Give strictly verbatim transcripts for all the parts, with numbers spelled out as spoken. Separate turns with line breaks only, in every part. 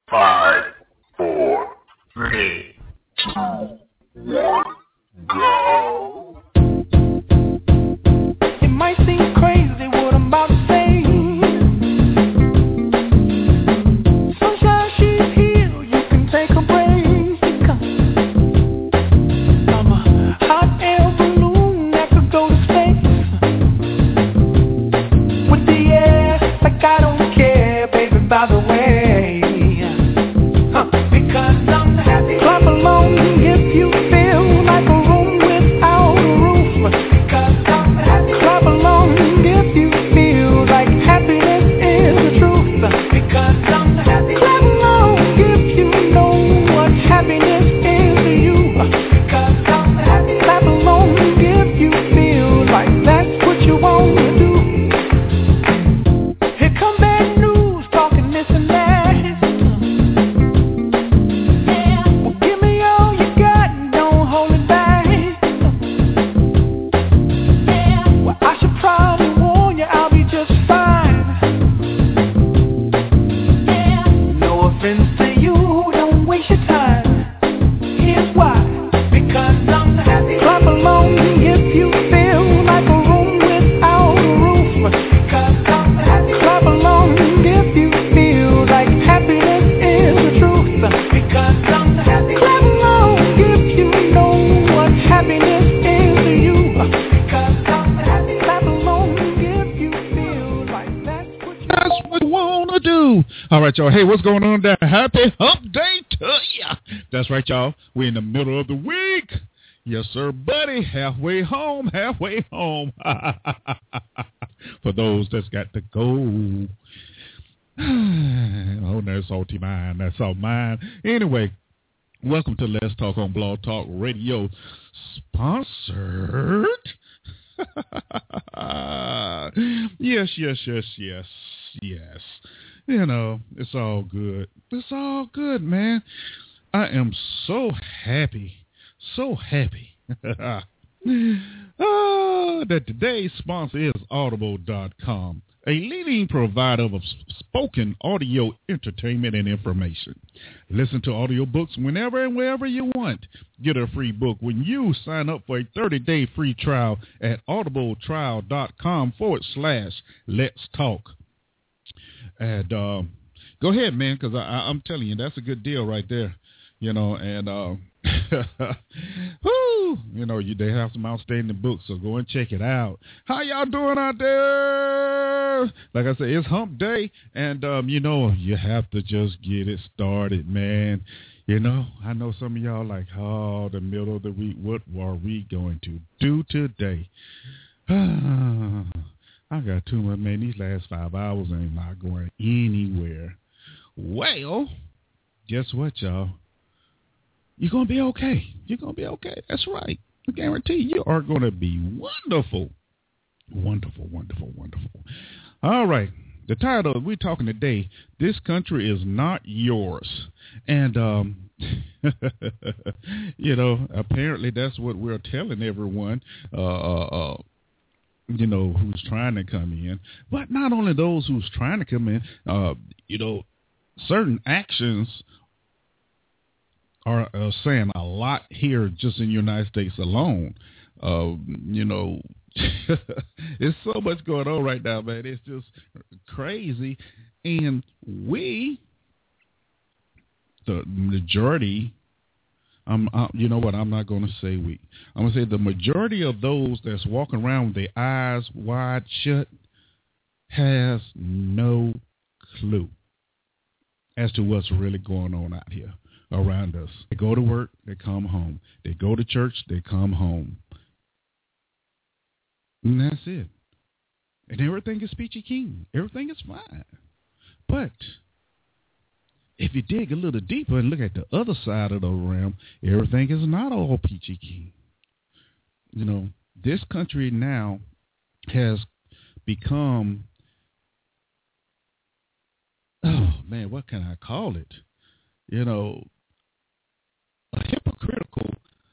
Five, four, three, two, one, go.
It might seem crazy what I'm about to say. Sunshine, she's here, you can take a break. I'm a hot air balloon that could go to space. With the air, like I don't care, baby, by the way. Clap along if you feel like a room without a roof. Clap along if you feel like happiness is the truth. Clap along if you know what happiness is to you. Clap along if you feel like that's what you want to do. Here come bad news talking this and that.
All right, y'all. Hey, what's going on there? Happy hump day to ya. That's right, y'all. We're in the middle of the week. Yes, sir, buddy. Halfway home, halfway home. For those that's got to go. Oh, that's salty mine. That's all mine. Anyway, welcome to Let's Talk on Blog Talk Radio. Sponsored. yes, yes, yes, yes, yes. You know, it's all good. It's all good, man. I am so happy, so happy oh, that today's sponsor is audible dot com, a leading provider of spoken audio entertainment and information. Listen to audiobooks whenever and wherever you want. Get a free book when you sign up for a thirty-day free trial at audibletrial.com forward slash let's talk. And uh, go ahead, man, because I, I, I'm telling you, that's a good deal right there, you know. And, uh, whoo, you know, you, they have some outstanding books, so go and check it out. How y'all doing out there? Like I said, it's hump day, and, um, you know, you have to just get it started, man. You know, I know some of y'all like, oh, the middle of the week, what are we going to do today? I got too much, man. These last five hours ain't not going anywhere. Well, guess what, y'all? You're going to be okay. You're going to be okay. That's right. I guarantee you are going to be wonderful. Wonderful, wonderful, wonderful. All right. The title we're talking today, This Country Is Not Yours. And, um, you know, apparently that's what we're telling everyone. Uh, uh, uh you know, who's trying to come in. But not only those who's trying to come in, uh, you know, certain actions are uh, saying a lot here just in the United States alone. Uh, you know, there's so much going on right now, man. It's just crazy. And we, the majority, Um, uh, you know what? I'm not going to say we. I'm going to say the majority of those that's walking around with their eyes wide shut has no clue as to what's really going on out here around us. They go to work, they come home. They go to church, they come home. And that's it. And everything is peachy keen. Everything is fine. But if you dig a little deeper and look at the other side of the realm, everything is not all peachy keen. You know, this country now has become, oh man, what can I call it? You know, a hypocritical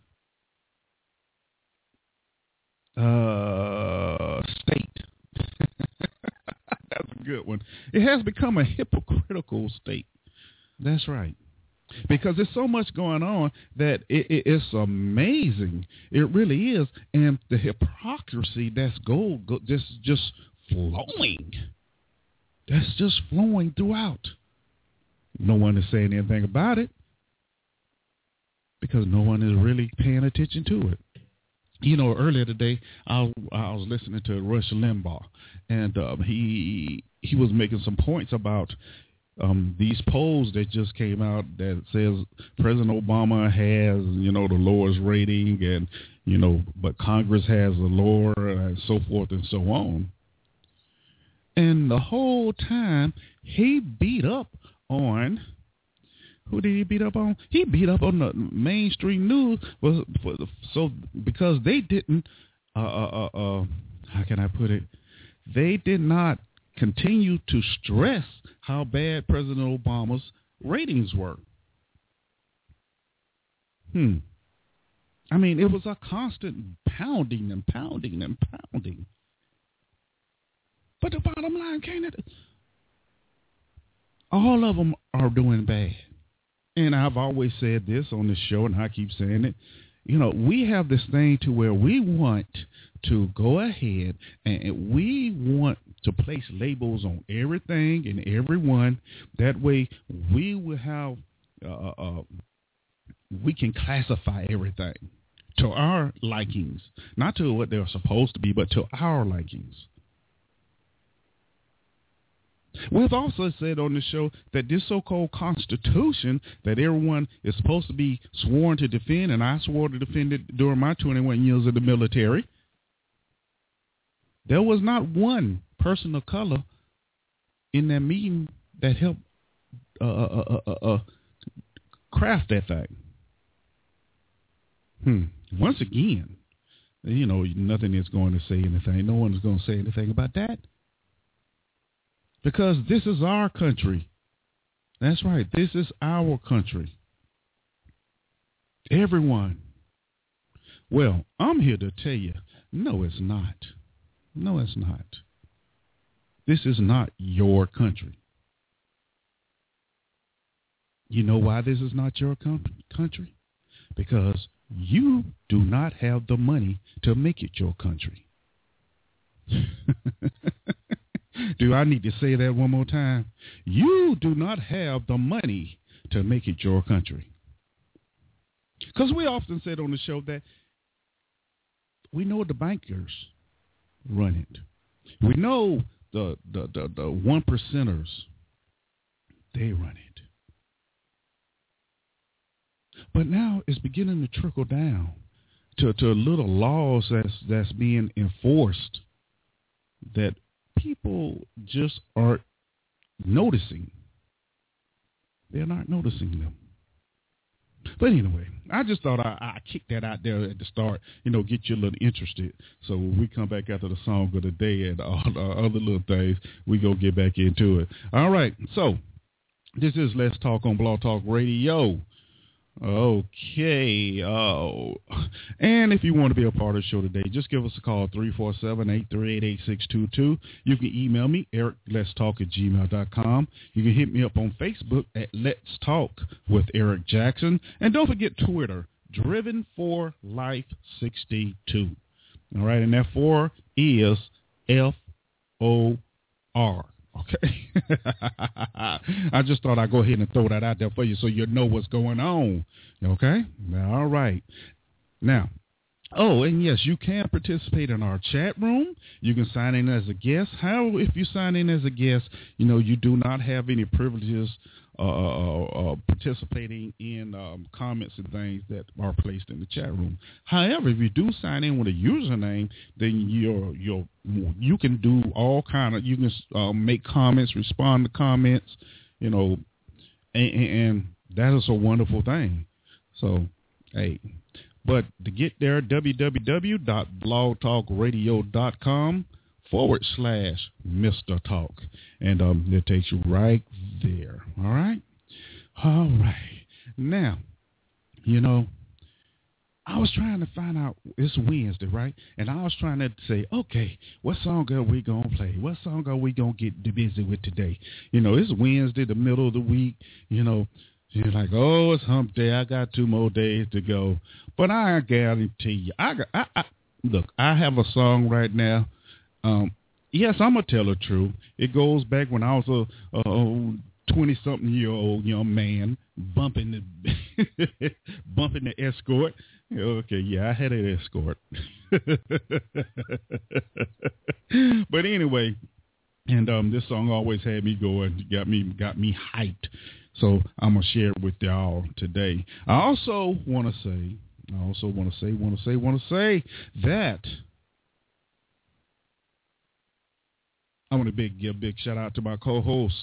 uh, state. That's a good one. It has become a hypocritical state. That's right. Because there's so much going on that it, it, it's amazing. It really is. And the hypocrisy that's gold, go, just, just flowing. That's just flowing throughout. No one is saying anything about it because no one is really paying attention to it. You know, earlier today, I, I was listening to Rush Limbaugh, and um, he he was making some points about um, these polls that just came out that says President Obama has, you know, the lowest rating, and, you know, but Congress has a lower, and so forth and so on. And the whole time, he beat up on, who did he beat up on? He beat up on the mainstream news, was for the, so because they didn't, uh, uh, uh, uh, how can I put it? They did not continue to stress how bad President Obama's ratings were. Hmm. I mean, it was a constant pounding and pounding and pounding. But the bottom line, can't it? All of them are doing bad. And I've always said this on this show, and I keep saying it. You know, we have this thing to where we want to go ahead and we want to place labels on everything and everyone. That way we will have, uh, uh, we can classify everything to our likings, not to what they're supposed to be, but to our likings. We've also said on the show that this so-called Constitution that everyone is supposed to be sworn to defend, and I swore to defend it during my twenty-one years in the military, there was not one person of color in that meeting that helped uh, uh, uh, uh, uh, craft that thing. Hmm. Once again, you know, nothing is going to say anything. No one is going to say anything about that. Because this is our country. That's right. This is our country. Everyone. Well, I'm here to tell you, no, it's not. No, it's not. This is not your country. You know why this is not your com- country? Because you do not have the money to make it your country. Do I need to say that one more time? You do not have the money to make it your country. Because we often said on the show that we know the bankers run it. We know the the, the, the one percenters, they run it. But now it's beginning to trickle down to, to little laws that's, that's being enforced that people just aren't noticing. They're not noticing them. But anyway, I just thought I, I kicked that out there at the start, you know, get you a little interested. So when we come back after the song of the day and all the other little things, we go get back into it. All right, so this is Let's Talk on Blog Talk Radio. Okay. Oh, and if you want to be a part of the show today, just give us a call, three four seven, eight three eight, eight six two two. You can email me, eric let's talk at gmail dot com. You can hit me up on Facebook at Let's Talk with Eric Jackson. And don't forget Twitter, Driven for Life sixty-two. All right, and that four is F O R. Okay. I just thought I'd go ahead and throw that out there for you so you know what's going on. Okay? All right. Now, oh, and yes, you can participate in our chat room. You can sign in as a guest. However, if you sign in as a guest, you know, you do not have any privileges uh, uh, uh, participating in um, comments and things that are placed in the chat room. However, if you do sign in with a username, then you're, you're, you can do all kind of, you can uh, make comments, respond to comments, you know, and, and that is a wonderful thing. So, hey, but to get there, www.blogtalkradio.com forward slash Mister Talk. And um, it takes you right there. All right? All right. Now, you know, I was trying to find out, it's Wednesday, right? And I was trying to say, okay, what song are we going to play? What song are we going to get busy with today? You know, it's Wednesday, the middle of the week. You know, you're like, oh, it's hump day. I got two more days to go. But I guarantee you, I, got, I, I look, I have a song right now. Um, yes, I'm going to tell the truth. It goes back when I was a, a twenty-something-year-old young man bumping the bumping the Escort. Okay, yeah, I had an Escort. But anyway, and um, this song always had me going, got me got me hyped. So I'm gonna share it with y'all today. I also want to say, I also want to say, want to say, want to say that I want to big give a big shout out to my co-host,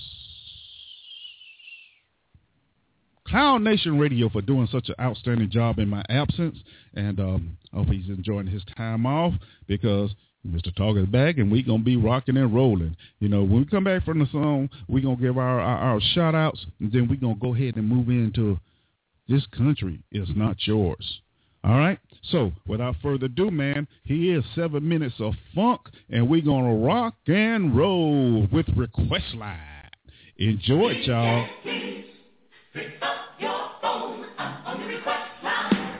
Cloud Nation Radio, for doing such an outstanding job in my absence, and um, I hope he's enjoying his time off, because Mister Talk is back, and we're going to be rocking and rolling. You know, when we come back from the song, we're going to give our, our, our shout-outs, and then we're going to go ahead and move into This Country Is Not Yours. All right? So, without further ado, man, here is seven minutes of funk, and we're going to rock and roll with Request Line. Enjoy it, y'all.
Pick up your phone, I'm on the request line.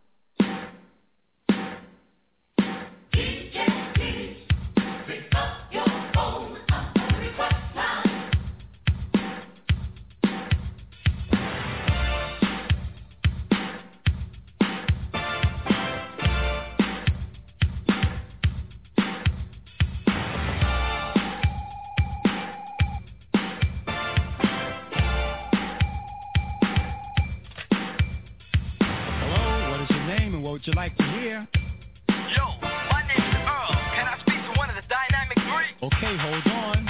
D J, please, pick up your phone, I'm on the request line.
What would you like to hear?
Yo, my name's Earl. Can I speak to one of the Dynamic Three?
Okay, hold on.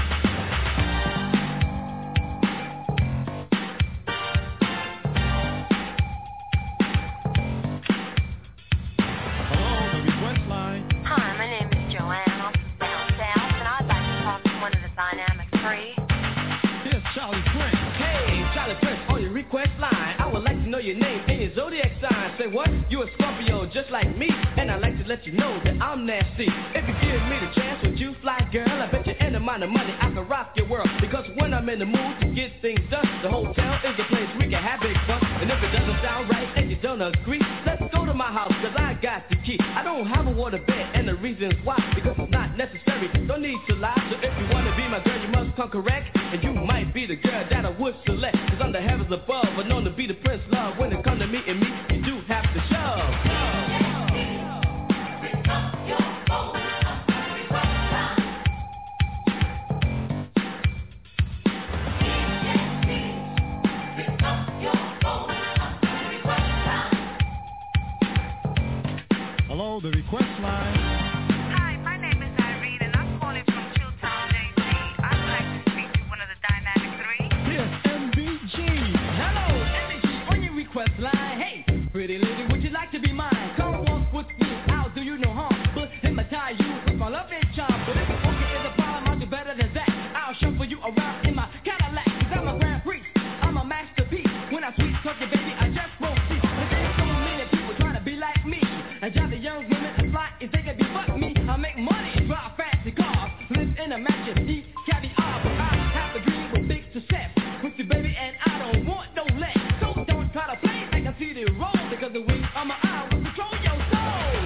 Hello, the request line.
Hi, my name is Joanne. I'm from down south, and I'd like to talk to one of the Dynamic Three.
Here's Charlie Prince.
Hey, Charlie Prince on your request line. I would like to know your name and your zodiac sign. Say what? You a Scorpio just like me, and I'd like to let you know that I'm nasty. If you give me the chance, would you fly, girl? I bet you any amount of money I can rock your world. Because when I'm in the mood to get things done, the hotel is the place we can have big fun. And if it doesn't sound right and you don't agree, let's go to my house, cause I got the key. I don't have a water bed, and the reason's why, because it's not necessary. Don't need to lie. So if you wanna be my girl, you must come correct. And you might be the girl that I would select. Cause I'm the heavens above, but known to be the prince love. When it comes to me and me, you do have to shove.
Hello, the request line.
Hi, my name is Irene, and I'm calling from Chilltown, J C. I'd like to speak to one of the Dynamic Three.
Here's M B G.
Hello, M B G on your request line. Hey, pretty lady, would you like to be mine? Come walk with me, I'll do you no harm. But hypnotize you with my love and charm. But if you won't get in the problem, I'll do better than that. I'll shuffle you around in my Cadillac. Cause I'm a grand priest, I'm a masterpiece. When I sweet talk you, baby, I just won't see. But there's so many people trying to be like me. I drive the young women and fly if they can be fuck me. I make money and drive fancy cars. Live in a mansion, eat caviar. But I have a dream with big success. With you, baby, and I don't want no less. So don't try to play like I see the roll. Because the wings on my eye will control your soul.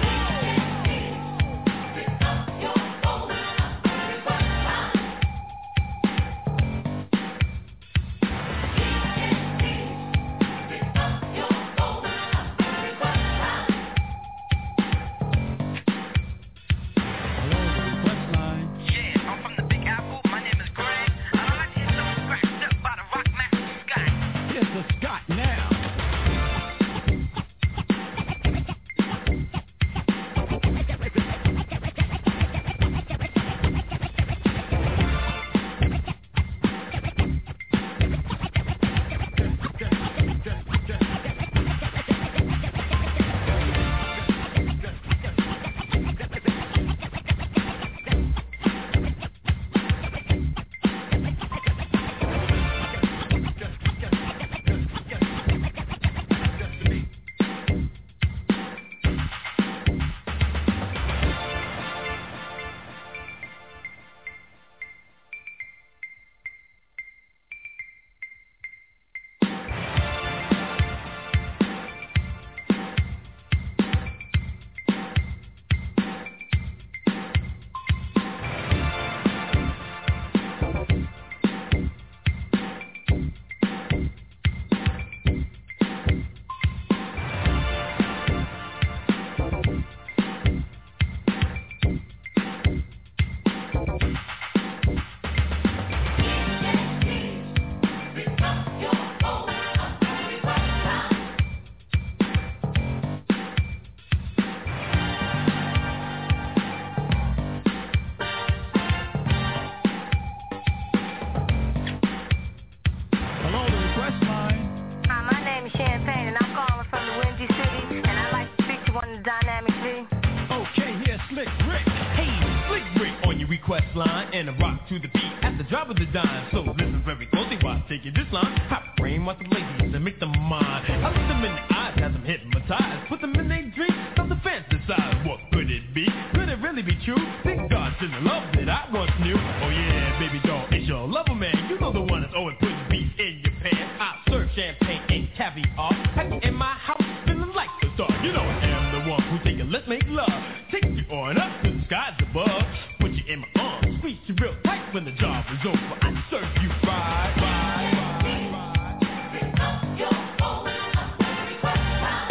and a rock to the beat at the drop of the dime. So listen very closely while taking this line. I frame out the ladies and make them mine. I look them in the eyes, have them hypnotized. Put them in their dreams, not the fantasize. What could it be? Could it really be true? Think God's in the love that I once knew. Oh yeah, baby doll, it's your lover man. You know the one that's always putting beef in your pants. I serve champagne and caviar. Pack it in my house, feeling like a star. You know I am the one who take it, let's make love. Take you on up to the skies above. Put you in my arms, squeeze you real tight when the job is over. I serve you right, right, right, right. Pick up your phone, I'm request time.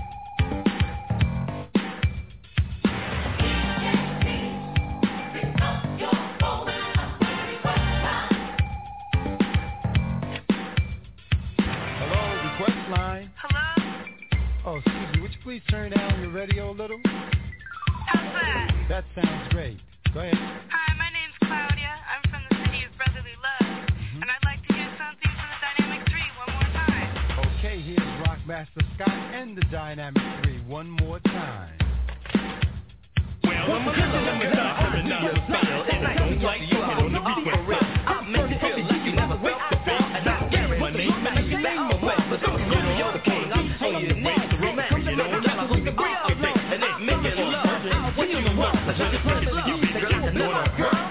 Pick up your phone, I'm request time.
Hello, request line.
Hello?
Oh, excuse me, would you please turn down your radio a little?
How's that?
That sounds great. Go ahead.
Hi, my name's Claudia. I'm from the city of brotherly love.
Mm-hmm.
And I'd like to hear something from the Dynamic Three one more time.
Okay, here's Rockmaster Scott and the Dynamic Three one more time.
Well, I'm a little like a dog and not a style, and I don't like you on the request line. I'll make you feel like you never felt before, and I guarantee my name matches your name on my but don't you know you're the king, I'm on your neck, the romance, you know, now I hook the grill, and they make it love, when you want, I just promise you, you got to know that girl.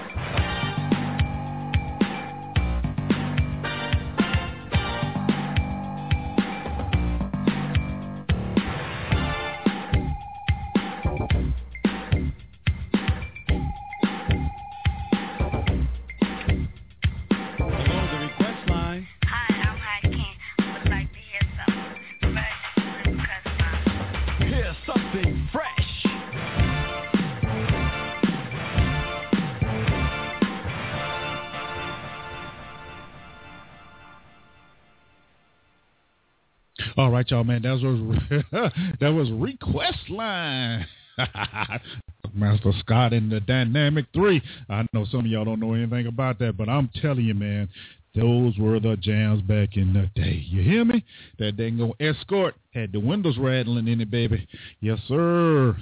All right, y'all, man. That was that was Request Line. Master Scott and the Dynamic Three. I know some of y'all don't know anything about that, but I'm telling you, man, those were the jams back in the day. You hear me? That dang go Escort had the windows rattling in it, baby. Yes, sir.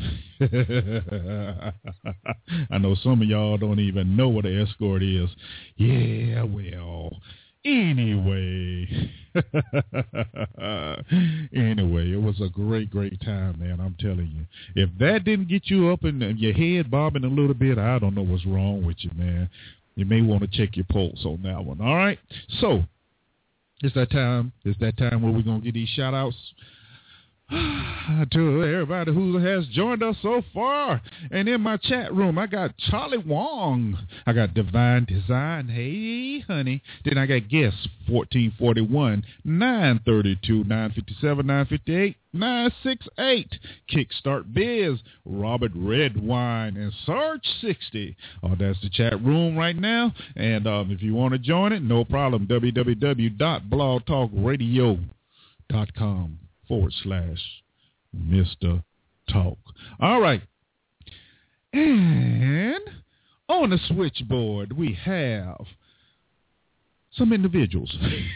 I know some of y'all don't even know what an Escort is. Yeah, well, anyway. Anyway, it was a great, great time, man. I'm telling you. If that didn't get you up in your head bobbing a little bit, I don't know what's wrong with you, man. You may want to check your pulse on that one. All right. So it's that time. It's that time where we're going to get these shout outs to everybody who has joined us so far. And in my chat room, I got Charlie Wong. I got Divine Design. Hey, honey. Then I got guests fourteen forty-one, nine thirty-two, nine fifty-seven, nine fifty-eight, nine sixty-eight. Kickstart Biz, Robert Redwine, and Sarge sixty. Oh, that's the chat room right now. And um, if you want to join it, no problem. w w w dot blog talk radio dot com. forward slash Mister Talk. All right. And on the switchboard, we have some individuals.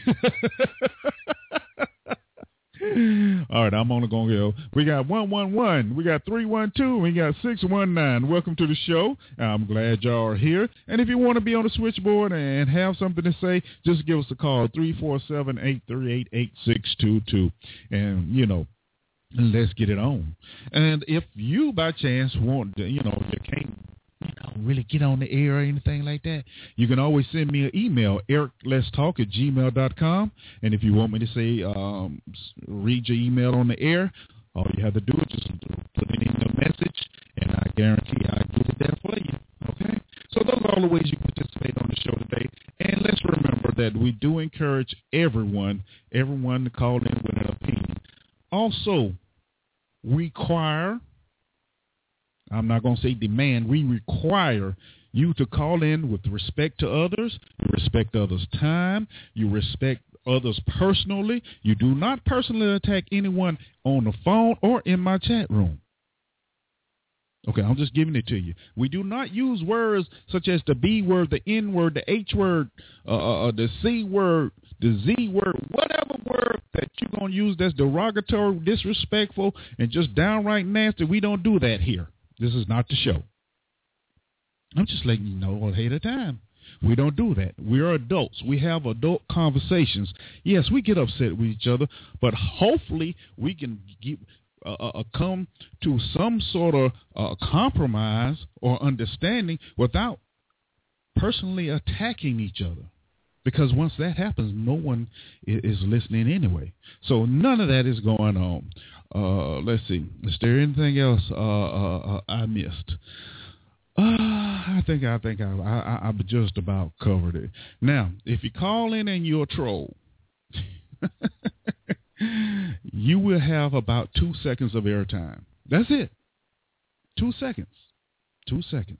All right, I'm only going to go. We got one one one, we got three one two, we got six one nine. Welcome to the show. I'm glad y'all are here. And if you want to be on the switchboard and have something to say, just give us a call, three four seven, eight three eight, eight six two two. And, you know, let's get it on. And if you, by chance, want to, you know, you can't, you know, really get on the air or anything like that, you can always send me an email, eric let's talk at gmail dot com. And if you want me to say, um, read your email on the air, all you have to do is just put it in the message, and I guarantee I'll get it there for you. Okay? So those are all the ways you can participate on the show today. And let's remember that we do encourage everyone, everyone to call in with an opinion. Also, require, I'm not going to say demand, we require you to call in with respect to others. You respect others' time. You respect others personally. You do not personally attack anyone on the phone or in my chat room. Okay, I'm just giving it to you. We do not use words such as the B word, the N word, the H word, uh, uh, the C word, the Z word, whatever word that you're going to use that's derogatory, disrespectful, and just downright nasty. We don't do that here. This is not the show. I'm just letting you know ahead of time. We don't do that. We are adults. We have adult conversations. Yes, we get upset with each other, but hopefully we can get, uh, uh, come to some sort of uh, compromise or understanding without personally attacking each other. Because once that happens, no one is listening anyway. So none of that is going on. Uh, let's see. Is there anything else uh, uh, uh, I missed? Uh, I think I think I, I, I've just about covered it. Now, if you call in and you're a troll, you will have about two seconds of airtime. That's it. Two seconds. Two seconds.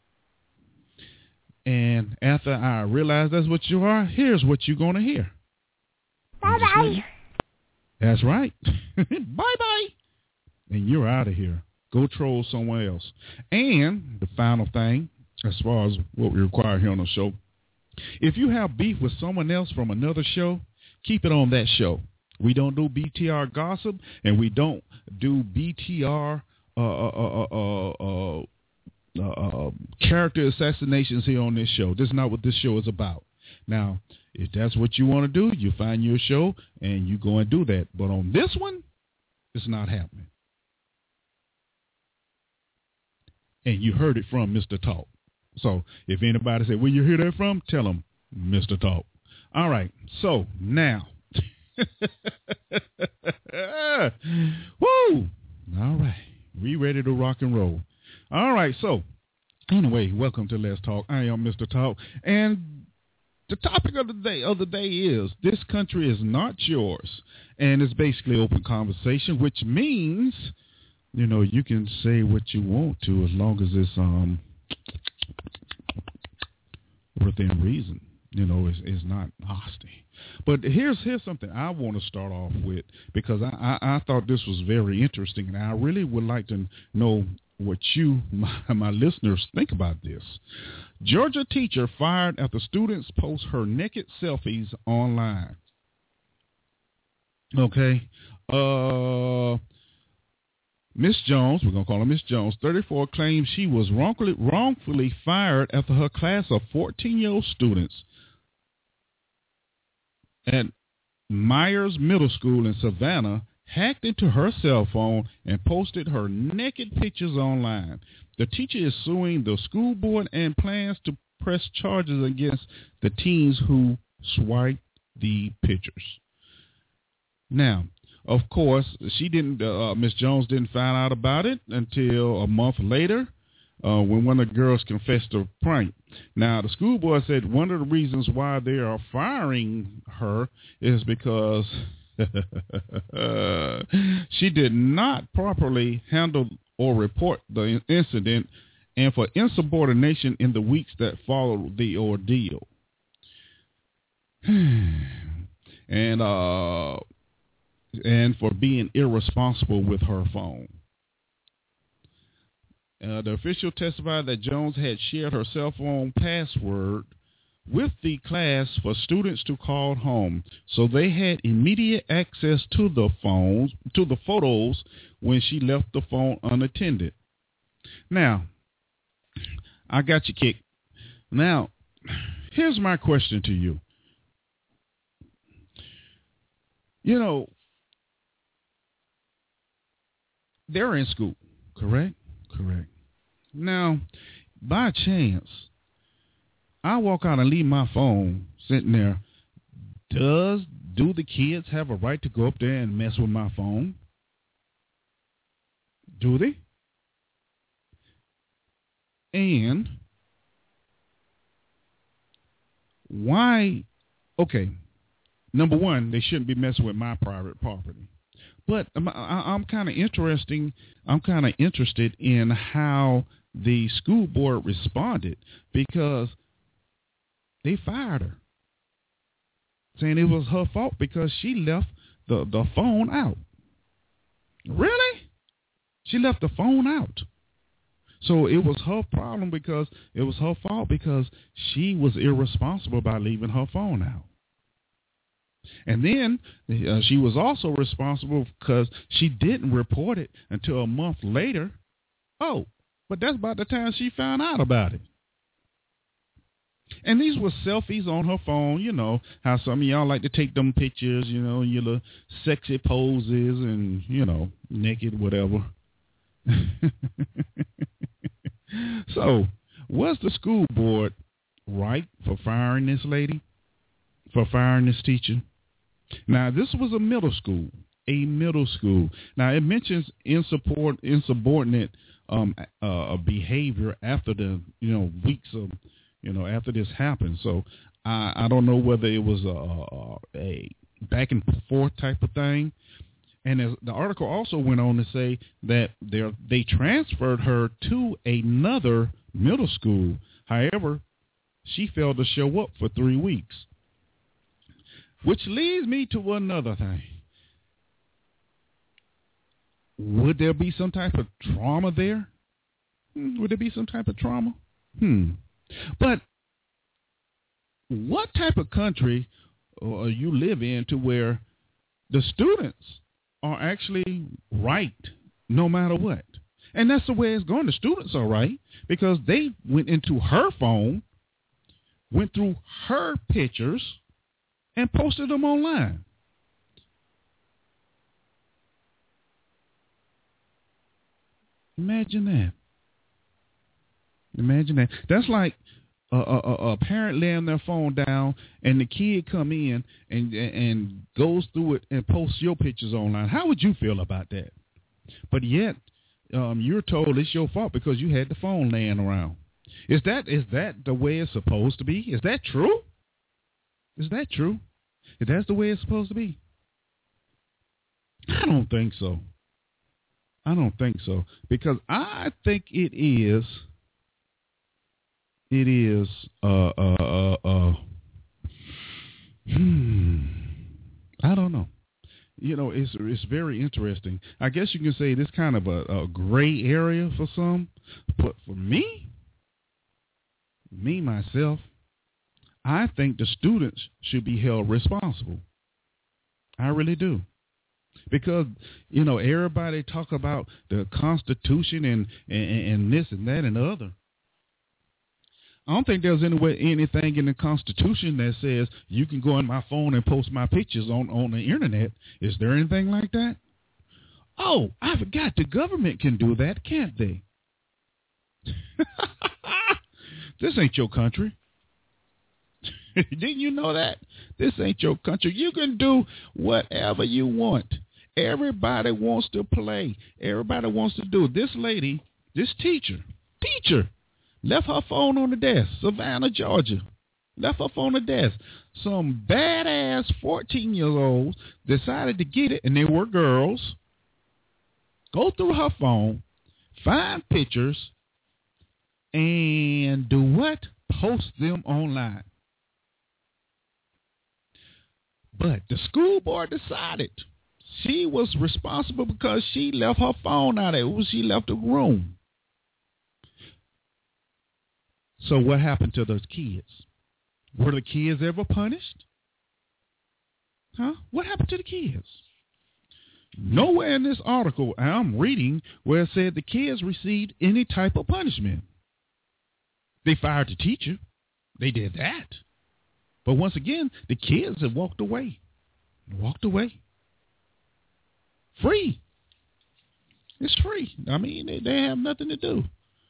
And after I realize that's what you are, here's what you're going to hear.
Bye-bye.
That's right. Bye-bye. And you're out of here. Go troll somewhere else. And the final thing, as far as what we require here on the show, if you have beef with someone else from another show, keep it on that show. We don't do B T R gossip, and we don't do B T R uh, uh, uh, uh, uh, uh, character assassinations here on this show. This is not what this show is about. Now, if that's what you want to do, you find your show, and you go and do that. But on this one, it's not happening. And you heard it from Mister Talk. So if anybody said, where you hear that from, tell them Mister Talk. All right. So now. Woo! All right. We ready to rock and roll. All right. So anyway, welcome to Let's Talk. I am Mister Talk. And the topic of the day of the day is this country is not yours. And it's basically open conversation, which means, you know, you can say what you want to as long as it's um within reason. You know, it's, it's not nasty. But here's here's something I want to start off with, because I, I, I thought this was very interesting, and I really would like to know what you, my, my listeners, think about this. Georgia teacher fired after students post her naked selfies online. Okay. Uh... Miss Jones, we're going to call her Miss Jones, thirty-four, claims she was wrongfully, wrongfully fired after her class of fourteen-year-old students at Myers Middle School in Savannah hacked into her cell phone and posted her naked pictures online. The teacher is suing the school board and plans to press charges against the teens who swiped the pictures. Now, of course, she didn't. Uh, Miss Jones didn't find out about it until a month later, uh, when one of the girls confessed to prank. Now, the school board said one of the reasons why they are firing her is because she did not properly handle or report the incident, and for insubordination in the weeks that followed the ordeal. and uh. and for being irresponsible with her phone. Uh, the official testified that Jones had shared her cell phone password with the class for students to call home, so they had immediate access to the phones, to the photos when she left the phone unattended. Now, I got you kicked. Now, here's my question to you. You know, they're in school, correct? Correct. Now, by chance, I walk out and leave my phone sitting there. Does do the kids have a right to go up there and mess with my phone? Do they? And why? Okay, number one, they shouldn't be messing with my private property. But I'm, I'm kind of interesting. I'm kind of interested in how the school board responded, because they fired her, saying it was her fault because she left the, the phone out. Really? She left the phone out. So it was her problem because it was her fault because she was irresponsible by leaving her phone out. And then uh, she was also responsible because she didn't report it until a month later. Oh, but that's about the time she found out about it. And these were selfies on her phone, you know, how some of y'all like to take them pictures, you know, your little sexy poses and, you know, naked, whatever. So, was the school board right for firing this lady, for firing this teacher? Now, this was a middle school, a middle school. Now, it mentions insupport, insubordinate um, uh, behavior after the, you know, weeks of, you know, after this happened. So, I, I don't know whether it was a, a back and forth type of thing. And as the article also went on to say that they transferred her to another middle school. However, she failed to show up for three weeks. Which leads me to another thing. Would there be some type of trauma there? Hmm, would there be some type of trauma? Hmm. But what type of country uh, you live in to where the students are actually right no matter what? And that's the way it's going. The students are right because they went into her phone, went through her pictures, and posted them online. Imagine that. Imagine that. That's like a, a, a parent laying their phone down and the kid come in and and goes through it and posts your pictures online. How would you feel about that? But yet, um, you're told it's your fault because you had the phone laying around. Is that is that the way it's supposed to be? Is that true? Is that true? If that's the way it's supposed to be? I don't think so. I don't think so. Because I think it is, it is, uh, uh, uh, uh, hmm, I don't know. You know, it's it's very interesting. I guess you can say this kind of a, a gray area for some, but for me, me, myself, I think the students should be held responsible. I really do. Because, you know, everybody talk about the Constitution and, and, and this and that and the other. I don't think there's anywhere, anything in the Constitution that says you can go on my phone and post my pictures on, on the internet. Is there anything like that? Oh, I forgot the government can do that, can't they? This ain't your country. Didn't you know that? This ain't your country. You can do whatever you want. Everybody wants to play. Everybody wants to do. This lady, this teacher, teacher, left her phone on the desk, Savannah, Georgia. Left her phone on the desk. Some badass fourteen-year-olds decided to get it, and they were girls. Go through her phone, find pictures, and do what? Post them online. But the school board decided she was responsible because she left her phone out there. She left the room. So what happened to those kids? Were the kids ever punished? Huh? What happened to the kids? Nowhere in this article I'm reading where it said the kids received any type of punishment. They fired the teacher. They did that. But once again, the kids have walked away. Walked away. Free. It's free. I mean, they, they have nothing to do.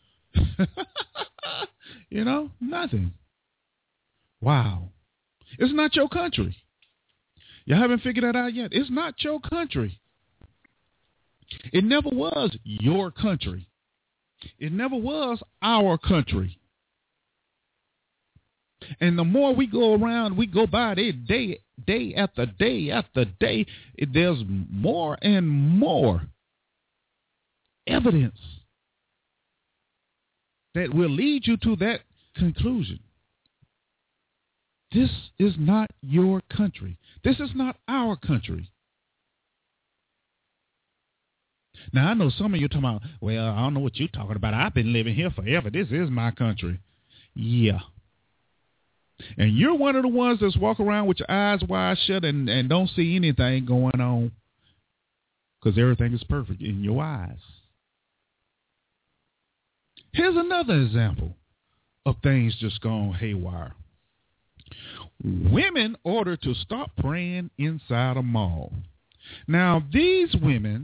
You know, nothing. Wow. It's not your country. You haven't figured that out yet. It's not your country. It never was your country. It never was our country. And the more we go around, we go by it day, day after day after day, it, there's more and more evidence that will lead you to that conclusion. This is not your country. This is not our country. Now, I know some of you are talking about, well, I don't know what you're talking about. I've been living here forever. This is my country. Yeah. And you're one of the ones that's walk around with your eyes wide shut and, and don't see anything going on because everything is perfect in your eyes. Here's another example of things just gone haywire. Women ordered to stop praying inside a mall. Now, these women,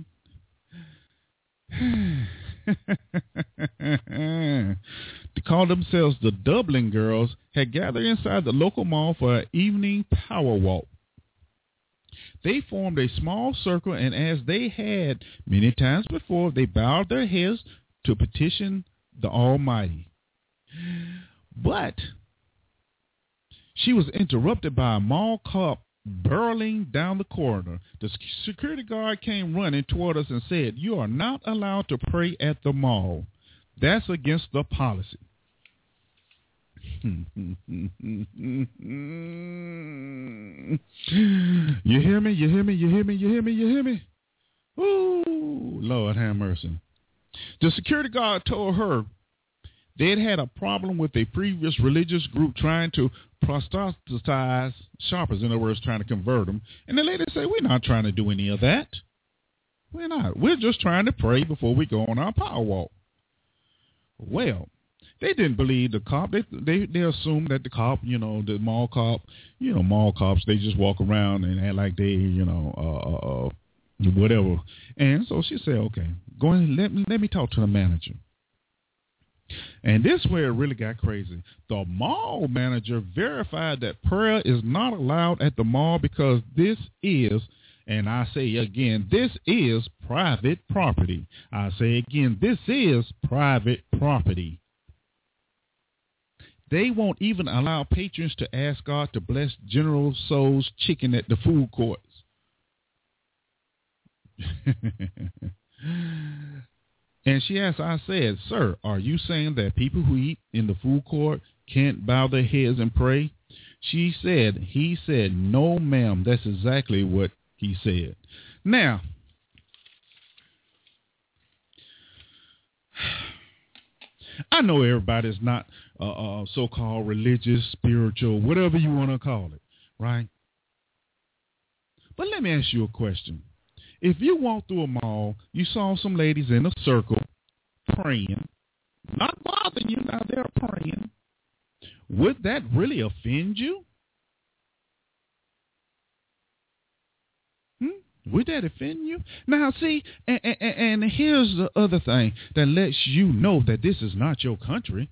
they call themselves the Dublin Girls, had gathered inside the local mall for an evening power walk. They formed a small circle, and as they had many times before, they bowed their heads to petition the Almighty. But she was interrupted by a mall cop barreling down the corridor. The security guard came running toward us and said, "You are not allowed to pray at the mall. That's against the policy." You hear me? You hear me? You hear me? You hear me? You hear me? Ooh, Lord have mercy. The security guard told her they'd had a problem with a previous religious group trying to proselytize shoppers, in other words, trying to convert them. And the lady said, "We're not trying to do any of that. We're not. We're just trying to pray before we go on our power walk." Well, they didn't believe the cop. They they they assumed that the cop, you know, the mall cop, you know, mall cops, they just walk around and act like they, you know, uh, uh, uh whatever. And so she said, "Okay, go ahead, let me let me talk to the manager." And this is where it really got crazy. The mall manager verified that prayer is not allowed at the mall because this is, and I say again, this is private property. I say again, this is private property. They won't even allow patrons to ask God to bless General Tso's chicken at the food courts. And she asked, I said, "Sir, are you saying that people who eat in the food court can't bow their heads and pray?" She said, he said, "No, ma'am, that's exactly what he said." Now, I know everybody's not uh, uh, so-called religious, spiritual, whatever you want to call it, right? But let me ask you a question. If you walked through a mall, you saw some ladies in a circle praying, not bothering you, now they're praying, would that really offend you? Hmm? Would that offend you? Now, see, and, and, and here's the other thing that lets you know that this is not your country.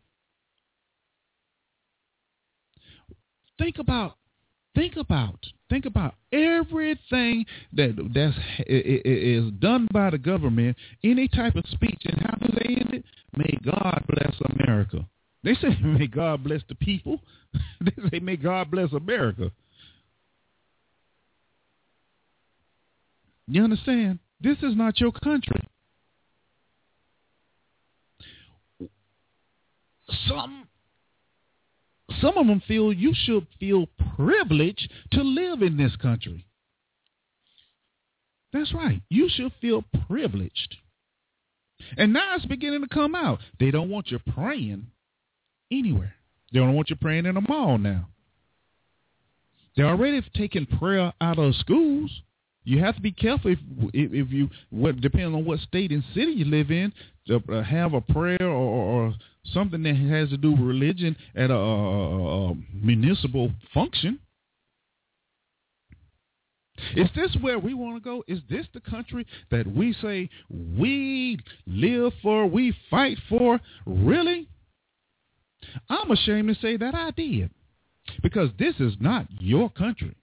Think about, think about, think about everything that that's is done by the government. Any type of speech, and how do they end it? May God bless America. They say, "May God bless the people." They say, "May God bless America." You understand? This is not your country. Some, some of them feel you should feel privileged to live in this country. That's right. You should feel privileged. And now it's beginning to come out. They don't want you praying anywhere. They don't want you praying in a mall now. They're already taking prayer out of schools. You have to be careful if if, if you, what depending on what state and city you live in, to uh, have a prayer or, or, or something that has to do with religion at a, a, a municipal function. Is this where we want to go? Is this the country that we say we live for, we fight for? Really? I'm ashamed to say that I did, because this is not your country.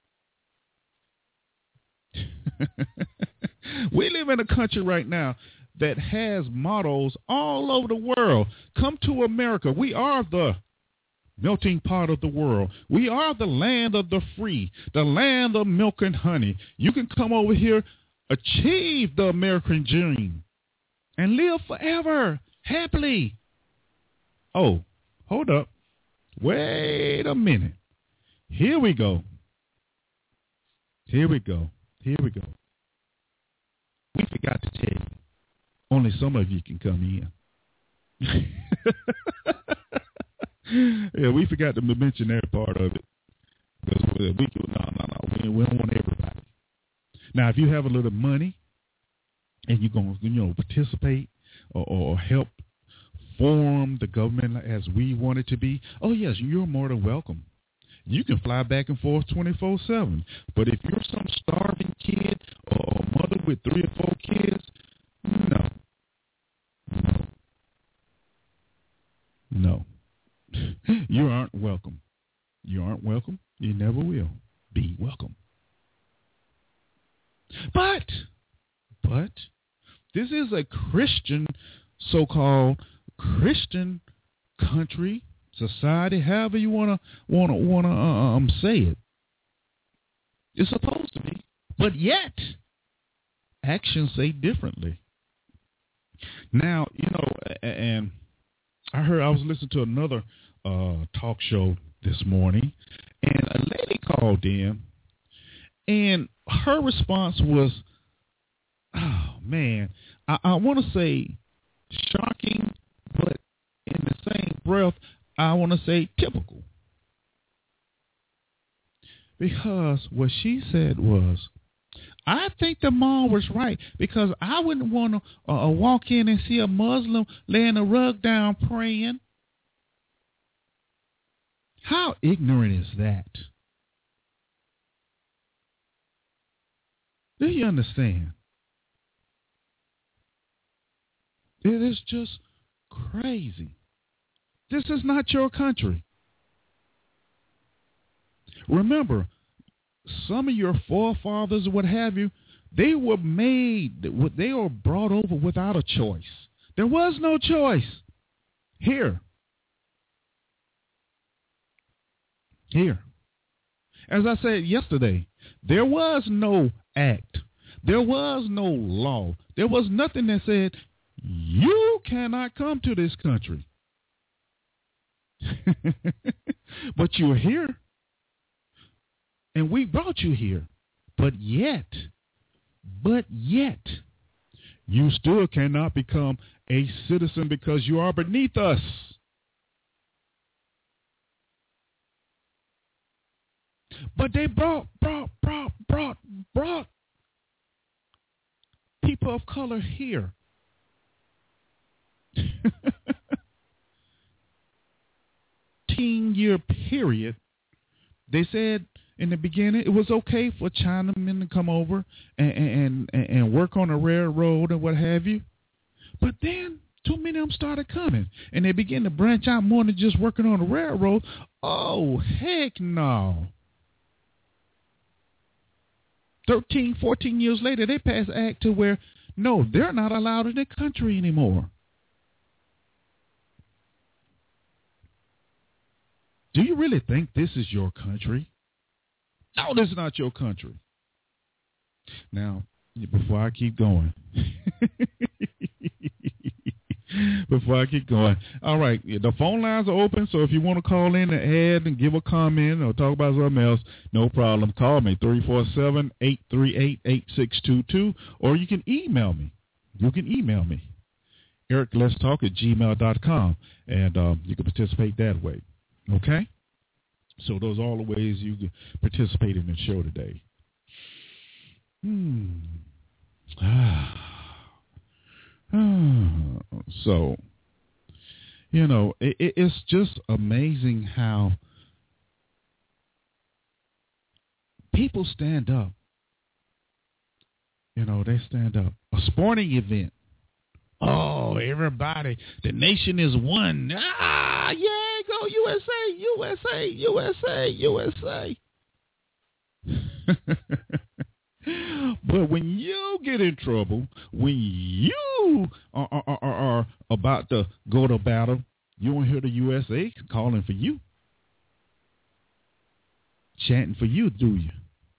We live in a country right now that has mottos all over the world. Come to America. We are the melting pot of the world. We are the land of the free, the land of milk and honey. You can come over here, achieve the American dream, and live forever, happily. Oh, hold up. Wait a minute. Here we go. Here we go. Here we go. We forgot to tell you. Only some of you can come in. Yeah, we forgot to mention that part of it. Because we do, no, no, no. We, we don't want everybody. Now, if you have a little money and you're going to, you know, participate or, or help reform the government as we want it to be, oh, yes, you're more than welcome. You can fly back and forth twenty-four seven. But if you're some starving kid or a mother with three or four kids, no. No. No. You aren't welcome. You aren't welcome. You never will be welcome. But, but, this is a Christian, so-called Christian country, society, however you wanna wanna wanna um say it. It's supposed to be, but yet actions say differently. Now, you know, and I heard I was listening to another uh, talk show this morning, and a lady called in, and her response was, "Oh man, I, I want to say shocking, but in the same breath, I want to say typical." Because what she said was, I think the mom was right, because I wouldn't want to uh, walk in and see a Muslim laying a rug down praying. How ignorant is that? Do you understand? It is just crazy. This is not your country. Remember, some of your forefathers or what have you, they were made, they were brought over without a choice. There was no choice. Here. Here. As I said yesterday, there was no act. There was no law. There was nothing that said, you cannot come to this country. But you're here. And we brought you here. But yet, but yet, you still cannot become a citizen because you are beneath us. But they brought, brought, brought, brought, brought people of color here. Ten-year period. They said in the beginning it was okay for Chinamen to come over and, and, and, and work on a railroad and what have you. But then too many of them started coming, and they began to branch out more than just working on the railroad. Oh, heck no. thirteen, fourteen years later, they passed an act to where, no, they're not allowed in the country anymore. Do you really think this is your country? No, this is not your country. Now, before I keep going, before I keep going, all right, the phone lines are open, so if you want to call in and add and give a comment or talk about something else, no problem. Call me, three four seven, eight three eight, eight six two two, or you can email me. You can email me, eric let's talk at gmail dot com, and um, you can participate that way. Okay? So those are all the ways you can participate in the show today. Hmm. So, you know, it, it, it's just amazing how people stand up. You know, they stand up. A sporting event. Oh, everybody, the nation is one. Ah, yeah, go U S A, U S A, U S A, U S A. But when you get in trouble, when you are, are, are, are about to go to battle, you won't hear the U S A calling for you, chanting for you, do you?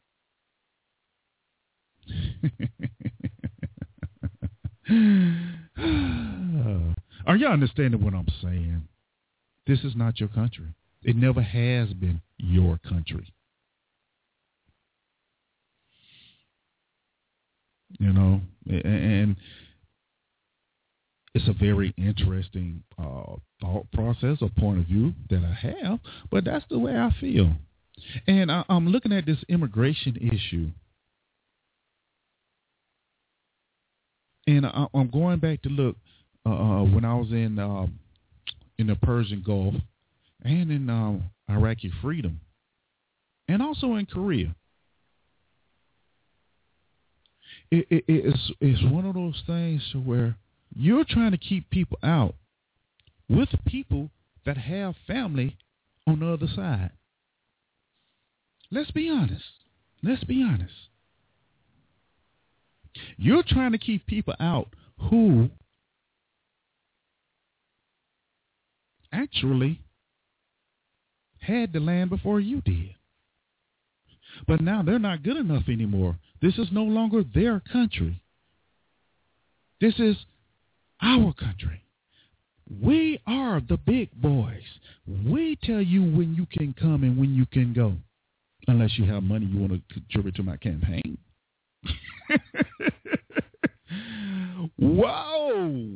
Are you understanding what I'm saying? This is not your country. It never has been your country. You know, and it's a very interesting uh, thought process or point of view that I have, but that's the way I feel. And I, I'm looking at this immigration issue. And I, I'm going back to look uh, when I was in uh, in the Persian Gulf and in um, Iraqi freedom, and also in Korea. It, it, it's, it's one of those things to where you're trying to keep people out with people that have family on the other side. Let's be honest. Let's be honest. You're trying to keep people out who actually had the land before you did. But now they're not good enough anymore. This is no longer their country. This is our country. We are the big boys. We tell you when you can come and when you can go. Unless you have money you want to contribute to my campaign. Whoa!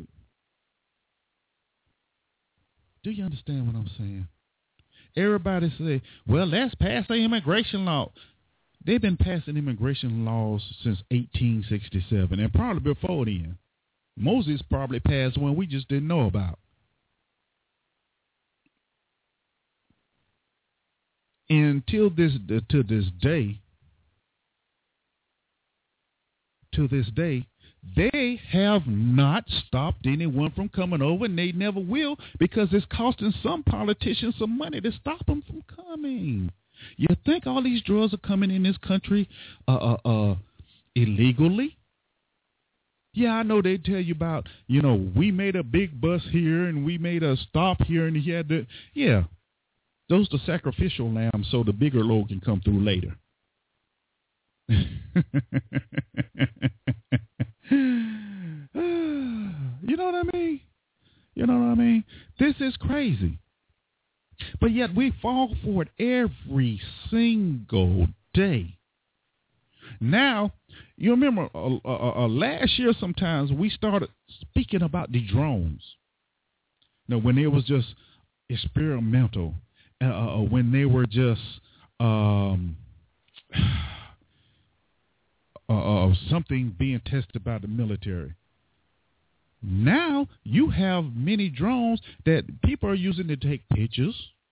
Do you understand what I'm saying? Everybody say, well, let's pass the immigration law. They've been passing immigration laws since eighteen sixty-seven, and probably before then. Moses probably passed one we just didn't know about. Until this, to this day, to this day, they have not stopped anyone from coming over, and they never will, because it's costing some politicians some money to stop them from coming. You think all these drugs are coming in this country uh, uh, uh, illegally? Yeah, I know they tell you about, you know, we made a big bus here and we made a stop here and he had to, yeah. Those are sacrificial lambs so the bigger load can come through later. You know what I mean? You know what I mean? This is crazy. But yet we fall for it every single day. Now, you remember uh, uh, uh, last year sometimes we started speaking about the drones. Now, when it was just experimental, uh, when they were just um, uh, something being tested by the military. Now you have many drones that people are using to take pictures.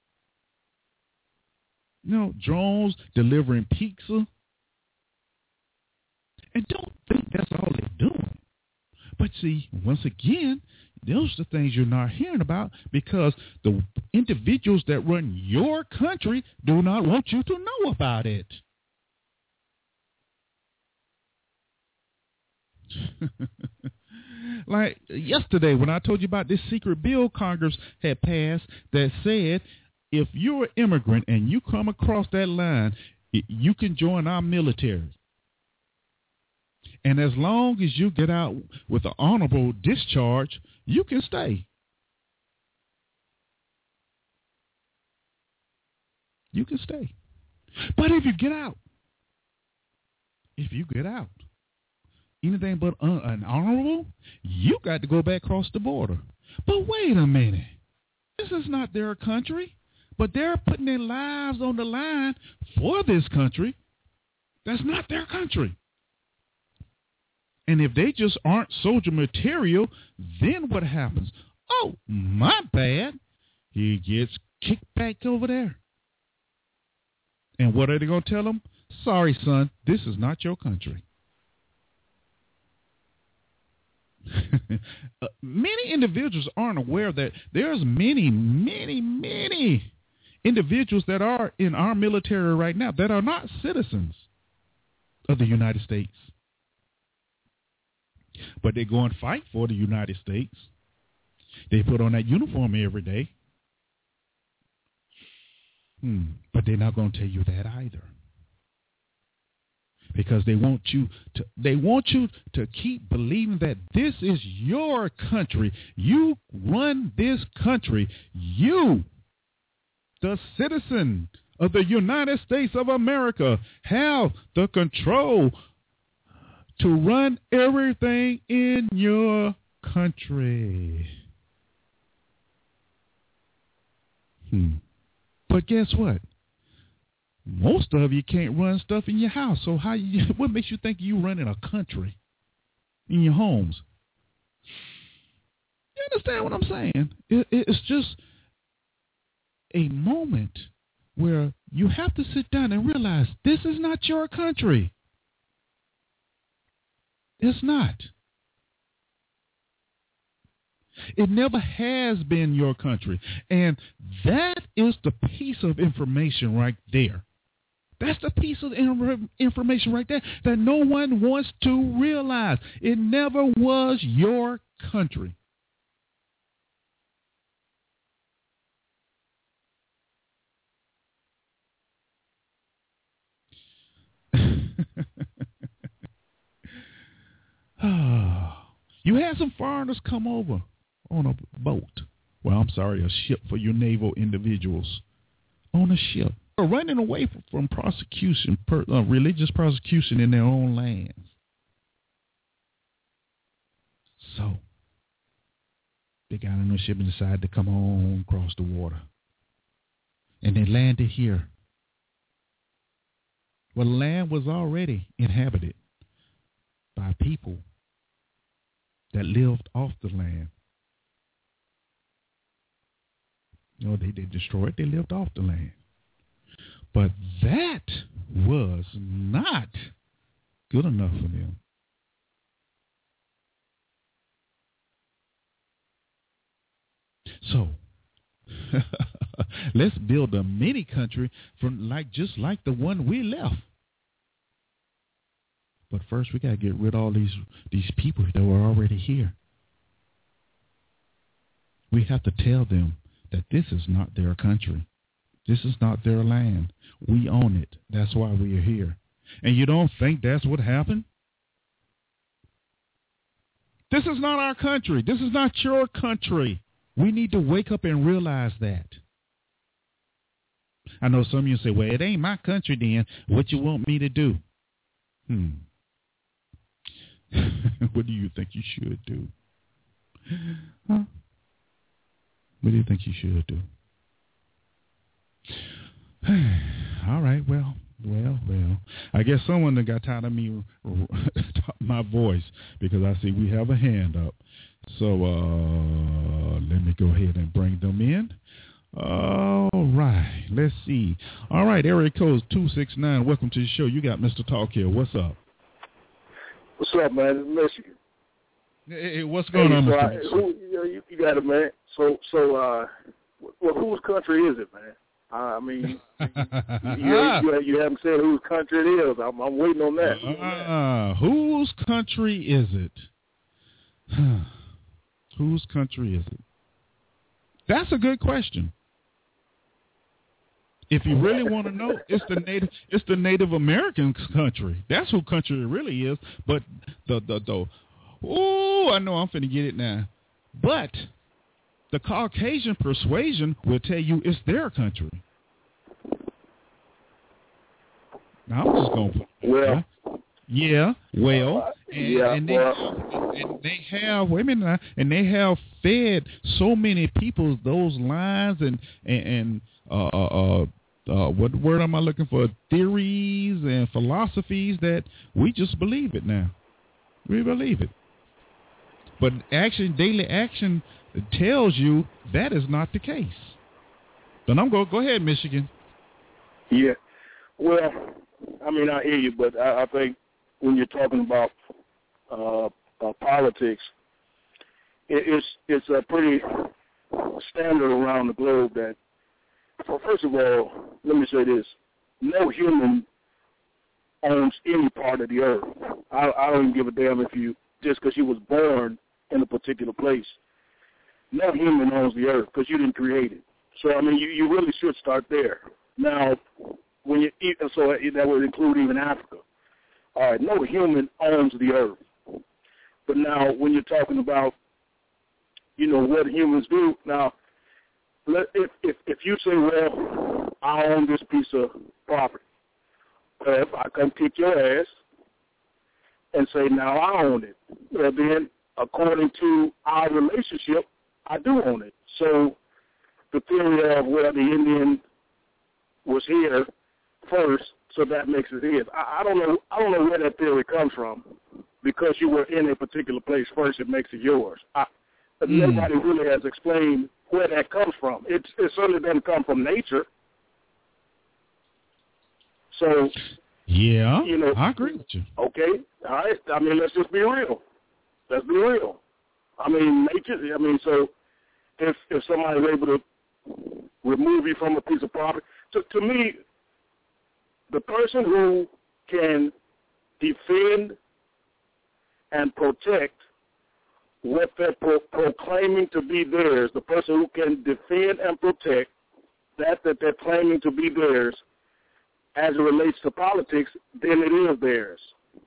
You know, drones delivering pizza. And don't think that's all they're doing. But see, once again, those are the things you're not hearing about because the individuals that run your country do not want you to know about it. Like yesterday when I told you about this secret bill Congress had passed that said if you're an immigrant and you come across that line, you can join our military. And as long as you get out with an honorable discharge, you can stay. You can stay. But if you get out, if you get out, anything but un- an honorable, you got to go back across the border. But wait a minute. This is not their country, but they're putting their lives on the line for this country. That's not their country. And if they just aren't soldier material, then what happens? Oh, my bad. He gets kicked back over there. And what are they going to tell him? Sorry, son, this is not your country. uh, many individuals aren't aware that there's many, many, many individuals that are in our military right now that are not citizens of the United States. But they go and fight for the United States. They put on that uniform every day. Hmm. But they're not going to tell you that either. Because they want you to they want you to keep believing that this is your country. You run this country. You, the citizen of the United States of America, have the control to run everything in your country. Hmm. But guess what? Most of you can't run stuff in your house. So how you, what makes you think you running a country in your homes? You understand what I'm saying? It, it's just a moment where you have to sit down and realize this is not your country. It's not. It never has been your country. And that is the piece of information right there. That's the piece of information right there that no one wants to realize. It never was your country. You had some foreigners come over on a boat. Well, I'm sorry, a ship for your naval individuals on a ship. They're running away from, from prosecution, per, uh, religious prosecution in their own lands. So they got on a ship and decided to come on across the water. And they landed here. Well, the land was already inhabited by people that lived off the land. You know, they, they destroyed, they lived off the land. But that was not good enough for them. So let's build a mini country from like just like the one we left. But first we gotta get rid of all these these people that were already here. We have to tell them that this is not their country. This is not their land. We own it. That's why we are here. And you don't think that's what happened? This is not our country. This is not your country. We need to wake up and realize that. I know some of you say, well, it ain't my country then. What you want me to do? Hmm. What do you think you should do? Huh? What do you think you should do? All right, well, well, well. I guess someone that got tired of me, my voice, because I see we have a hand up. So uh, let me go ahead and bring them in. All right, let's see. All right, area code two six nine. Welcome to the show. You got Mister Talk here. What's up?
What's up, man? It's Michigan.
Hey, what's going
hey,
on,
so
Mister
I, who, you, you got it, man. So, so, uh, well, whose country is it, man? Uh, I mean, you, you, you haven't said whose country it is. I'm, I'm waiting on that.
Uh, whose country is it? Whose country is it? That's a good question. If you really want to know, it's the native, it's the Native American country. That's who country it really is. But the the the, oh, I know I'm finna get it now. But the Caucasian persuasion will tell you it's their country. Now I'm just gonna.
Well.
Yeah, well, and,
yeah,
and, they,
well.
and they have wait a minute now, and they have fed so many people those lines and and, and uh, uh, uh, what word am I looking for? Theories and philosophies that we just believe it now. We believe it, but action, daily action, tells you that is not the case. Then I'm going. Go ahead, Michigan.
Yeah, well, I mean I hear you, but I, I think. When you're talking about uh, uh, politics, it, it's it's a pretty standard around the globe that, well, first of all, let me say this: no human owns any part of the earth. I, I don't even give a damn if you just because you was born in a particular place. No human owns the earth because you didn't create it. So I mean, you, you really should start there. Now, when you eat, so that would include even Africa. All right, no human owns the earth. But now when you're talking about, you know, what humans do, now, let, if, if if you say, well, I own this piece of property, well, if I come kick your ass and say, now I own it, well, then according to our relationship, I do own it. So the theory of, well, the Indian was here first, so that makes it his. I, I don't know. I don't know where that theory comes from. Because you were in a particular place first, it makes it yours. I, nobody really has explained where that comes from. It, it certainly doesn't come from nature. So,
yeah,
you know,
I agree with you.
Okay, all right. I mean, let's just be real. Let's be real. I mean, nature. I mean, so if if somebody's able to remove you from a piece of property, to to me, the person who can defend and protect what they're pro- proclaiming to be theirs, the person who can defend and protect that that they're claiming to be theirs as it relates to politics, then it is theirs.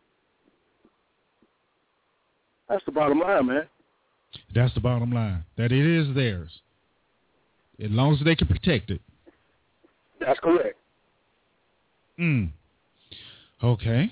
That's the bottom line, man.
That's the bottom line, that it is theirs, as long as they can protect it.
That's correct.
Mm. Okay.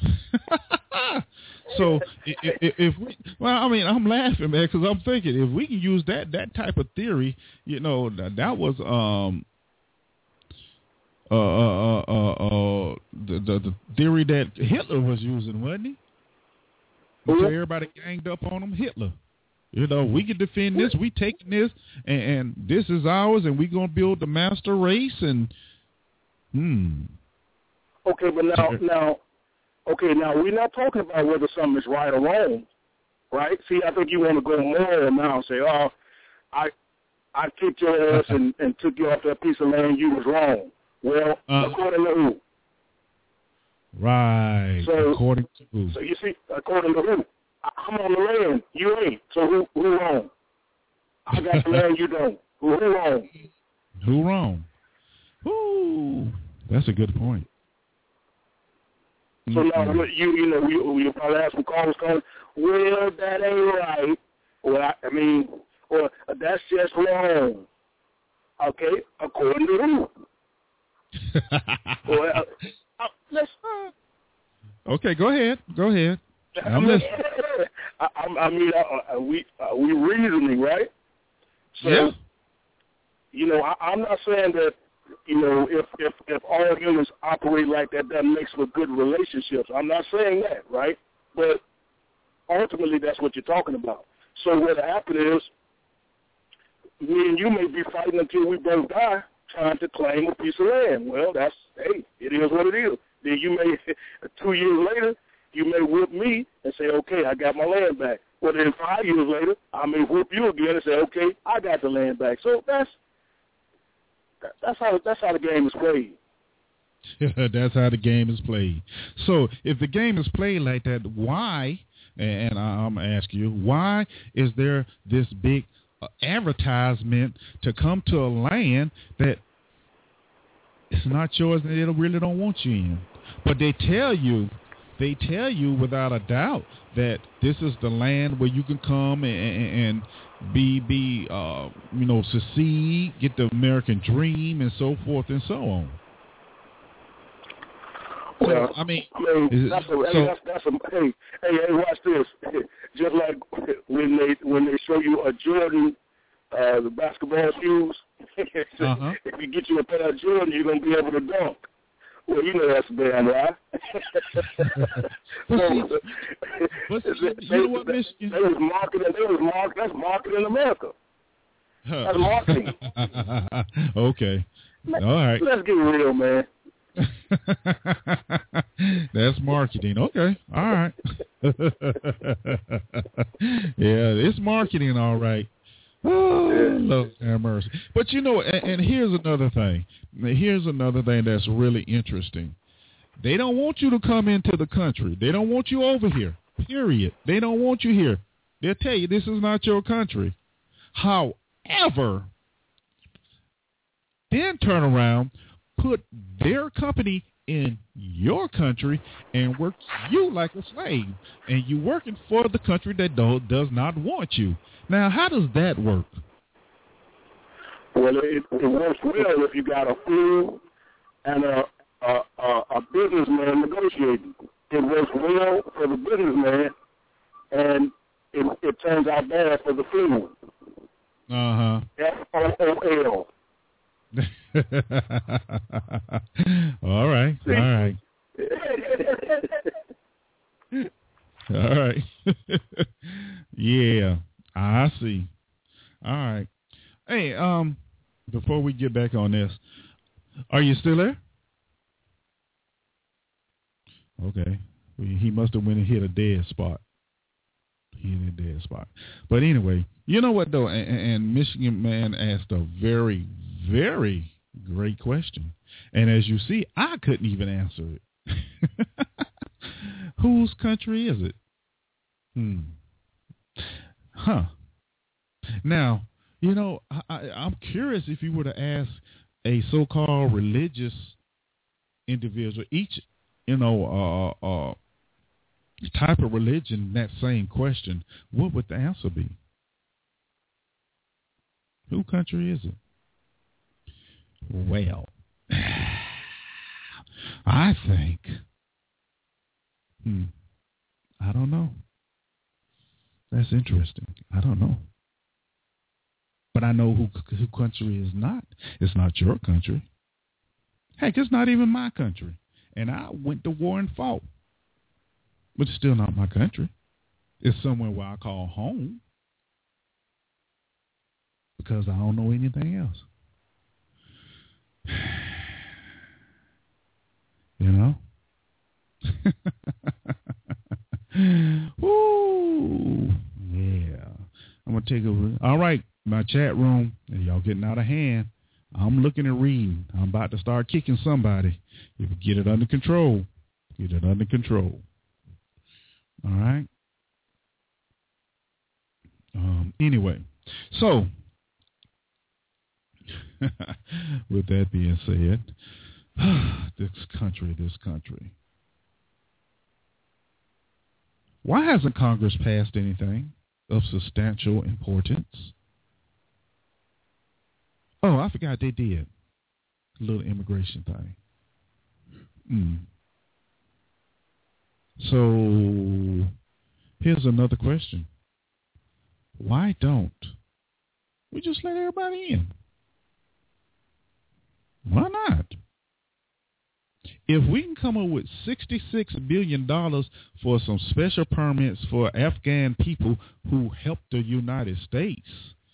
So if, if, if we, well, I mean, I'm laughing, man, because I'm thinking if we can use that that type of theory, you know, that, that was um uh uh uh, uh the, the the theory that Hitler was using, wasn't he? Until everybody ganged up on him, Hitler. You know, we can defend this, we taking this, and, and this is ours, and we gonna build the master race, and hmm.
Okay, but now, now, okay, now we're not talking about whether something is right or wrong, right? See, I think you want to go more now and say, oh, I, I kicked your ass and, and took you off that piece of land. You was wrong. Well, uh, according to who?
Right.
So,
according to who?
So you see, according to who? I'm on the land. You ain't. So who who wrong? I got the land. You don't. Who, who wrong?
Who wrong? Ooh, that's a good point.
So now you you know you you probably have some callers calling. Well, that ain't right. Well, I, I mean, or that's just wrong. Okay, according to who? well, uh, uh, let's.
Okay, go ahead. Go ahead. I'm listening.
I, I, I mean, uh, uh, we uh, we reasoning, right? So,
yeah.
You know, I, I'm not saying that. You know, if, if if all humans operate like that, that makes for good relationships. I'm not saying that, right? But ultimately, that's what you're talking about. So what happened is, me and you may be fighting until we both die, trying to claim a piece of land. Well, that's, hey, it is what it is. Then you may, two years later, you may whip me and say, okay, I got my land back. Well, then five years later, I may whip you again and say, okay, I got the land back. So that's, That's how that's how the game is played.
That's how the game is played. So if the game is played like that, why, and I'm going to ask you, why is there this big uh, advertisement to come to a land that it's not yours and they really don't want you in? But they tell you, they tell you without a doubt that this is the land where you can come and, and, and be, be uh, you know, succeed, get the American dream, and so forth and so on.
Well,
so, I mean,
I mean that's a,
so,
hey, that's, that's a, hey, hey, hey, watch this. Just like when they when they show you a Jordan, uh, the basketball shoes,
uh-huh.
if you get you a pair of Jordan, you're gonna be able to dunk. Well, you know that's a damn lie.
but
so,
see, but see,
they,
you know what, Michigan?
They was marketing. They was marketing. That's marketing America.
Huh.
That's marketing.
Okay. All right.
Let's get real, man.
That's marketing. Okay. All right. Yeah, it's marketing, all right. Oh, Lord have mercy. But you know, and, and here's another thing. Here's another thing that's really interesting. They don't want you to come into the country. They don't want you over here. Period. They don't want you here. They'll tell you this is not your country. However, then turn around, put their company in your country and work you like a slave. And you're working for the country that do, does not want you. Now, how does that work?
Well, it, it works well if you got a fool and a, a, a, a businessman negotiating. It works well for the businessman, and it, it turns out bad for the fool.
Uh-huh.
F O O L.
All right. All right. All right. Yeah, I see. All right. Hey, um, before we get back on this, are you still there? Okay. He must have went and hit a dead spot. He hit a dead spot. But anyway, you know what, though? And, and Michigan Man asked a very, very great question. And as you see, I couldn't even answer it. Whose country is it? Hmm. Huh. Now, you know, I, I, I'm curious if you were to ask a so-called religious individual, each, you know, uh, uh, type of religion, that same question, what would the answer be? Whose country is it? Well, I think, hmm, I don't know. That's interesting. I don't know. But I know who, who country is not. It's not your country. Heck, it's not even my country. And I went to war and fought. But it's still not my country. It's somewhere where I call home. Because I don't know anything else. You know? Woo! Yeah. I'm going to take over. All right, my chat room. Y'all getting out of hand. I'm looking and reading. I'm about to start kicking somebody. If you get it under control, get it under control. All right? Um, anyway, so with that being said, this country, this country. Why hasn't Congress passed anything of substantial importance? Oh, I forgot they did. A little immigration thing. Mm. So here's another question. Why don't we just let everybody in? Why not? If we can come up with sixty-six billion dollars for some special permits for Afghan people who helped the United States,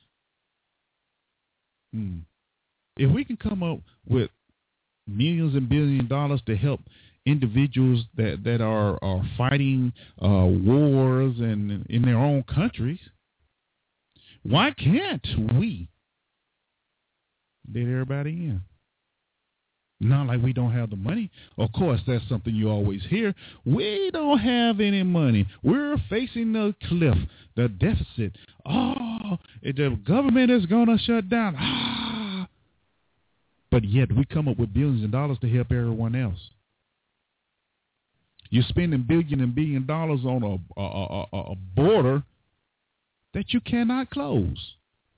hmm, if we can come up with millions and billions of dollars to help individuals that, that are, are fighting uh, wars and in their own countries, why can't we let everybody in? Not like we don't have the money. Of course, that's something you always hear. We don't have any money. We're facing the cliff, the deficit. Oh, the government is going to shut down. Ah. But yet we come up with billions of dollars to help everyone else. You're spending billion and billion dollars on a, a, a, a border that you cannot close.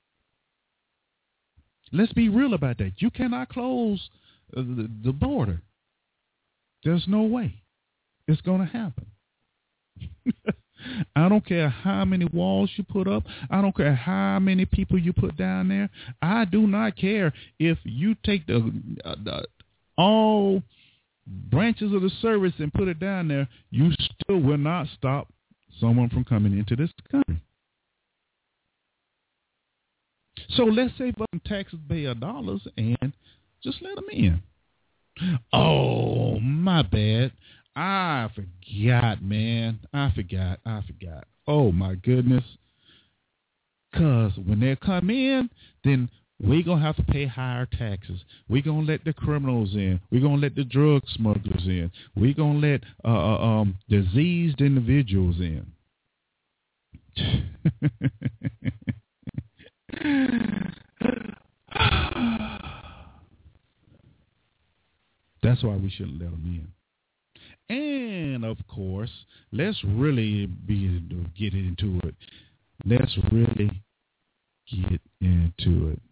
Let's be real about that. You cannot close The, the border. There's no way it's going to happen. I don't care how many walls you put up. I don't care how many people you put down there. I do not care if you take the, uh, the all branches of the service and put it down there. You still will not stop someone from coming into this country. So let's save up taxpayer dollars and just let them in. Oh, my bad. I forgot, man. I forgot. I forgot. Oh, my goodness. Because when they come in, then we're going to have to pay higher taxes. We're going to let the criminals in. We're going to let the drug smugglers in. We're going to let uh, um, diseased individuals in. That's why we shouldn't let them in. And, of course, let's really be get into it. Let's really get into it.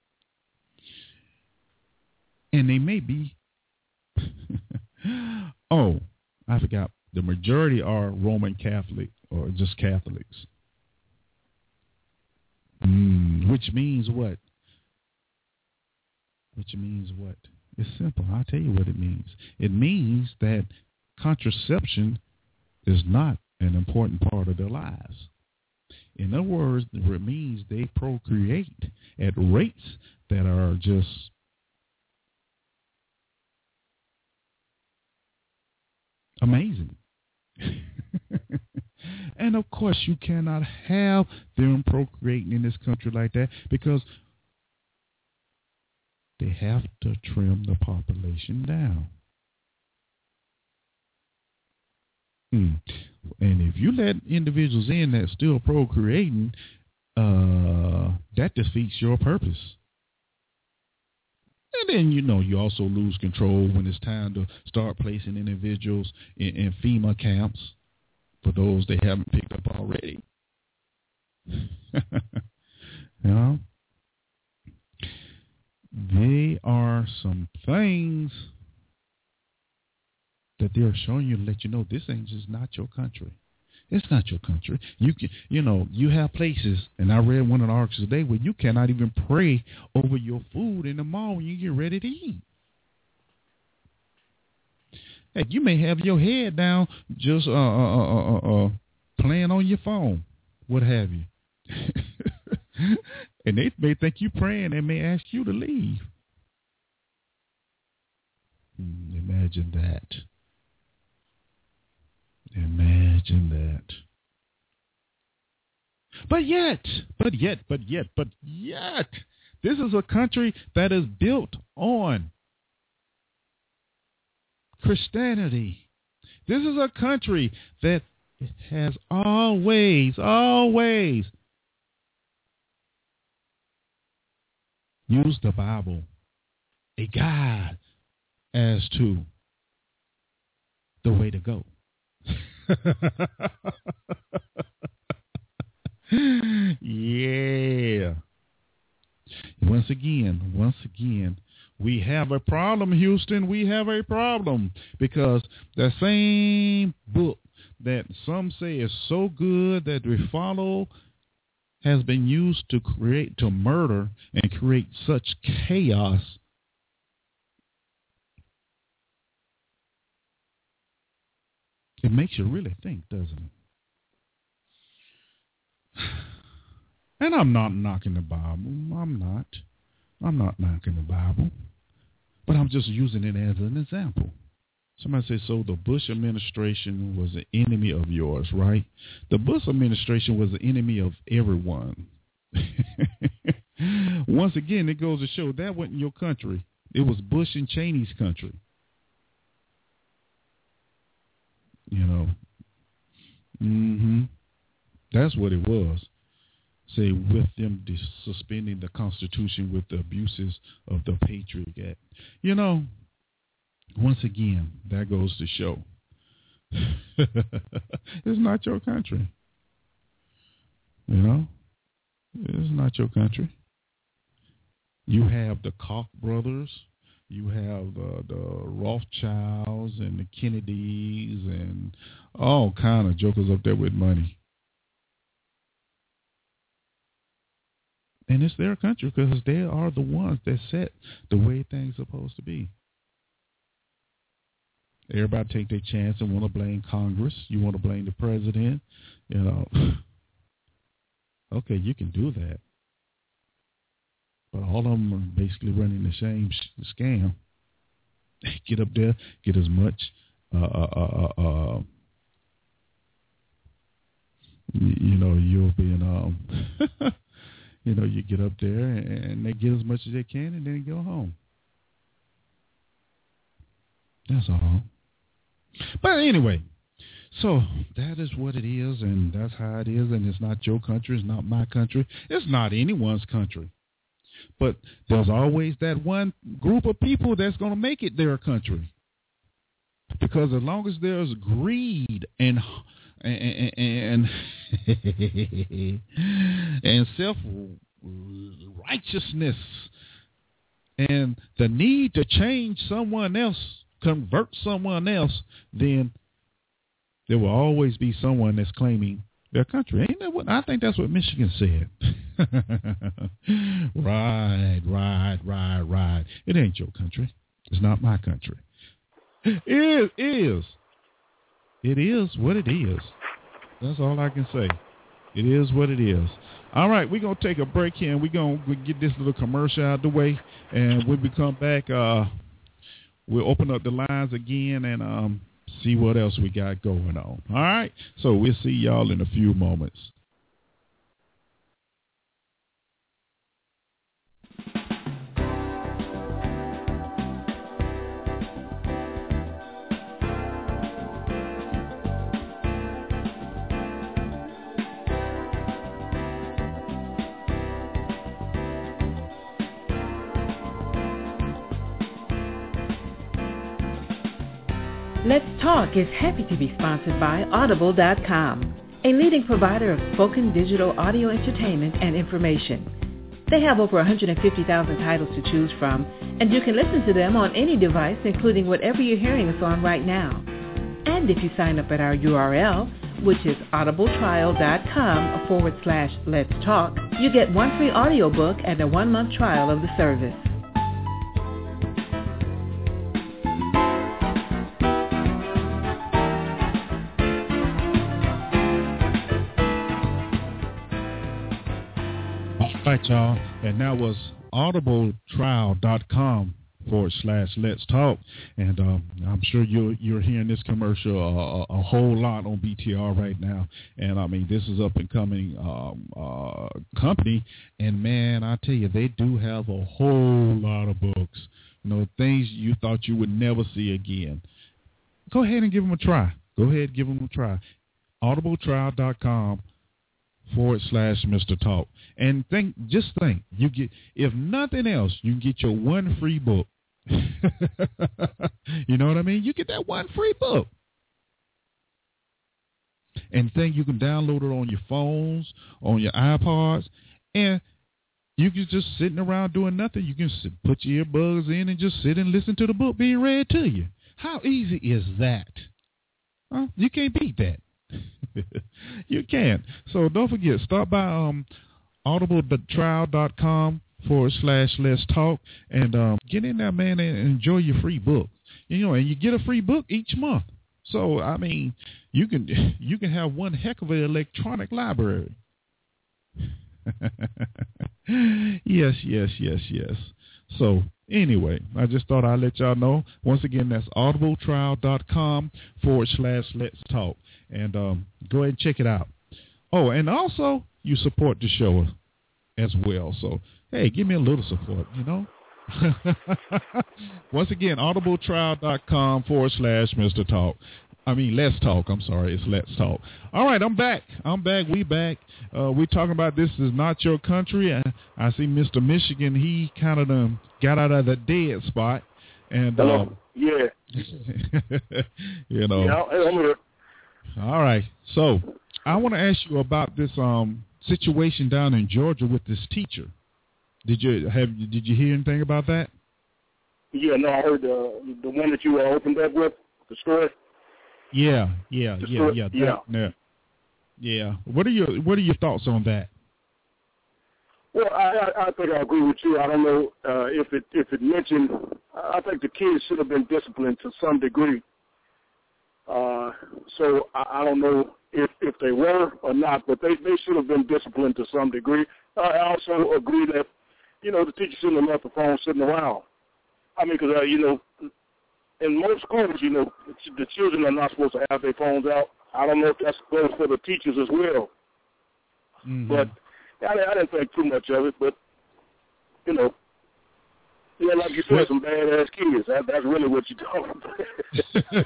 And they may be. Oh, I forgot. The majority are Roman Catholic or just Catholics. Mm, which means what? Which means what? It's simple. I'll tell you what it means. It means that contraception is not an important part of their lives. In other words, it means they procreate at rates that are just amazing. And of course, you cannot have them procreating in this country like that because they have to trim the population down. Hmm. And if you let individuals in that still procreating, uh, that defeats your purpose. And then, you know, you also lose control when it's time to start placing individuals in, in FEMA camps for those they haven't picked up already. You know? There are some things that they're showing you to let you know this ain't just not your country. It's not your country. You can, you know, you have places, and I read one of the articles today where you cannot even pray over your food in the mall when you get ready to eat. Heck, you may have your head down just uh, uh, uh, uh, uh, playing on your phone, what have you. And they may think you're praying and may ask you to leave. Imagine that. Imagine that. But yet, but yet, but yet, but yet, this is a country that is built on Christianity. This is a country that has always, always used the Bible, a guide as to the way to go. Yeah. Once again, once again, we have a problem, Houston. We have a problem because the same book that some say is so good that we follow has been used to create, to murder and create such chaos. It makes you really think, doesn't it? And I'm not knocking the Bible. I'm not. I'm not knocking the Bible. But I'm just using it as an example. Somebody says, so the Bush administration was an enemy of yours, right? The Bush administration was an enemy of everyone. Once again, it goes to show that wasn't your country. It was Bush and Cheney's country. You know. Mm-hmm. That's what it was. Say, with them dis- suspending the Constitution with the abuses of the Patriot Act. You know, once again, that goes to show it's not your country. You know, it's not your country. You have the Koch brothers. You have uh, the Rothschilds and the Kennedys and all kind of jokers up there with money. And it's their country because they are the ones that set the way things are supposed to be. Everybody take their chance and want to blame Congress. You want to blame the president. You know, okay, you can do that. But all of them are basically running the same sh- scam. Get up there, get as much, uh, uh, uh, uh, you, you know, you'll be in, um, you know, you get up there and they get as much as they can and then go home. That's all. But anyway, so that is what it is, and that's how it is, and it's not your country, it's not my country, it's not anyone's country. But there's always that one group of people that's going to make it their country. Because as long as there's greed and and and, and self-righteousness and the need to change someone else, convert someone else, then there will always be someone that's claiming their country. Ain't that what? I think that's what Michigan said. Right, right, right, right. It ain't your country. It's not my country. It is. It is what it is. That's all I can say. It is what it is. All right, we're going to take a break here, and we're going to get this little commercial out of the way. And when we come back, uh, we'll open up the lines again and um, see what else we got going on. All right? So we'll see y'all in a few moments.
Let's Talk is happy to be sponsored by Audible dot com, a leading provider of spoken digital audio entertainment and information. They have over one hundred fifty thousand titles to choose from, and you can listen to them on any device, including whatever you're hearing us on right now. And if you sign up at our U R L, which is audibletrial.com forward slash Let's Talk, you get one free audiobook and a one-month trial of the service.
All right, y'all, and that was audibletrial.com forward slash Let's Talk, and um, I'm sure you're you're hearing this commercial uh, a, a whole lot on B T R right now, and I mean this is up and coming um, uh, company, and man, I tell you, they do have a whole lot of books, you know, things you thought you would never see again. Go ahead and give them a try. Go ahead and give them a try. audibletrial.com forward slash Mister Talk. And think, just think, you get, if nothing else, you get your one free book. You know what I mean? You get that one free book. And think you can download it on your phones, on your iPods, and you can just sitting around doing nothing. You can sit, put your earbuds in and just sit and listen to the book being read to you. How easy is that? Huh? You can't beat that. You can. So don't forget, stop by um, audibletrial.com forward slash Let's Talk and um, get in there, man, and enjoy your free book. You know, and you get a free book each month. So I mean, you can you can have one heck of an electronic library. Yes, yes, yes, yes. So anyway, I just thought I'd let y'all know. Once again, that's audibletrial.com forward slash Let's Talk. And um, go ahead and check it out. Oh, and also, you support the show as well. So, hey, give me a little support, you know. Once again, audibletrial.com forward slash Mister Talk. I mean, Let's Talk. I'm sorry. It's Let's Talk. All right, I'm back. I'm back. We back. Uh, we talking about This Is Not Your Country. I, I see Mister Michigan. He kind of um, got out of the dead spot. And uh,
yeah.
You know.
Yeah, I'm here.
All right. So I want to ask you about this um, situation down in Georgia with this teacher. Did you have? Did you hear anything about that?
Yeah, no, I heard the the one that you uh, opened up with, the story.
Yeah, yeah,
the
yeah,
story?
yeah,
yeah,
that, yeah. Yeah. What are your What are your thoughts on that?
Well, I, I, I think I agree with you. I don't know uh, if it if it mentioned. I think the kids should have been disciplined to some degree. Uh, so I, I don't know if, if they were or not, but they, they should have been disciplined to some degree. Uh, I also agree that, you know, the teacher shouldn't have left the phone sitting around. I mean, because, uh, you know, in most schools, you know, the children are not supposed to have their phones out. I don't know if that goes for the teachers as well.
Mm-hmm.
But I, I didn't think too much of it, but, you know, yeah, like you said, what? Some badass kids. That, that's really what you're talking about.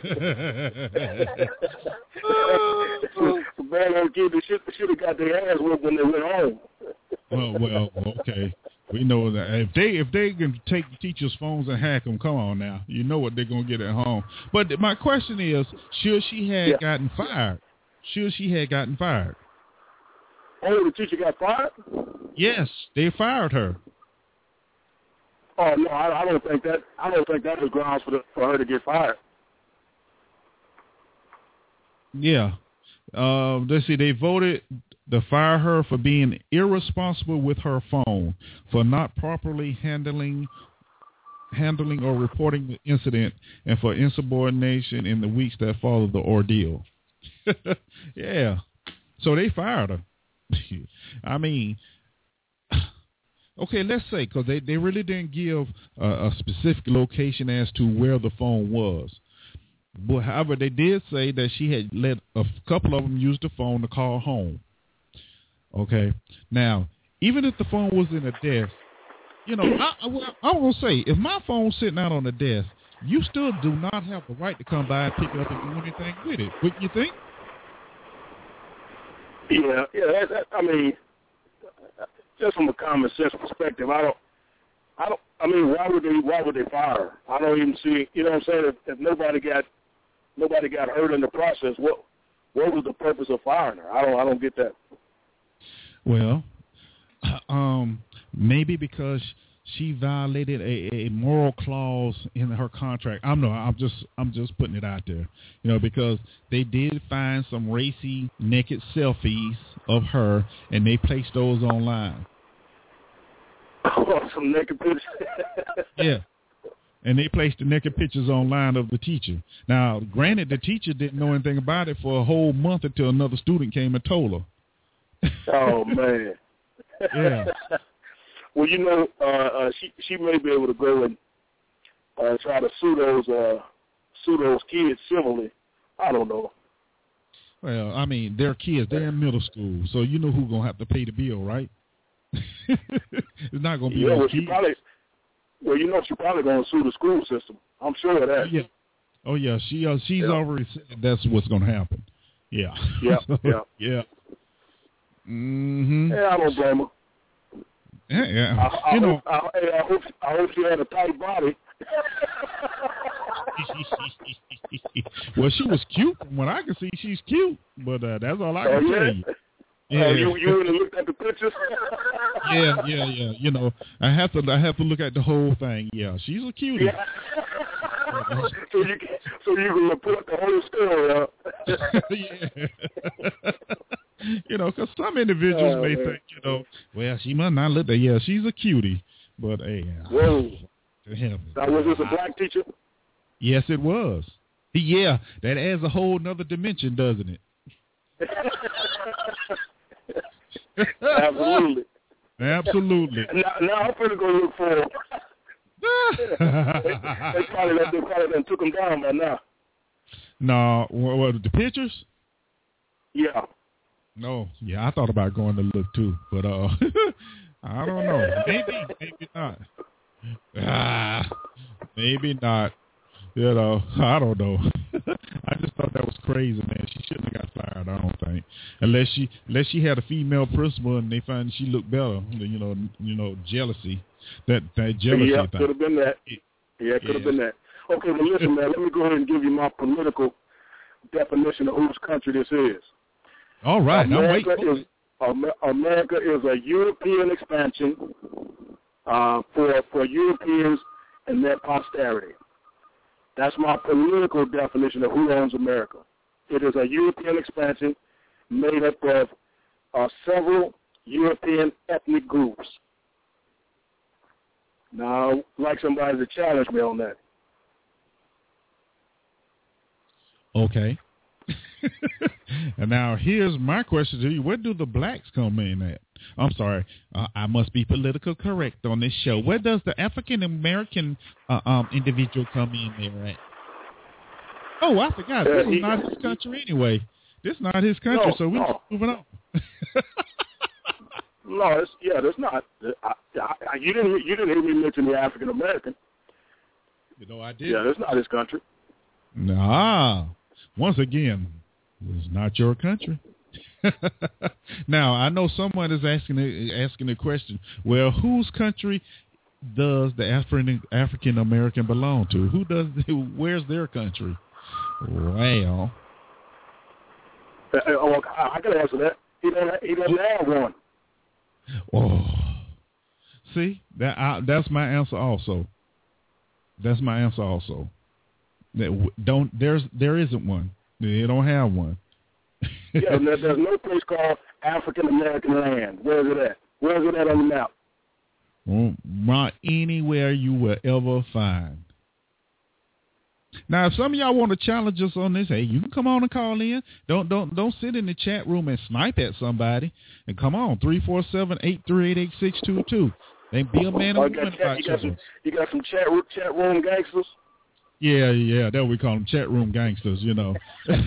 Some badass kids that should, should have got their ass whooped when they went home.
Well, well, okay. We know that if they if they can take the teachers' phones and hack them, come on now. You know what they're going to get at home. But my question is, should she have yeah. gotten fired? Should she have gotten fired?
Oh, the teacher got fired?
Yes, they fired her.
Oh no, I, I don't think that. I don't think that was grounds for the, for her to get fired.
Yeah, uh, let's see. They voted to fire her for being irresponsible with her phone, for not properly handling, handling or reporting the incident, and for insubordination in the weeks that followed the ordeal. Yeah, so they fired her. I mean, okay, let's say, because they, they really didn't give uh, a specific location as to where the phone was. But however, they did say that she had let a couple of them use the phone to call home. Okay. Now, even if the phone was in a desk, you know, I, I, I will say, if my phone's sitting out on the desk, you still do not have the right to come by and pick it up and do anything with it. Wouldn't you think?
Yeah, yeah. That, that, I mean, just from a common sense perspective, I don't, I don't. I mean, why would they? Why would they fire her? I don't even see. You know what I'm saying? If, if nobody got, nobody got hurt in the process, what, what was the purpose of firing her? I don't. I don't get that.
Well, um, maybe because she violated a, a moral clause in her contract. I'm no, I'm just, I'm just putting it out there, you know, because they did find some racy naked selfies of her, and they placed those online.
Oh, some naked pictures.
Yeah, and they placed the naked pictures online of the teacher. Now, granted, the teacher didn't know anything about it for a whole month until another student came and told her.
Oh man.
Yeah.
Well, you know, uh, uh, she she may be able to go and uh, try to sue those uh, sue those kids civilly. I don't know.
Well, I mean, they're kids. They're in middle school, so you know who's gonna have to pay the bill, right? It's not gonna be
yeah,
those
well,
kids.
she probably, well, you know, she's probably gonna sue the school system. I'm sure of that.
Yeah. Oh yeah, she uh, she's
yeah.
already said that's what's gonna happen. Yeah.
Yeah. Yeah.
Yeah. Mm-hmm.
Yeah, I don't blame her.
Yeah, yeah.
I, I
you
hope,
know,
I, I hope I hope she had a tight body.
well, she was cute. From what I can see, she's cute. But uh, that's all I
Oh,
can
yeah?
tell you. Yeah.
Uh, you you really looked at the pictures?
yeah, yeah, yeah. You know, I have to I have to look at the whole thing. Yeah, she's a cutie.
Yeah. so you can, so you can put up the whole story up.
Yeah. You know, because some individuals
oh,
may
man.
think, you know, well, she must not look that. Yeah, she's a cutie. But, hey.
Whoa.
Hell,
now, was this a black teacher?
Yes, it was. Yeah, that adds a whole nother dimension, doesn't it?
Absolutely.
Absolutely.
Now, now I'm going to go look for him. they, they probably they probably done took him down by now.
No, what, what the pictures?
Yeah.
No, yeah, I thought about going to look too, but uh, I don't know. Maybe, maybe not. Ah, maybe not. You know, I don't know. I just thought that was crazy, man. She shouldn't have got fired, I don't think, unless she unless she had a female principal and they find she looked better. You know, you know, jealousy. That that jealousy
yeah,
thing.
could have been that. Yeah, could have
yeah.
been that. Okay, well, listen, man. Let me go ahead and give you my political definition of whose country this is.
All right,
America
I'm waiting.
is America is a European expansion uh, for for Europeans and their posterity. That's my political definition of who owns America. It is a European expansion made up of uh, several European ethnic groups. Now, I'd like somebody to challenge me on that.
Okay. And now here's my question to you. Where do the blacks come in at? I'm sorry. Uh, I must be politically correct on this show. Where does the African-American uh, um, individual come in there at? Oh, I forgot. This
Uh,
is
he-
not his country anyway. This is not his country,
No,
so we're
no.
just moving on.
No, it's, yeah, that's not. I, I, you didn't. You didn't hear me mention the African American.
You know, I did.
Yeah, that's not his country.
Nah. Once again, it's not your country. Now, I know someone is asking the, asking the question, well, whose country does the African African American belong to? Who does? Where's their country? Well,
Uh, oh, I, I can answer that. He doesn't. He doesn't have one.
oh, see that I, that's my answer also. That's my answer also. That w- don't there's there isn't one. They don't have one.
Yeah, there, there's no place called African American land. Where's it at? Where's it at on the map?
Well, not anywhere you will ever find. Now, if some of y'all want to challenge us on this, hey, you can come on and call in. Don't don't don't sit in the chat room and snipe at somebody. And come on, three four seven, eight three eight, eight six two two. They be a man
Oh,
and
you,
woman
got chat,
about
you, got some,
you.
you got some chat, room, chat room gangsters?
Yeah, yeah, that we call them chat room gangsters, you know.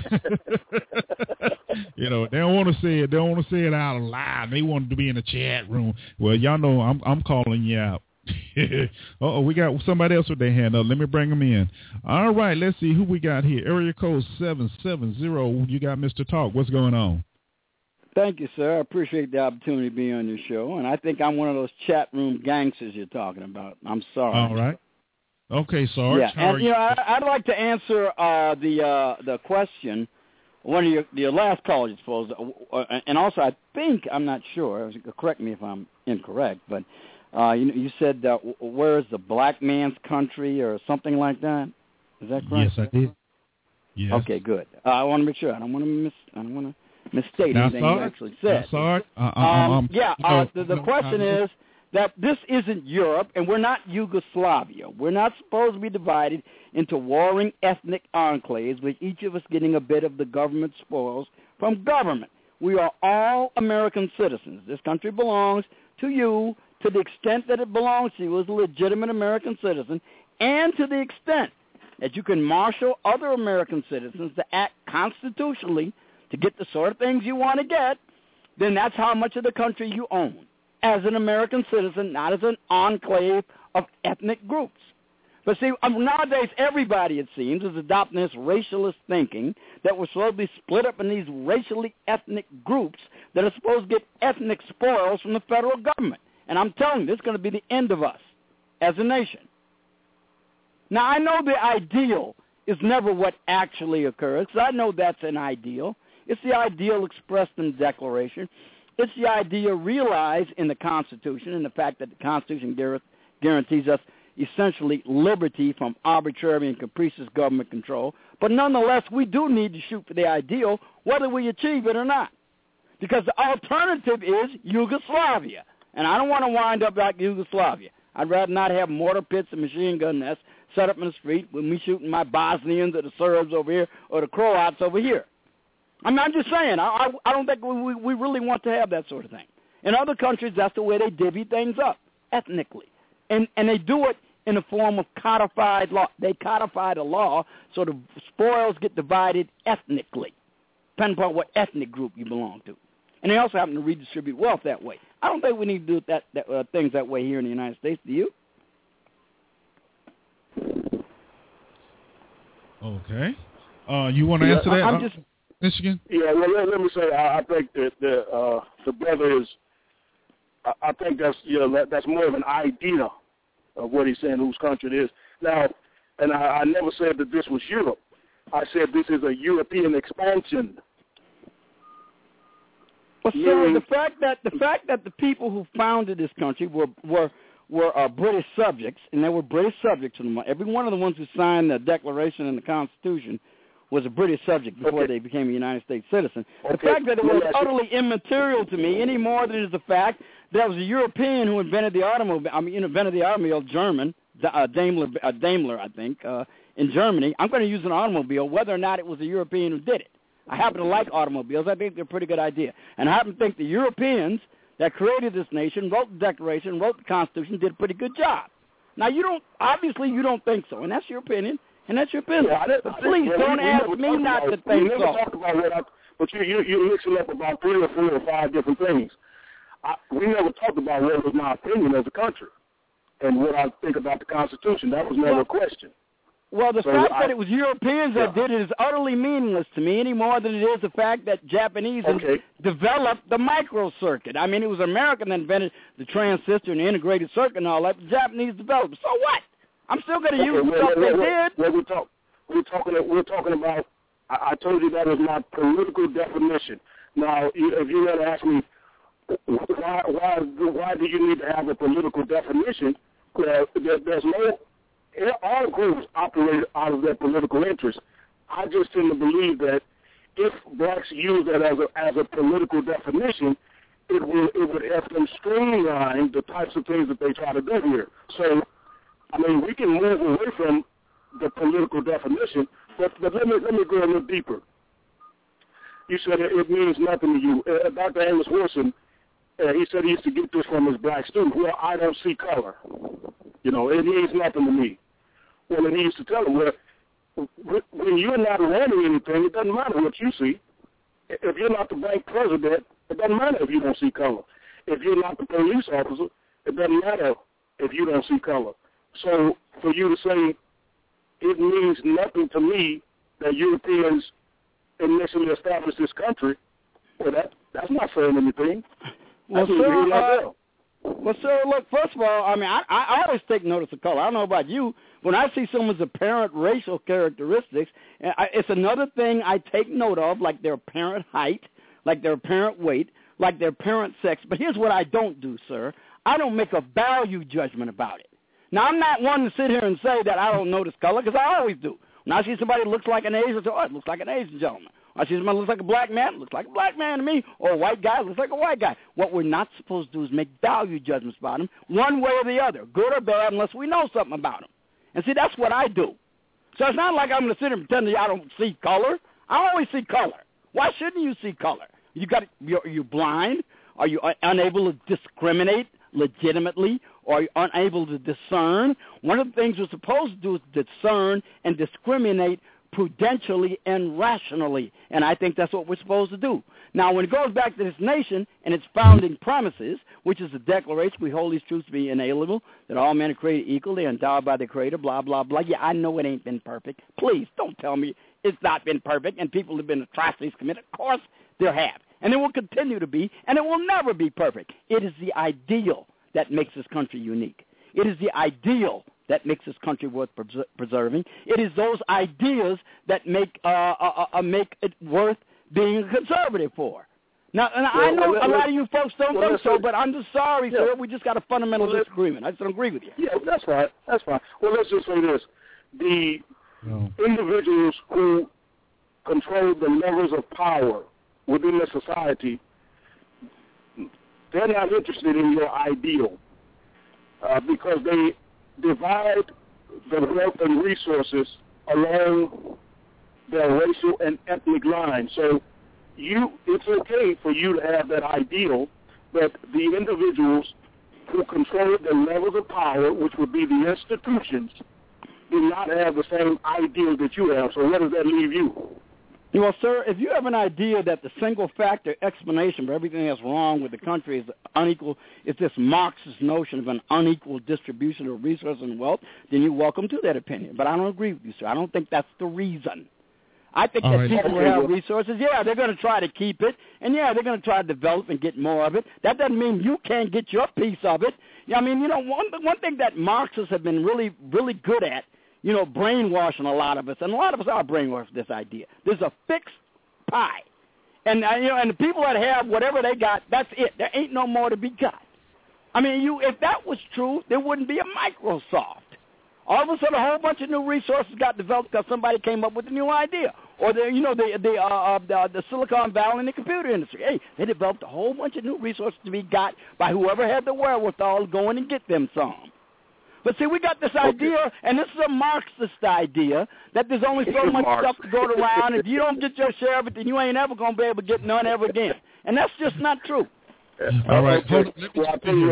You know, they don't want to say it. They don't want to say it out loud. They want to be in the chat room. Well, y'all know I'm I'm calling you out. Uh-oh, we got somebody else with their hand up. Let me bring them in. All right, let's see who we got here. Area code seven seven zero. You got Mister Talk. What's going on?
Thank you, sir. I appreciate the opportunity to be on your show. And I think I'm one of those chat room gangsters you're talking about. I'm sorry.
All right. Okay, Sarge.
Yeah,
How
and
are
you know, I, I'd like to answer uh, the uh, the question. One of your your last call, you suppose, uh, and also I think I'm not sure. Correct me if I'm incorrect, but uh, you you said uh, where is the black man's country or something like that? Is that correct?
Yes, I did. Yes.
Okay, good. Uh, I want to make sure. I don't want to miss. I don't want to misstate
Now,
anything
Sarge,
you actually said.
now, Sarge, uh, uh,
Um,
um,
yeah,
no,
uh, the, the
no,
question
uh,
is that this isn't Europe, and we're not Yugoslavia. We're not supposed to be divided into warring ethnic enclaves, with each of us getting a bit of the government spoils from government. We are all American citizens. This country belongs to you to the extent that it belongs to you as a legitimate American citizen, and to the extent that you can marshal other American citizens to act constitutionally to get the sort of things you want to get, then that's how much of the country you own as an American citizen, not as an enclave of ethnic groups. But see, um, nowadays everybody, it seems, is adopting this racialist thinking that we're supposed to be split up in these racially ethnic groups that are supposed to get ethnic spoils from the federal government. And I'm telling you, this is going to be the end of us as a nation. Now, I know the ideal is never what actually occurs, because I know that's an ideal. It's the ideal expressed in the Declaration. It's the idea realized in the Constitution, and the fact that the Constitution guarantees us essentially liberty from arbitrary and capricious government control. But nonetheless, we do need to shoot for the ideal, whether we achieve it or not. Because the alternative is Yugoslavia. And I don't want to wind up like Yugoslavia. I'd rather not have mortar pits and machine gun nests set up in the street with me shooting my Bosnians or the Serbs over here or the Croats over here. I mean, I'm just saying, I, I, I don't think we, we really want to have that sort of thing. In other countries, that's the way they divvy things up, ethnically. And and they do it in the form of codified law. They codify the law so the spoils get divided ethnically, depending upon what ethnic group you belong to. And they also happen to redistribute wealth that way. I don't think we need to do that, that uh, things that way here in the United States. Do you?
Okay. Uh, you want to
Yeah,
answer that?
I'm
uh,
just,
Michigan?
Yeah, well, let, let me say, I, I think that the uh, the brother is, I, I think that's you know that, that's more of an idea of what he's saying, whose country it is. Now, and I, I never said that this was Europe. I said this is a European expansion.
Well, sir, the fact that the fact that the people who founded this country were were were uh, British subjects, and they were British subjects. Every one of the ones who signed the Declaration and the Constitution was a British subject before okay. they became a United States citizen. Okay. The fact that it was utterly immaterial to me any more than is the fact that it was a European who invented the automobile. I mean, invented the automobile, German, uh, Daimler, uh, Daimler, I think, uh, in Germany. I'm going to use an automobile, whether or not it was a European who did it. I happen to like automobiles. I think they're a pretty good idea. And I happen to think the Europeans that created this nation, wrote the Declaration, wrote the Constitution, did a pretty good job. Now, you don't, obviously you don't think so, and that's your opinion. And that's your business. Yeah, but please well, don't we, ask we me not to think
we never
so.
Talk about what I, but you, you, you're mixing up about three or four or five different things. I, we never talked about what was my opinion as a country and what I think about the Constitution. That was never
well,
a question.
Well, the
so
fact
I,
that it was Europeans yeah. that did it is utterly meaningless to me any more than it is the fact that Japanese
okay.
developed the microcircuit. I mean, it was American that invented the transistor and the integrated circuit and all that. The Japanese developed it. So what? I'm still going to
okay,
use the
well,
stuff
well,
they
well,
did.
Well, we're, talk, we're, talking, we're talking about, I, I told you that was my political definition. Now, if you're going to ask me, why, why, why do you need to have a political definition? Well, there, there's no, all groups operate out of their political interest. I just tend to believe that if blacks use that as a, as a political definition, it will it would help them streamline the types of things that they try to do here. So, I mean, we can move away from the political definition, but, but let me let me go a little deeper. You said it, it means nothing to you. Uh, Doctor Amos Wilson, uh, he said he used to get this from his black students. Well, I don't see color. You know, it means nothing to me. Well, and he used to tell them, well, when you're not learning anything, it doesn't matter what you see. If you're not the bank president, it doesn't matter if you don't see color. If you're not the police officer, it doesn't matter if you don't see color. So for you to say it means nothing to me that Europeans initially established this country, well, that that's not saying anything.
Well, sir, uh, well, sir, look, first of all, I mean, I, I always take notice of color. I don't know about you. When I see someone's apparent racial characteristics, I, it's another thing I take note of, like their apparent height, like their apparent weight, like their apparent sex. But here's what I don't do, sir. I don't make a value judgment about it. Now, I'm not one to sit here and say that I don't notice color, because I always do. When I see somebody that looks like an Asian, I say, oh, it looks like an Asian gentleman. I see somebody that looks like a black man, it looks like a black man to me, or a white guy, looks like a white guy. What we're not supposed to do is make value judgments about them, one way or the other, good or bad, unless we know something about them. And see, that's what I do. So it's not like I'm going to sit here and pretend that I don't see color. I always see color. Why shouldn't you see color? You got you're, are you blind? Are you unable to discriminate legitimately? Or are you unable to discern? One of the things we're supposed to do is discern and discriminate prudentially and rationally, and I think that's what we're supposed to do. Now, when it goes back to this nation and its founding premises, which is the Declaration, we hold these truths to be inalienable, that all men are created equal, they are endowed by the Creator, blah, blah, blah. Yeah, I know it ain't been perfect. Please, don't tell me it's not been perfect and people have been atrocities committed. Of course there have, and it will continue to be, and it will never be perfect. It is the ideal that makes this country unique. It is the ideal that makes this country worth pres- preserving. It is those ideas that make uh, uh, uh, make it worth being a conservative for. Now, and well, I know well, a lot of you folks don't well, think so, but I'm just sorry, yeah. sir. We just got a fundamental well, disagreement. I just don't agree with you.
Yeah, that's right. That's right. Well, let's just say this. The no. individuals who control the levers of power within the society, they're not interested in your ideal uh, because they divide the wealth and resources along their racial and ethnic lines. So you, it's okay for you to have that ideal, but the individuals who control the levels of power, which would be the institutions, do not have the same ideal that you have. So where does that leave you?
Well, sir, if you have an idea that the single factor explanation for everything that's wrong with the country is unequal, is this Marxist notion of an unequal distribution of resources and wealth, then you're welcome to that opinion. But I don't agree with you, sir. I don't think that's the reason. I think All that right. people who have resources, yeah, they're going to try to keep it, and yeah, they're going to try to develop and get more of it. That doesn't mean you can't get your piece of it. I mean, you know, one one thing that Marxists have been really, really good at, you know, brainwashing a lot of us, and a lot of us are brainwashed with this idea. There's a fixed pie, and uh, you know, and the people that have whatever they got, that's it. There ain't no more to be got. I mean, you if that was true, there wouldn't be a Microsoft. All of a sudden, a whole bunch of new resources got developed because somebody came up with a new idea, or the you know the the uh, the, the Silicon Valley and the computer industry. Hey, they developed a whole bunch of new resources to be got by whoever had the wherewithal to go in and get them some. But see, we got this idea, okay. and this is a Marxist idea, that there's only so much Marx. stuff to go around. If you don't get your share of it, then you ain't ever going to be able to get none ever again. And that's just not true.
All right. Hold on. Let me
well, I'll tell you,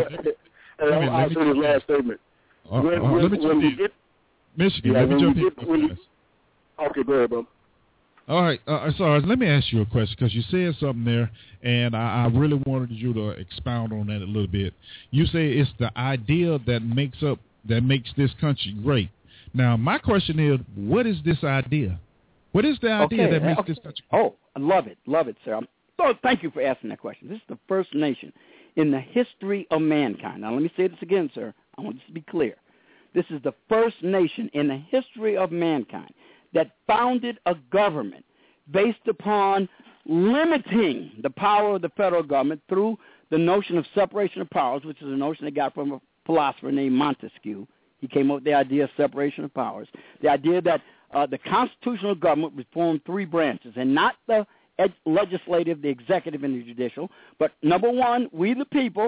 I'll say this last statement.
Uh, when, uh, when, let me jump in. Get, Michigan,
yeah,
let me jump
get, in. You, okay, go ahead, bro.
All right. Uh, sorry, let me ask you a question because you said something there, and I, I really wanted you to expound on that a little bit. You say it's the idea that makes up that makes this country great. Now, my question is, what is this idea? What is the idea
okay.
that makes
okay.
this country great?
Oh, I love it. Love it, sir. So thank you for asking that question. This is the first nation in the history of mankind. Now, let me say this again, sir. I want this to be clear. This is the first nation in the history of mankind that founded a government based upon limiting the power of the federal government through the notion of separation of powers, which is a notion they got from a philosopher named Montesquieu. He came up with the idea of separation of powers. The idea that uh, the constitutional government would form three branches, and not the ed- legislative, the executive, and the judicial, but number one, we the people,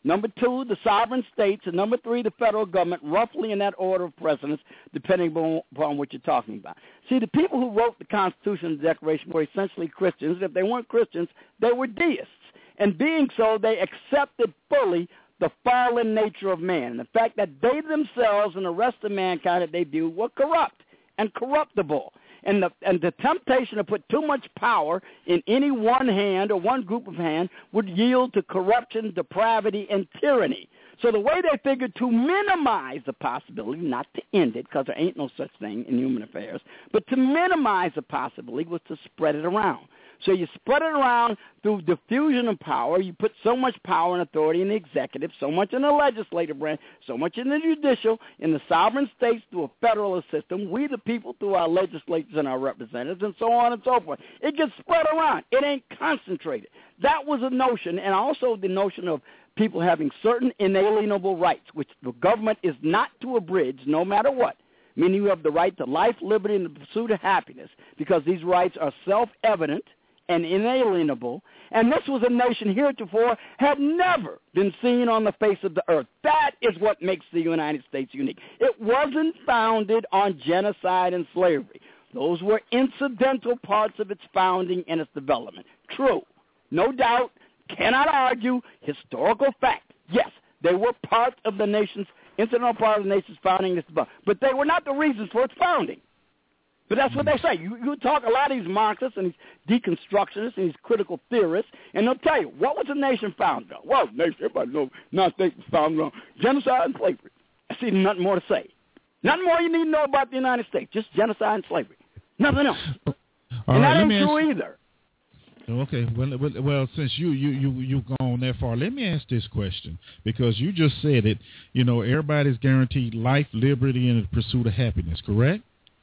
Number two, the sovereign states. And number three, the federal government, roughly in that order of precedence, depending upon, upon what you're talking about. See, the people who wrote the Constitution and the Declaration were essentially Christians. If they weren't Christians, they were deists. And being so, they accepted fully the fallen nature of man, and the fact that they themselves and the rest of mankind that they viewed were corrupt and corruptible. And the, and the temptation to put too much power in any one hand or one group of hands would yield to corruption, depravity, and tyranny. So the way they figured to minimize the possibility, not to end it, because there ain't no such thing in human affairs, but to minimize the possibility was to spread it around. So you spread it around through diffusion of power. You put so much power and authority in the executive, so much in the legislative branch, so much in the judicial, in the sovereign states through a federalist system, we the people through our legislators and our representatives, and so on and so forth. It gets spread around. It ain't concentrated. That was a notion, and also the notion of people having certain inalienable rights, which the government is not to abridge no matter what. Meaning you have the right to life, liberty, and the pursuit of happiness, because these rights are self-evident and inalienable, and this was a nation heretofore had never been seen on the face of the earth. That is what makes the United States unique. It wasn't founded on genocide and slavery. Those were incidental parts of its founding and its development. True, no doubt, cannot argue, historical fact. Yes, they were part of the nation's, incidental part of the nation's founding, but they were not the reasons for its founding. But that's what they say. You, you talk a lot of these Marxists and these deconstructionists and these critical theorists, and they'll tell you, what was the nation founded on? Well, the nation, everybody knows, United States was founded on genocide and slavery. I see nothing more to say. Nothing more you need to know about the United States, just genocide and slavery. Nothing else.
All
and
right,
that ain't
let me
true
ask,
either.
Okay, well, well, well, since you you you you've gone that far, let me ask this question, because you just said it. You know, everybody's guaranteed life, liberty, and the pursuit of happiness. Correct?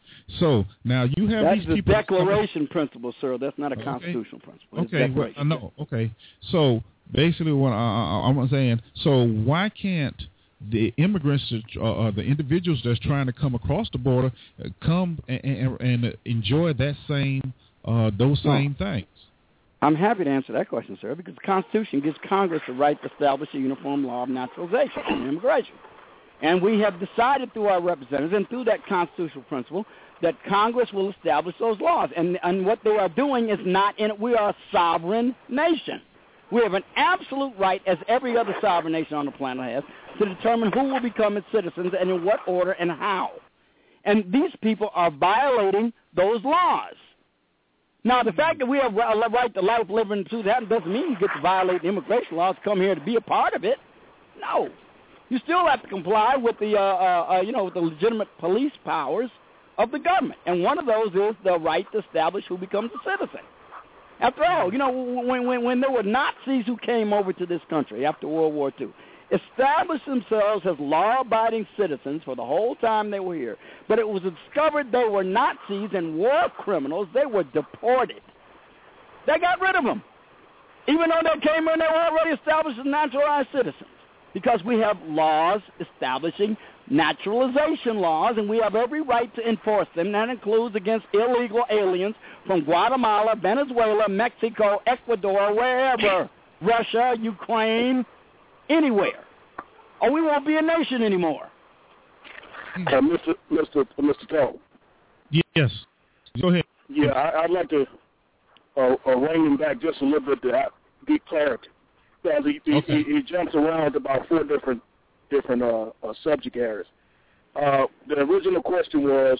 So now you have
That's
these
the
people.
declaration principle, sir. That's not a
Okay.
constitutional principle. It's
Okay, well,
declaration.
no, okay. So basically, what I, I, I'm saying, so why can't the immigrants, uh, uh, the individuals that's trying to come across the border, uh, come and, and, and enjoy that same, uh, those same
Well,
things?
I'm happy to answer that question, sir, because the Constitution gives Congress the right to establish a uniform law of naturalization and immigration. And we have decided through our representatives and through that constitutional principle that Congress will establish those laws. And, and what they are doing is not in it. We are a sovereign nation. We have an absolute right, as every other sovereign nation on the planet has, to determine who will become its citizens and in what order and how. And these people are violating those laws. Now, the fact that we have a right to life, liberty, and pursuit of happiness doesn't mean you get to violate the immigration laws to come here to be a part of it. No. You still have to comply with the, uh, uh, uh, you know, with the legitimate police powers of the government. And one of those is the right to establish who becomes a citizen. After all, you know, when, when, when there were Nazis who came over to this country after World War Two, established themselves as law-abiding citizens for the whole time they were here. But it was discovered they were Nazis and war criminals. They were deported. They got rid of them. Even though they came in, they were already established as naturalized citizens. Because we have laws establishing naturalization laws, and we have every right to enforce them. That includes against illegal aliens from Guatemala, Venezuela, Mexico, Ecuador, wherever, Russia, Ukraine, anywhere. Or we won't be a nation anymore.
Uh, Mister Mister Mister Tone.
Yes. Go ahead.
Yeah, I, I'd like to uh, uh, rein him back just a little bit to have, get clarity. Because he, he,
Okay.
he, he jumps around about four different different uh, uh, subject areas. Uh, the original question was,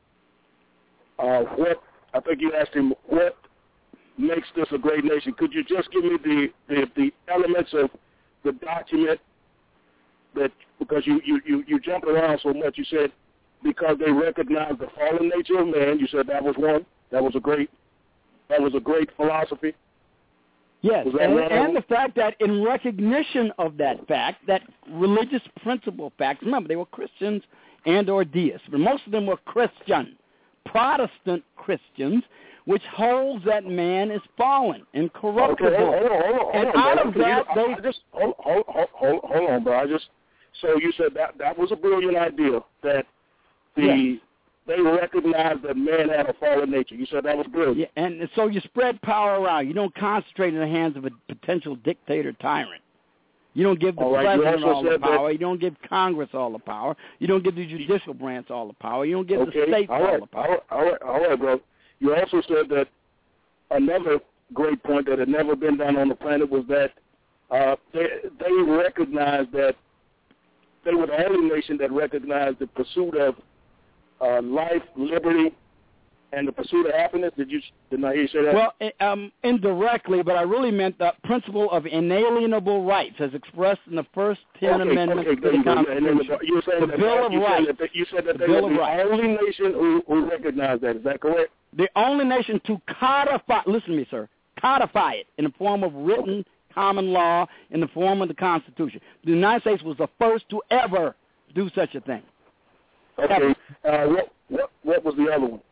uh, what, I think you asked him, what makes this a great nation? Could you just give me the, the, the elements of the document that, because you, you, you, you jump around so much, you said because they recognize the fallen nature of man, you said that was one, that was a great, that was a great philosophy.
Yes,
Was that
and,
right?
and the fact that in recognition of that fact, that religious principle facts, remember, they were Christians and or deists, but most of them were Christian, Protestant Christians, which holds that man is fallen and corruptible.
Okay, hold on, hold on, hold on.
And
hold on,
out of
bro.
that,
I,
they...
I just, hold, hold, hold, hold, hold on, bro. I just, so you said that that was a brilliant idea, that the...
Yes.
They recognize that man had a fallen nature. You said that was brilliant.
Yeah, and so you spread power around. You don't concentrate in the hands of a potential dictator tyrant. You don't give the
all right,
president all the power.
That.
You don't give Congress all the power. You don't give the judicial branch all the power. You don't give
okay.
the states
all, right.
all the power.
All right, all right, bro. You also said that another great point that had never been done on the planet was that uh, they, they recognized that they were the only nation that recognized the pursuit of uh, life, liberty, and the pursuit of happiness. Did you did I hear you say that?
Well, um, indirectly, but I really meant the principle of inalienable rights as expressed in the first ten
okay,
amendments
okay,
to the Constitution.
The, you said
the
that,
Bill of
you
Rights.
Said that, you said that
the
they
Bill
were
of
the
Rights.
only nation who, who recognized that. Is that correct?
The only nation to codify, listen to me, sir, codify it in the form of written
okay.
common law in the form of the Constitution. The United States was the first to ever do such a thing.
Okay. Uh, what, what, what was the other one?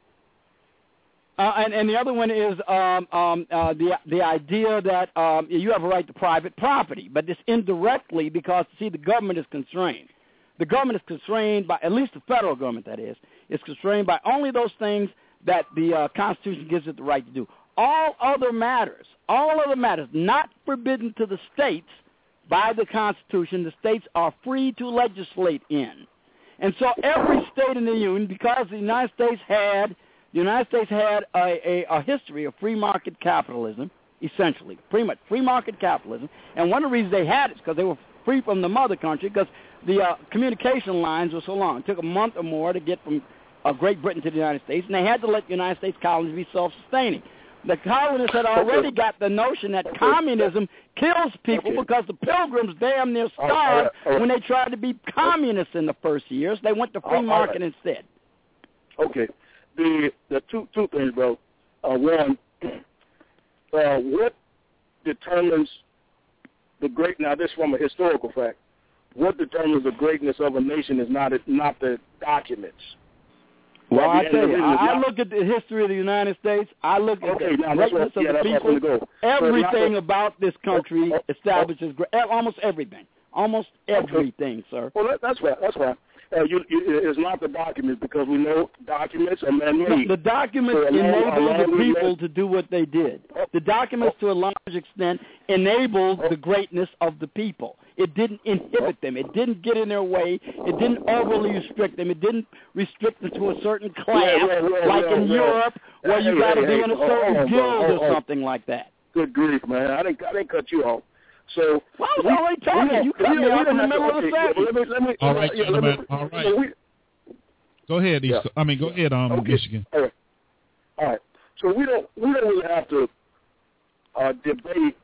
Uh, and, and the other one is um, um, uh, the the idea that um, you have a right to private property, but this indirectly because, see, the government is constrained. The government is constrained by, at least the federal government, that is, is constrained by only those things that the uh, Constitution gives it the right to do. All other matters, all other matters not forbidden to the states by the Constitution, the states are free to legislate in. And so every state in the Union, because the United States had The United States had a, a, a history of free market capitalism, essentially, pretty much free market capitalism. And one of the reasons they had it is because they were free from the mother country because the uh, communication lines were so long. It took a month or more to get from uh, Great Britain to the United States, and they had to let the United States colonies be self-sustaining. The colonists had already got the notion that communism kills people because the pilgrims damn near starved when they tried to be communists in the first years. They went to free market instead.
Okay. The the two two things, bro. Uh, one, uh, what determines the great? Now, this is from a historical fact. What determines the greatness of a nation is not not the documents.
Well,
right?
I tell you, I, I look at the history of the United States. I look at
okay,
the
now,
greatness
what, yeah,
of the people.
Go.
Everything
so
about this country
oh, oh,
establishes oh, almost everything. Almost everything,
okay.
sir.
Well, that, that's right. That's right. Uh, you, you, it's not the documents because we know documents are man-made.
The documents
so
enabled the people
man-
to do what they did. The documents,
oh.
to a large extent, enabled oh. the greatness of the people. It didn't inhibit them. It didn't get in their way. It didn't overly restrict them. It didn't restrict them to a certain class,
yeah, yeah, yeah,
like
yeah,
in
yeah.
Europe, where
hey,
you got to
hey,
be
hey,
in a
oh,
certain
oh,
guild
oh,
or
oh.
something like that.
Good grief, man! I didn't, I didn't cut you off. So
well, I was already talking. You cut me off in the middle of the sentence.
All right,
yeah,
gentlemen.
Me,
all right. We, go ahead, East.
Yeah.
I mean, go ahead, um,
okay.
Michigan.
All right. All right. So we don't we don't really have to uh, debate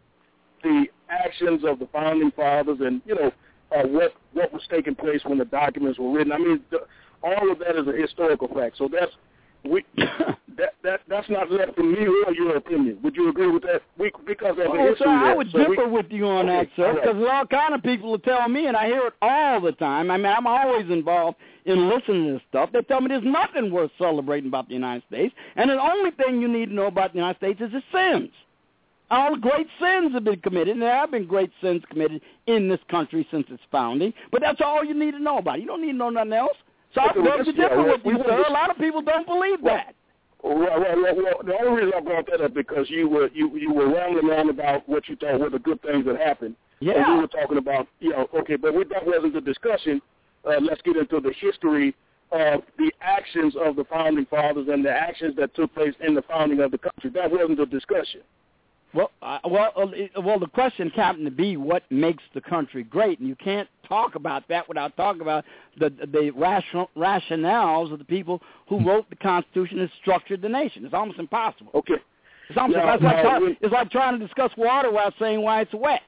the actions of the founding fathers and you know uh, what what was taking place when the documents were written. I mean, the, all of that is a historical fact. So that's we that that that's not left to me or your opinion. Would you agree with that? We because of
oh,
the history.
Sir, I
there.
would
so
differ
we,
with you on
okay,
that, sir, because
all, right.
all kind of people will tell me, and I hear it all the time. I mean, I'm always involved in listening to this stuff. They tell me there's nothing worth celebrating about the United States, and the only thing you need to know about the United States is its sins. All the great sins have been committed, and there have been great sins committed in this country since its founding, but that's all you need to know about it. You don't need to know nothing else. So I beg to differ with you, sir. A lot of people don't believe that.
Well, well, well, well, the only reason I brought that up because you were you you were rambling on about what you thought were the good things that happened.
Yeah.
And we were talking about, you know, okay, but we, that wasn't the discussion. Uh, let's get into the history of the actions of the founding fathers and the actions that took place in the founding of the country. That wasn't the discussion.
Well, uh, well, uh, well. The question happened to be what makes the country great, and you can't talk about that without talking about the the rational, rationales of the people who wrote the Constitution and structured the nation. It's almost impossible.
Okay,
it's almost
now,
impossible.
now,
It's, like,
when,
it's like trying to discuss water without saying why it's wet.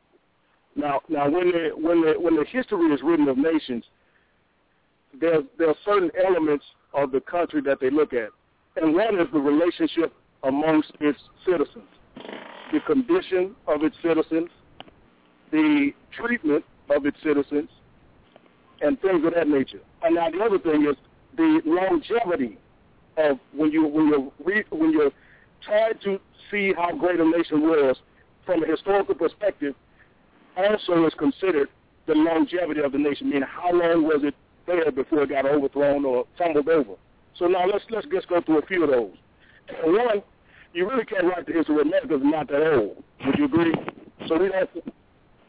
Now, now, when the when the when the history is written of nations, there's there are certain elements of the country that they look at, and one is the relationship amongst its citizens. The condition of its citizens, the treatment of its citizens, and things of that nature. And now the other thing is the longevity of when you when you re, when you're trying to see how great a nation was from a historical perspective. Also is considered the longevity of the nation, meaning how long was it there before it got overthrown or tumbled over. So now let's let's just go through a few of those. And one, you really can't write the history of America because it's not that old. Would you agree? So we don't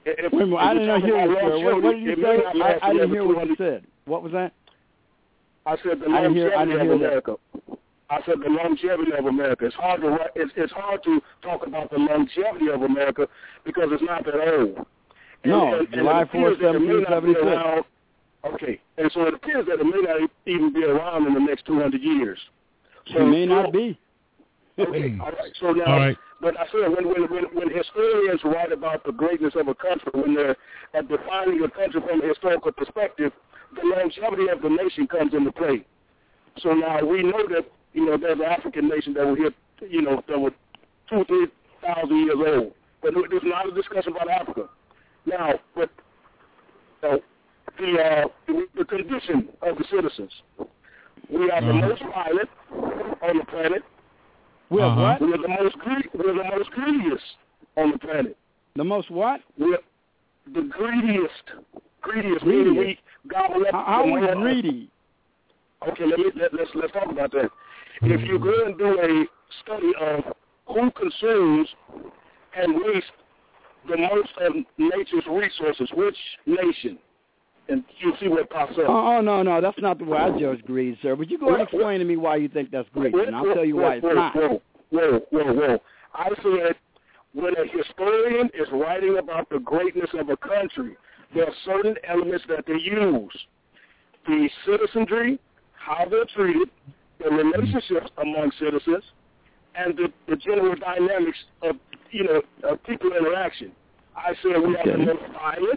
If,
Wait a minute, I didn't hear you, sir. What, what did you
it
say?
may not last
I, I didn't
another
hear what you
two hundred
said. What was that?
I said the
I didn't hear- I
longevity
didn't
of
hear
America. I said the longevity of America. It's hard to write- it's, it's hard to talk about the longevity of America because it's not that old. And,
No,
and,
July
and it appears
fourth,
that it may
seventeen
not be
seventy-six.
around- Okay, and so it appears that it may not even be around in the next two hundred years. So
It may not
so-
be.
Okay, all right. So now,
All right.
but I said when, when when when historians write about the greatness of a country, when they're uh, defining a country from a historical perspective, the longevity of the nation comes into play. So now we know that you know there's an African nation that were here, you know, that were two, three thousand years old. But there's not a discussion about Africa. Now, but uh, the uh, the, the condition of the citizens, we are the
Uh-huh.
most violent on the planet.
We're
Uh-huh.
what?
We're the most greedy, we're the most greediest on the planet.
The most what?
We're the greediest. Greediest, meaning we
Greediest?
gobble up.
How, how
the
are we
more-
greedy?
Okay, let me let, let's let's talk about that. If you go and do a study of who consumes and wastes the most of nature's resources, which nation, and you'll see what pops up.
Oh, oh, no, no, that's not the way I judge greed, sir. But you go ahead and explain to me why you think that's greedy, and I'll tell you why it's
whoa,
not.
Whoa, whoa, whoa, whoa. I said when a historian is writing about the greatness of a country, there are certain elements that they use. The citizenry, how they're treated, the relationships among citizens, and the, the general dynamics of, you know, of people interaction. I said we have
Okay.
the most violent.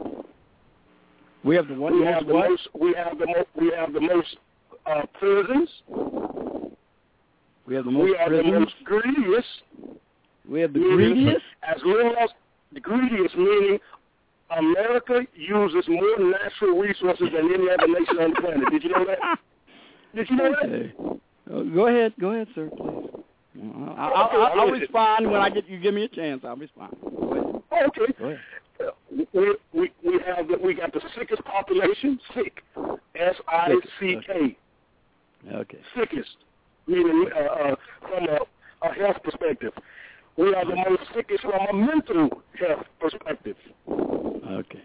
We have the what?
We
most
have the
what?
most. We have the most. We have the most uh, prisons.
We have the most
We have
prisons.
the most greediest.
We have the
meaning
greediest.
As little as the greediest, meaning America uses more natural resources than any other nation on the planet. Did you know that? Did you know that?
Okay. Oh, go ahead, go ahead, sir, please. I'll, I'll, I'll, I'll respond when I get you. Give me a chance. I'll respond. Go ahead.
Okay.
Go ahead.
Uh, we we we have the, we got the sickest population, sick, S I C K,
Okay.
sickest, meaning uh, uh, from a, a health perspective. We are the most sickest from a mental health perspective.
Okay.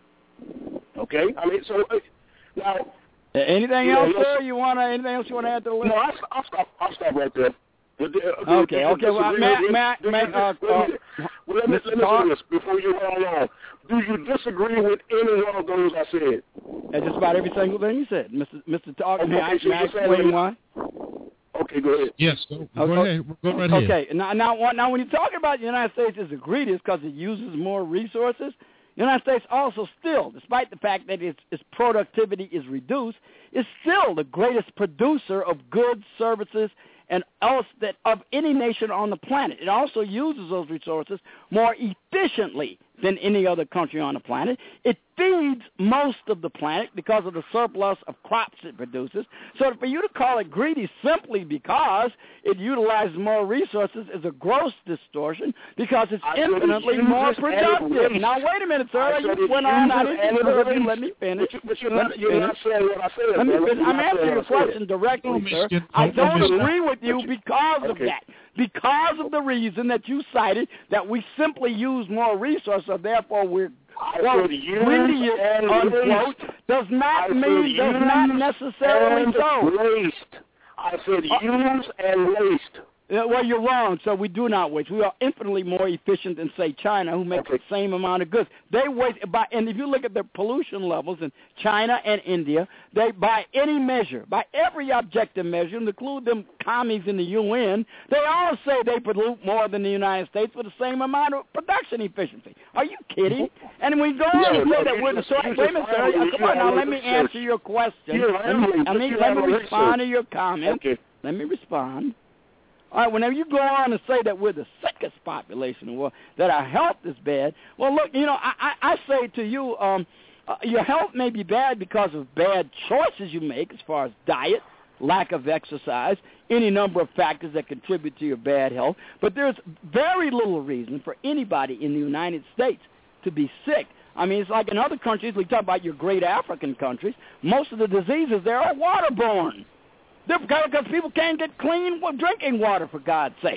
Okay, I mean, so uh, now.
Uh, anything
Yeah,
else,
let's-
sir? You want to? Anything else you want to add to the list?
No, I'll, I'll stop. I'll stop right there. The- the- the-
Okay,
the-
okay, well,
disagree
Matt-
with-
Matt-
do you-
Matt, uh,
wait a minute.
uh,
Well, let me,
Mister
let me
Todd?
say this before you run along. Do you disagree with any one of those I said?
Uh, just about every single thing you said, Mister Mister Talk.
Okay,
May I,
so
may I
you're saying
explain
that-
why?
Okay, go ahead.
Yes, go, go
Okay.
ahead. Go right ahead.
Okay, now, now, now, when you're talking about the United States as the greediest because it uses more resources, the United States also still, despite the fact that its, its productivity is reduced, is still the greatest producer of goods, services, and else that of any nation on the planet. It also uses those resources more efficiently than any other country on the planet. It feeds most of the planet because of the surplus of crops it produces. So for you to call it greedy simply because it utilizes more resources is a gross distortion because it's
I said it
infinitely
uses
more
and it
productive.
wastes.
Now, wait a minute, sir.
I said
You
it
went on. I
uses
didn't
and it
disturb you.
wastes.
Let me finish.
But, you, but you're,
Let
not,
me
you're
finish.
not saying what I said.
Let me
brother.
finish.
You're
I'm
not saying
answering your
what I said.
question directly,
Don't
sir.
miskin-
I
don't- don't
don't
miskin-
agree with you because of
Okay.
that. Because of the reason that you cited that we simply use more resources, so therefore we're
I
quote
said use
greediest,
and
unquote,
waste.
does not
I said
mean does not
use
necessarily
and
so.
waste. I said
Uh,
use and waste.
Yeah, well, you're wrong. So we do not waste. We are infinitely more efficient than, say, China, who makes
Okay.
the same amount of goods. They waste by, and if you look at their pollution levels in China and India, they, by any measure, by every objective measure, include them commies in the U N, they all say they pollute more than the United States with the same amount of production efficiency. Are you kidding? And we go on
No,
and say
no,
that
you
we're the
just-
sort.
you
Wait
just
a minute, sir.
rambling.
Uh,
You
Come on now.
have
Let me
research.
answer your question.
You're
Let me,
rambling,
let me,
but you
let
have
me
a
respond to
research.
your comment.
Okay.
Let me respond. All right, whenever you go on and say that we're the sickest population in the world, that our health is bad, well, look, you know, I, I, I say to you, um, uh, your health may be bad because of bad choices you make as far as diet, lack of exercise, any number of factors that contribute to your bad health, but there's very little reason for anybody in the United States to be sick. I mean, it's like in other countries, we talk about your great African countries, most of the diseases there are waterborne. They're because people can't get clean drinking water, for God's sake.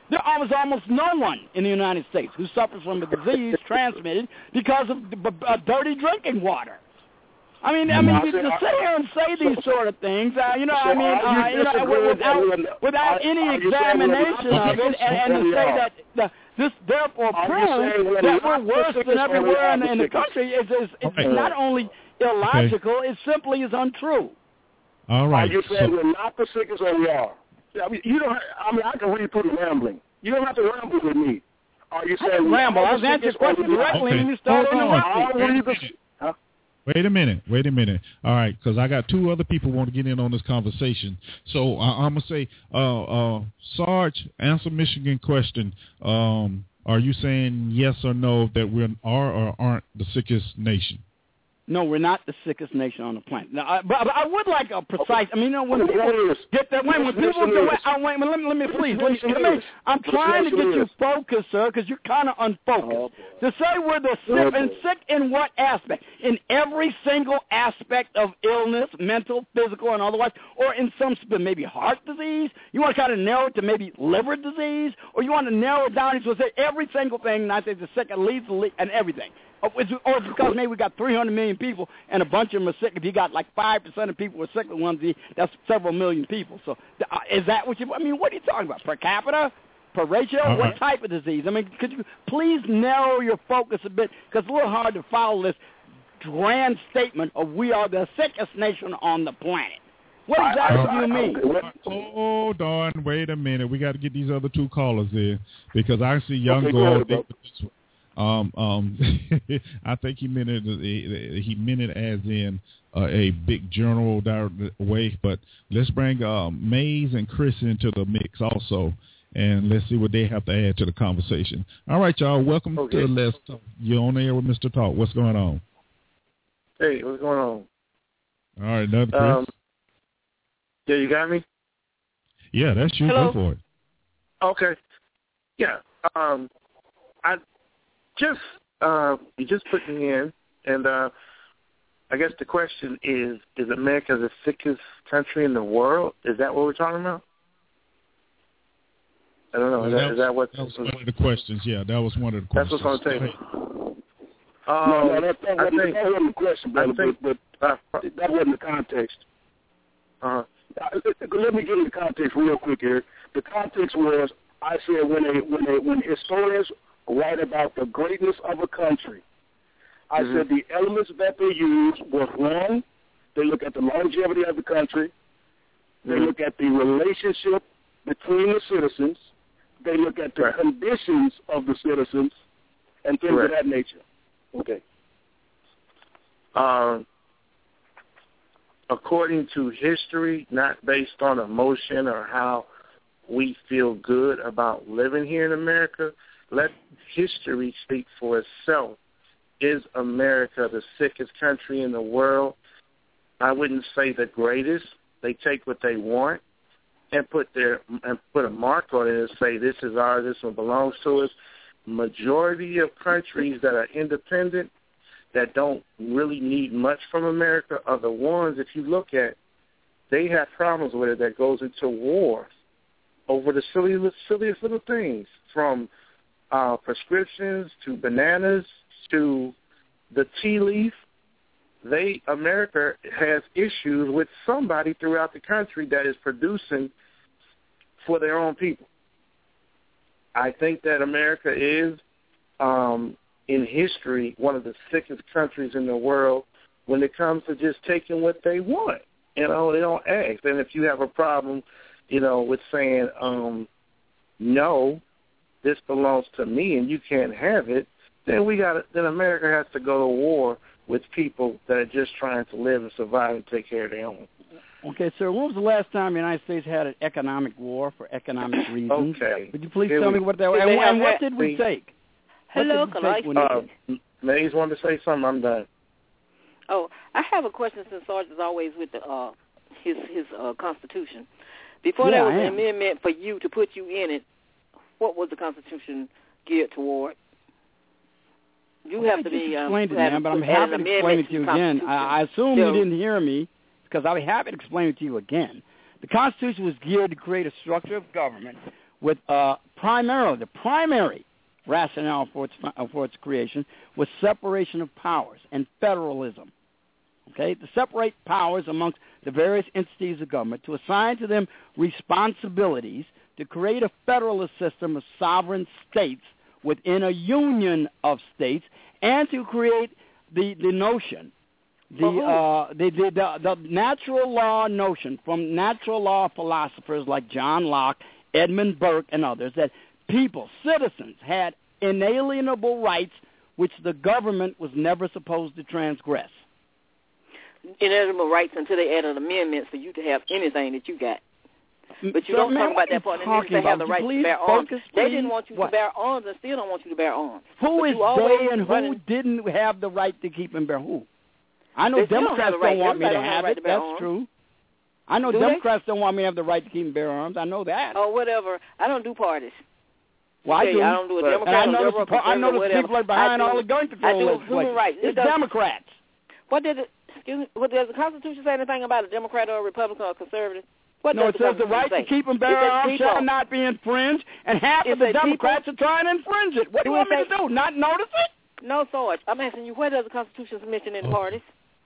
There was almost no one in the United States who suffers from a disease transmitted because of uh, dirty drinking water. I mean, I mean, to, to sit here and say these sort of things, uh, you know, I mean, uh, you know, without without any examination of it, and, and to say that the, this therefore proves that we're worse than everywhere in, in the country is, is it's
okay.
not only illogical, okay. it simply is untrue.
All right.
Are you saying
so,
we're not the sickest or we are? I mean, you don't. I mean, I can really put it rambling. You don't have to ramble with me. Are you saying
I ramble? I was answering your question directly,
okay.
and you started interrupting.
Huh?
Wait a minute. Wait a minute. All right, because I got two other people who want to get in on this conversation. So uh, I'm going to say, uh, uh, Sarge, answer Michigan question. Um, are you saying yes or no that we are or aren't the sickest nation?
No, we're not the sickest nation on the planet. Now, I, but, but I would like a precise. I mean, you know, when people get that, wait, when people get, wait, oh, wait, let me, let me please, let me, let me, I'm trying to get you focused, sir, because you're kind of unfocused. To say we're the sick, and sick in what aspect? In every single aspect of illness, mental, physical, and otherwise, or in some maybe heart disease. You want to kind of narrow it to maybe liver disease, or you want to narrow it down to say every single thing, and I say the sick, at least, and everything. Or it's because maybe we got three hundred million people and a bunch of them are sick. If you got like five percent of people are sick with one disease, that's several million people. So uh, is that what you, I mean, what are you talking about? Per capita? Per ratio? Uh-huh. What type of disease? I mean, could you please narrow your focus a bit? Because it's a little hard to follow this grand statement of we are the sickest nation on the planet. What exactly do you mean?
Hold on. Wait a minute. We got to get these other two callers in because I see Young
okay,
go
go
on. Um, um, I think he meant it. He meant it as in uh, a big general way. But let's bring um, Mays and Chris into the mix also, and let's see what they have to add to the conversation. All right, y'all. Welcome
okay.
to Let's Talk. You're on air with Mister Talk. What's going on?
Hey, what's going on?
All right, another Chris.
Um, yeah, you got me.
Yeah, that's you.
Hello?
Go for it.
Okay. Yeah. Um, I. Just uh, you just put me in, and uh, I guess the question is: is America the sickest country in the world? Is that what we're talking about? I don't know. Is,
well,
that,
that,
is that what?
That was one of the questions. Yeah, that was one of the questions.
That's what's on the table. Um,
no, no, that, that,
I
wasn't,
think,
that wasn't the question, brother,
think,
but, but uh, that wasn't the context.
Uh-huh.
Let me give you the context real quick here. The context was I said when they when they when historians write about the greatness of a country, I
mm-hmm.
said the elements that they use were wrong. They look at the longevity of the country. They
mm-hmm.
look at the relationship between the citizens. They look at the
right.
conditions of the citizens and things
right.
of that nature. Okay.
Um, according to history, not based on emotion or how we feel good about living here in America, let history speak for itself. Is America the sickest country in the world? I wouldn't say the greatest. They take what they want and put their and put a mark on it and say this is ours, this one belongs to us. Majority of countries that are independent, that don't really need much from America, are the ones, if you look at, they have problems with it that goes into war over the silliest, silliest little things, from uh, prescriptions to bananas to the tea leaf. They America has issues with somebody throughout the country that is producing for their own people. I think that America is, um, in history, one of the sickest countries in the world when it comes to just taking what they want. You know, they don't ask. And if you have a problem, you know, with saying, um, no, this belongs to me and you can't have it, then we got then America has to go to war with people that are just trying to live and survive and take care of their own.
Okay, sir, when was the last time the United States had an economic war for economic reasons?
Okay.
Would you please
Here
tell
we,
me what that was? And, and what did we take?
Hello,
can I?
Uh, Mays wanted to say something. I'm done.
Oh, I have a question since Sarge is always with the uh, his his uh, Constitution. Before
yeah,
there was an amendment for you to put you in it, what was the Constitution geared toward? You
well,
have to be. Um,
explained it, man, but I'm happy to explain it to you again. I, I assume so, you didn't hear me because I'll be happy to explain it to you again. The Constitution was geared to create a structure of government with uh, primarily the primary rationale for its for its creation was separation of powers and federalism. Okay, to separate powers amongst the various entities of government, to assign to them responsibilities, to create a federalist system of sovereign states within a union of states, and to create the, the notion, the, uh, the, the, the, the natural law notion from natural law philosophers like John Locke, Edmund Burke, and others, that people, citizens, had inalienable rights which the government was never supposed to transgress.
Inalienable rights until they added amendments for you to have anything that you got. But you
So,
don't
man,
talk about
what
that part.
are
And
you
then you
talking
have the
about?
right
Please
to bear arms.
focus,
They
please.
didn't want you
What?
to bear arms and still don't want you to bear arms.
Who
But
is
you always
they and who
running-
didn't have the right to keep and bear who? I know
They still don't
Democrats
have the
don't,
right.
want me to
Everybody don't have
have
the right
it.
to bear
That's
arms.
true. I know
Do they?
Democrats don't want me to have the right to keep and bear arms. I know that.
Oh, whatever. I don't do parties.
Well, I
Okay,
do.
I don't do a
But-
Democrat,
and I
a
know
liberal,
the, I know
conservative,
the people
whatever.
are behind
I do-
all the gun
I
control
do human
legislation.
rights. It
It's
does-
Democrats.
What did it, excuse me, what does the Constitution say anything about a Democrat or a Republican or a conservative? What
No,
does
it says the
Constitution
right
say?
to keep and
It
bear
says
arms
people.
shall not be infringed, and half
It
of the
says people.
Democrats are trying to infringe it. What do you
Do
want
it
me to
say-
do? Not notice it?
No, Sarge. I'm asking you, where does the Constitution mention any parties?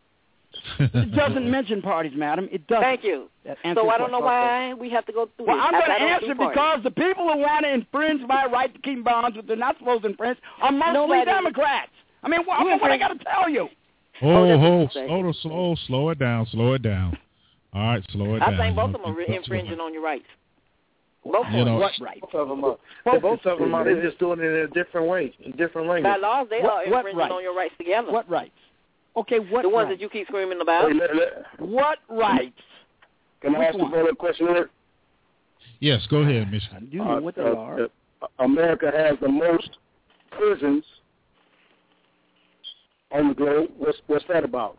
It doesn't mention parties, madam. It doesn't.
Thank you.
That answers
So I
your
don't know
question.
why we have to go through
Well,
this.
I'm
I-
going to
I don't
answer
do parties.
because the people who want to infringe my right to keep and bear arms, which they're not supposed to infringe, are mostly
Nobody-
Democrats. I mean, what,
You
what, what I
infringe-
got to tell you?
Oh,
that's what
oh,
you say.
slow, the- slow, slow it down, slow it down. All right, slow it
I
down.
think both
You
of them
know,
are re-
you know,
infringing on your rights. Both
You
of
know-
them.
What right?
Both of them are. Well, both of them are. They're just doing it in a different way, in different
By
language.
laws, they
What-
are
what
infringing
rights?
on your rights together.
What rights? Okay, what
the ones
rights?
that you keep screaming about.
Hey, let- let-
What rights?
Can I
Which
ask
one?
you another question here?
Yes, go ahead, Michigan.
You know what they
Uh,
are.
uh, America has the most prisons on the globe. What's what's that about?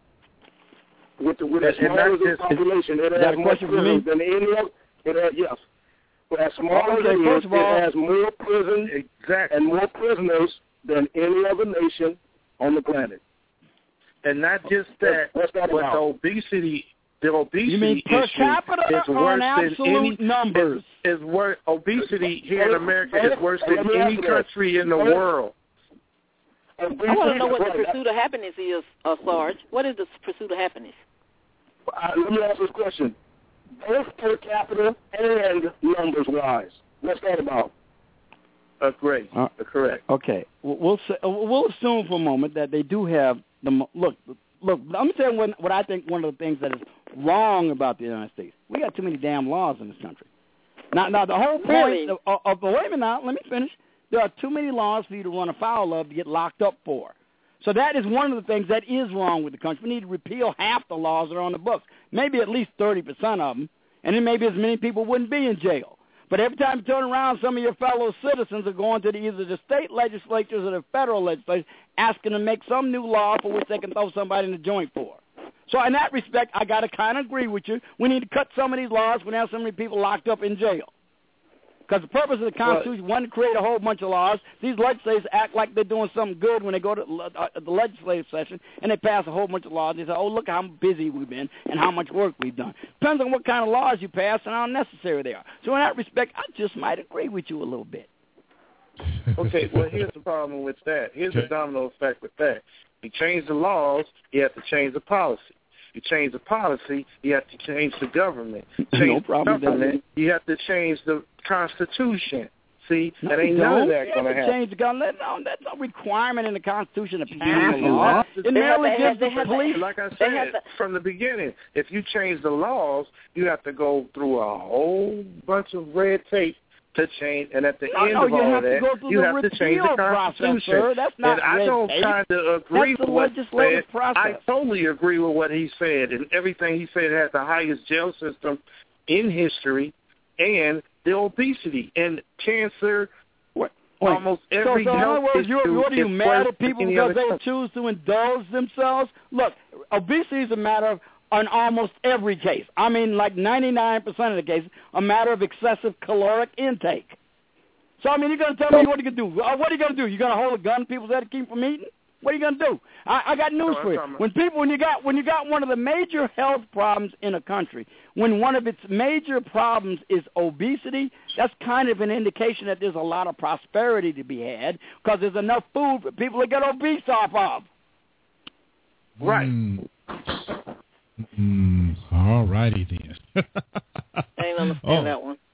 With the with the
And- and
smaller
not
the
just-
population, it
Is that
has
a
more
question for me?
prisons than any other. It has yes. But as small as
Okay,
it
first
is,
of all-
it has more prisons
Exactly.
and more prisoners than any other nation on the planet.
And not just that,
What's that
but the
about?
obesity, the obesity
You mean per
issue
capita
is
or
worse
in
than
absolute
any,
numbers?
Is, is worse. Obesity here in America is worse
Hey,
than
let me
any
ask you
country in the
this.
world.
I want to know what the pursuit of happiness is, uh, Sarge. What is the pursuit of happiness?
Uh, let me ask this question. Both per capita and numbers-wise. What's that about?
Uh, great.
Uh,
Correct.
Okay, we'll we'll, say, we'll assume for a moment that they do have the mo- look. Look, let me tell you what, what I think one of the things that is wrong about the United States. We got too many damn laws in this country. Now, now the whole point
Really?
of, of, of wait a minute now, let me finish. There are too many laws for you to run afoul of to get locked up for. So that is one of the things that is wrong with the country. We need to repeal half the laws that are on the books, maybe at least thirty percent of them, and then maybe as many people wouldn't be in jail. But every time you turn around, some of your fellow citizens are going to the, either the state legislatures or the federal legislatures asking to make some new law for which they can throw somebody in the joint for. So in that respect, I got to kind of agree with you. We need to cut some of these laws when have so many people locked up in jail. Because the purpose of the Constitution wasn't to create a whole bunch of laws. These legislators act like they're doing something good when they go to uh, the legislative session and they pass a whole bunch of laws. They say, oh, look how busy we've been and how much work we've done. Depends on what kind of laws you pass and how necessary they are. So in that respect, I just might agree with you a little bit.
Okay, well, here's the problem with that. Here's
Okay.
the domino effect with that. You change the laws, you have to change the policy. You change the policy, you have to change the government. Change
No problem with
the
that.
government, you have to change the Constitution. See,
No,
that ain't
you
none
don't.
of that
You
going to
have to
happen.
change the gun. That- No, that's no requirement in the Constitution to pass
Yeah,
a law.
they
It
have
merely
to-
gives
they
the
have to-
police.
Like I
They have
said
to-
from the beginning, if you change the laws, you have to go through a whole bunch of red tape to change, and at the
No,
end
no,
of
you
all
have
of
to
that,
go through
you
the
have to change the
repeal process,
Constitution.
sir. That's not
and I
red
don't
tape.
kind of agree
That's the
with what he
legislative
said.
process.
I totally agree with what he said, and everything he said has the highest jail system in history, and the obesity and cancer.
Wait,
Almost every
so, so in other
health
words, you're,
issue
what are you
is
mad
worse
at people
than any
because
other
they
country.
choose to indulge themselves? Look, obesity is a matter of, in almost every case, I mean like ninety-nine percent of the cases, a matter of excessive caloric intake. So, I mean, you're going to tell me what you can do. Uh, What are you going to do? You're going to hold a gun to people's head to keep them from eating? What are you gonna do? I, I got news
No,
for you.
I'm-
When people, when you got when you got one of the major health problems in a country, when one of its major problems is obesity, that's kind of an indication that there's a lot of prosperity to be had because there's enough food for people to get obese off of.
Right.
Mm. Mm. All righty then.
I didn't understand
Oh.
that one.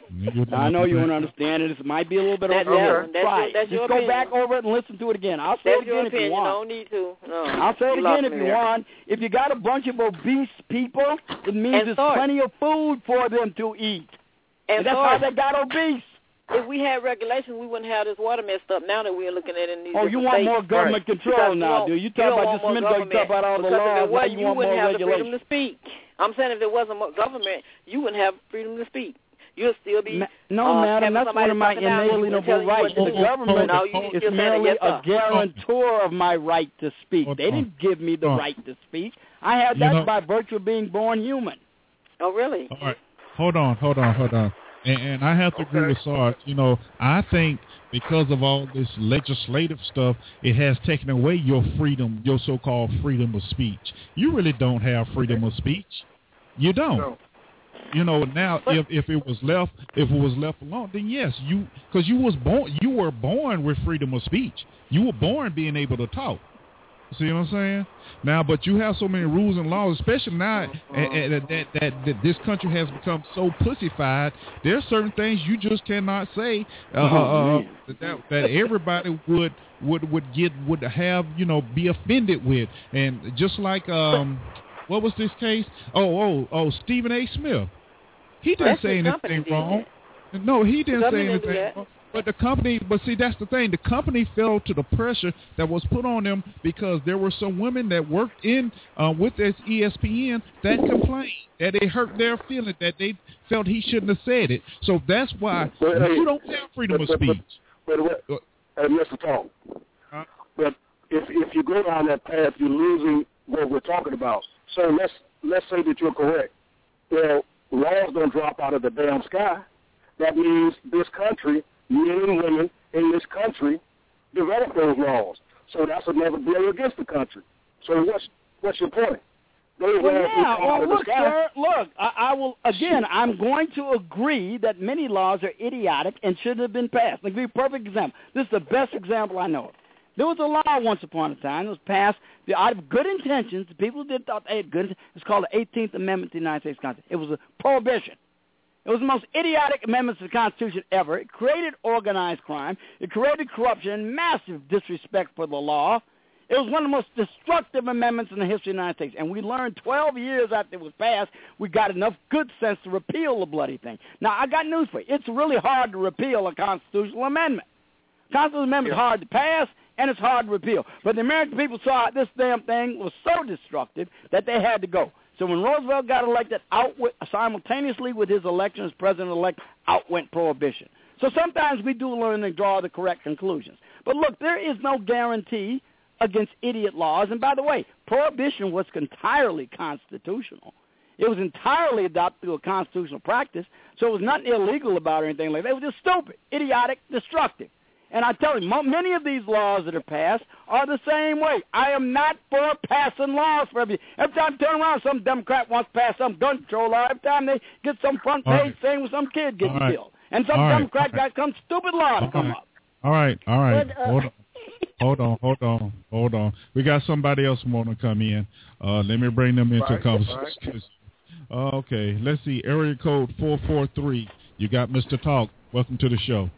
I know you won't understand it. It might be a little bit
That-
over
that-
there.
that's your-
Try it.
that's your
Just go
opinion.
back over it and listen to it again. I'll say
That's
it
your
again if
opinion.
you want.
No need to. No.
I'll say it
You lost
again if
me
you
there.
want. If you got a bunch of obese people, it means
And
there's
Sarge.
plenty of food for them to eat.
And
And that's
Sarge,
how they got obese.
If we had regulations, we wouldn't have this water messed up now that we're looking at it in these
Oh, you
different
want
states.
more government control
Because you
now,
don't-
do you? You
you
talk
don't
about
want
just a
more
minute ago, you talk about all the
because if
laws,
it
now
wasn't,
you
you
want
wouldn't
more
have the freedom
regulation.
to speak. I'm saying if there wasn't more government, you wouldn't have freedom to speak. You'll still be
Ma- no,
uh,
madam,
having
that's
somebody
one of my
talking down to you and
inalienable
telling you what
rights.
to
The
do.
government
No, you
is
just saying
merely
yes,
a
sir.
guarantor of my right to speak.
Hold
They
on.
didn't give me the
Hold on.
right to speak. I had
You
that
know-
by virtue of being born human.
Oh, really?
All right. Hold on, hold on, hold on. And, and I have to agree
Okay.
with Sarge. You know, I think because of all this legislative stuff, it has taken away your freedom, your so-called freedom of speech. You really don't have freedom of speech. You don't.
No.
You know, now if, if it was left if it was left alone, then yes, you because you was born you were born with freedom of speech. You were born being able to talk. See what I'm saying? Now, but you have so many rules and laws, especially now and, and, that, that, that that this country has become so pussified. There are certain things you just cannot say uh,
Oh,
uh, that, that everybody would would would get would have you know be offended with, and just like um, what was this case? Oh oh oh, Stephen A. Smith. He didn't
That's
say
the company
anything
did
wrong. No, he didn't
The
say
company didn't do
anything
that.
wrong. But the company, but see, that's the thing. The company fell to the pressure that was put on them because there were some women that worked in uh, with this E S P N that complained that it hurt their feeling that they felt he shouldn't have said it. So that's why
But, hey,
you don't have freedom of
but- but-
speech.
But, what, hey, Mister Talk,
Huh?
but if if you go down that path, you're losing what we're talking about. So let's let's say that you're correct. Well, laws don't drop out of the damn sky. That means this country, men and women in this country, develop those laws. So that's another blow against the country. So what's what's your point? Those
Well,
laws
yeah.
don't come out
Well,
of the
look,
sky.
sir. Look, I, I will again. I'm going to agree that many laws are idiotic and shouldn't have been passed. I'll give you a perfect example. This is the best example I know of. There was a law once upon a time that was passed out of good intentions. The people did thought they had good. It's called the eighteenth Amendment to the United States Constitution. It was a prohibition. It was the most idiotic amendments to the Constitution ever. It created organized crime. It created corruption and massive disrespect for the law. It was one of the most destructive amendments in the history of the United States. And we learned twelve years after it was passed, we got enough good sense to repeal the bloody thing. Now, I got news for you. It's really hard to repeal a constitutional amendment. Constitutional amendment is hard to pass, and it's hard to repeal. But the American people saw this damn thing was so destructive that they had to go. So when Roosevelt got elected, out went, simultaneously with his election as president-elect, out went prohibition. So sometimes we do learn and draw the correct conclusions. But look, there is no guarantee against idiot laws. And by the way, prohibition was entirely constitutional. It was entirely adopted through a constitutional practice, so it was nothing illegal about it or anything like that. It was just stupid, idiotic, destructive. And I tell you, mo- many of these laws that are passed are the same way. I am not for passing laws for every. Every time I turn around, some Democrat wants to pass some gun control law. Every time they get some front page
All right.
saying with some kid getting
All right.
killed. And some
All right.
Democrat
All right.
got some stupid law to
All
come
right.
up.
All right, all right.
But, uh,
hold on. Hold on, hold on, hold on. We got somebody else want to come in. Uh, let me bring them into
Right,
conversation. Uh, okay, let's see. Area code four four three. You got Mister Talk. Welcome to the show.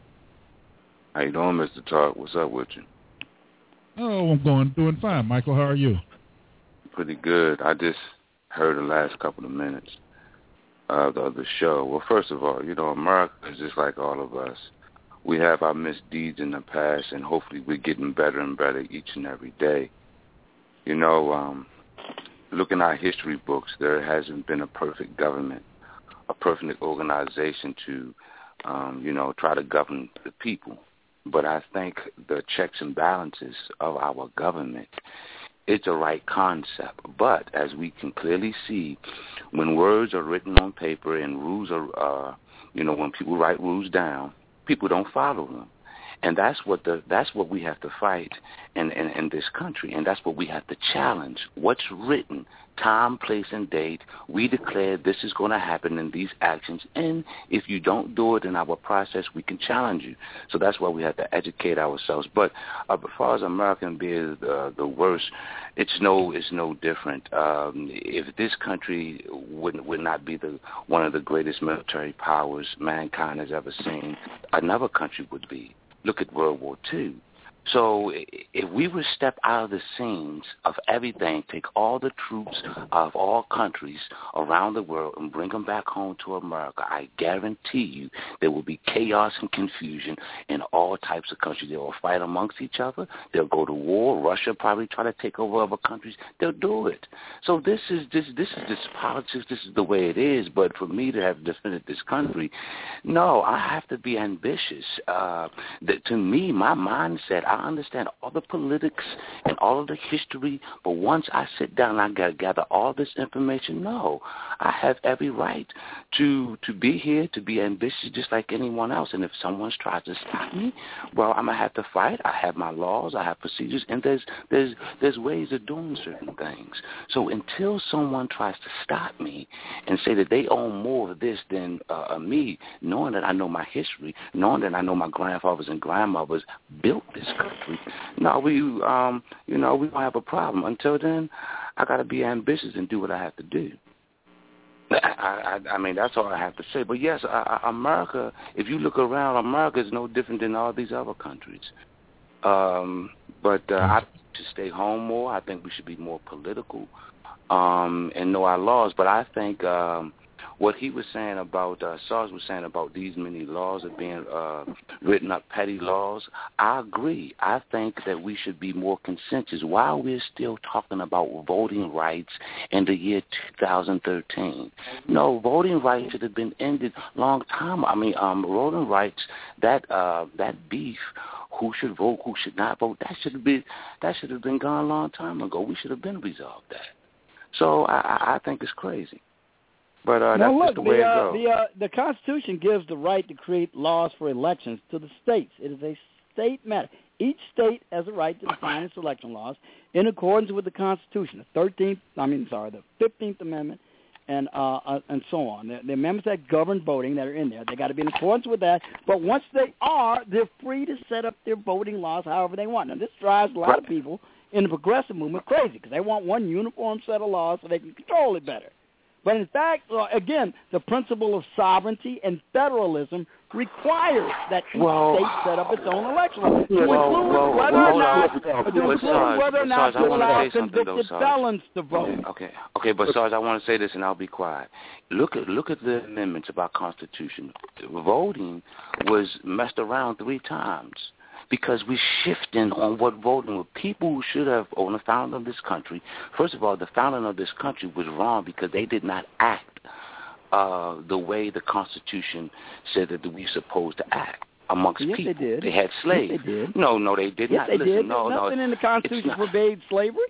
How you doing, Mister Talk? What's up with you?
Oh, I'm going doing fine. Michael, how are you?
Pretty good. I just heard the last couple of minutes of the other show. Well, first of all, you know, America is just like all of us. We have our misdeeds in the past, and hopefully we're getting better and better each and every day. You know, um, looking at history books, there hasn't been a perfect government, a perfect organization to, um, you know, try to govern the people. But I think the checks and balances of our government, it's a right concept. But as we can clearly see, when words are written on paper and rules are, uh, you know, when people write rules down, people don't follow them. And that's what the that's what we have to fight in, in, in this country, and that's what we have to challenge. What's written, time, place, and date. We declare this is going to happen in these actions, and if you don't do it in our process, we can challenge you. So that's why we have to educate ourselves. But uh, as far as American being uh, the worst, it's no it's no different. Um, if this country would would not be the one of the greatest military powers mankind has ever seen, another country would be. Look at World War Two. So if we would step out of the scenes of everything, take all the troops of all countries around the world and bring them back home to America, I guarantee you there will be chaos and confusion in all types of countries. They will fight amongst each other. They'll go to war. Russia probably try to take over other countries. They'll do it. So this is this this is this politics. This is the way it is. But for me to have defended this country, no, I have to be ambitious. Uh, that to me, my mindset, I understand all the politics and all of the history, but once I sit down and I got to gather all this information, no, I have every right to to be here, to be ambitious just like anyone else. And if someone tries to stop me, well, I'm going to have to fight. I have my laws, I have procedures, and there's there's there's ways of doing certain things. So until someone tries to stop me and say that they own more of this than uh, me, knowing that I know my history, knowing that I know my grandfathers and grandmothers built this country, no, we, um, you know, we don't have a problem. Until then, I got to be ambitious and do what I have to do. I, I, I mean, that's all I have to say. But yes, I, I, America, if you look around, America is no different than all these other countries. Um, but uh, I to stay home more. I think we should be more political um, and know our laws. But I think um, what he was saying about, uh, Sarge was saying about these many laws are being uh, written up, petty laws, I agree. I think that we should be more consensus. While we're still talking about voting rights in the year two thousand thirteen, no, voting rights should have been ended long time. I mean, um, voting rights, that uh, that beef, who should vote, who should not vote, that should have been that should have been gone a long time ago. We should have been resolved that. So I, I think it's crazy. But uh,
now,
that's
look,
just the way
the,
it
uh,
goes.
The, uh, the Constitution gives the right to create laws for elections to the states. It is a state matter. Each state has a right to define its election laws in accordance with the Constitution, the thirteenth, I mean, sorry, the fifteenth Amendment, and uh, uh, and so on. The, the amendments that govern voting that are in there, they got to be in accordance with that. But once they are, they're free to set up their voting laws however they want. Now, this drives a lot
right.
of people in the progressive movement crazy because they want one uniform set of laws so they can control it better. But in fact, uh, again, the principle of sovereignty and federalism requires that each
well,
state set up its own election law, to
well,
include
well,
whether
well,
or not,
well,
to
well,
include
Sarge,
whether or not
Sarge,
to
I wanna
allow
say something,
convicted
though,
felons to vote.
Okay, okay, okay, but Sarge, I want to say this, and I'll be quiet. Look at look at the amendments of our Constitution. Voting was messed around three times. Because we're shifting on what voting was. People who should have, on the founding of this country, first of all, the founding of this country was wrong because they did not act uh, the way the Constitution said that we were supposed to act amongst
yes,
people.
They did.
They had slaves.
Yes, they did.
No, no, they did
yes,
not.
They
Listen,
did.
no,
nothing
no,
in the Constitution forbade slavery.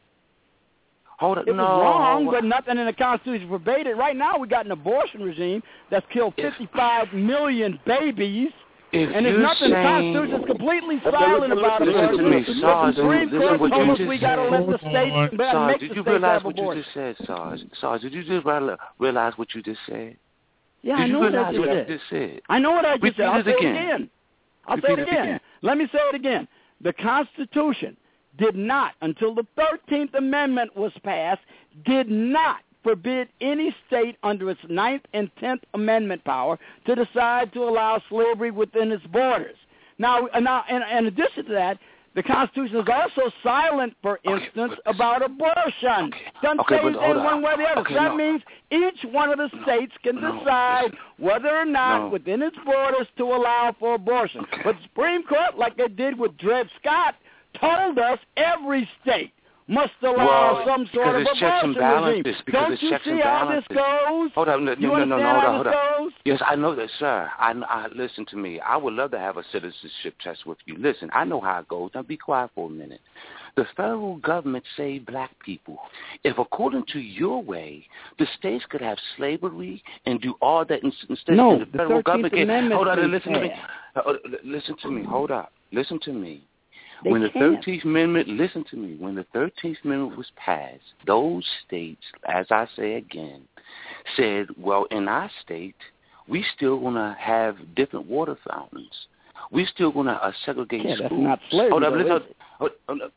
Hold on,
it
no.
was wrong, but nothing in the Constitution forbade it. Right now, we got an abortion regime that's killed fifty-five if, million babies.
If
and there's nothing, the Constitution is completely silent about it.
Listen to me, Sarge.
The Supreme Court
what
told
you
us
just
we got to let the states,
Sarge,
make
did
the
you
states
realize
have
what
abortion.
you just said, Sarge? Sarge, did you just realize what you just said?
Yeah,
did
I know
you
what I
realize
just
what
said.
you just said?
I know what I just
Repeat
said. I'll
it
say
again.
it again. I'll
Repeat
say it
it
again.
again.
Let me say it again. The Constitution did not, until the thirteenth Amendment was passed, did not forbid any state under its ninth and tenth Amendment power to decide to allow slavery within its borders. Now, now in, in addition to that, the Constitution is also silent, for instance, okay, about abortion.
Okay,
Doesn't
okay,
say anything one way or the other.
Okay,
so that
no.
means each one of the states can
no,
decide
listen.
whether or not
no.
within its borders to allow for abortion.
Okay.
But the Supreme Court, like they did with Dred Scott, told us every state must allow
well,
some sort of abortion regime. Don't you see how this goes?
Hold on, no,
you
no, no, no,
understand
hold
how
on, hold
this
on.
goes?
Yes, I know that, sir. I, I listen to me. I would love to have a citizenship test with you. Listen, I know how it goes. Now be quiet for a minute. The federal government saved black people. If, according to your way, the states could have slavery and do all that instead
no,
of the federal
the
government,
Amendment
hold on, listen to me. uh, listen to me. Hold up. Listen to me.
They
when the
can't.
thirteenth Amendment, listen to me. When the thirteenth Amendment was passed, those states, as I say again, said, well, in our state, we still going to have different water fountains. We still going to uh, segregate
yeah,
schools.
That's not slavery.
Hold up,
though,
listen,
is it?
hold, hold up.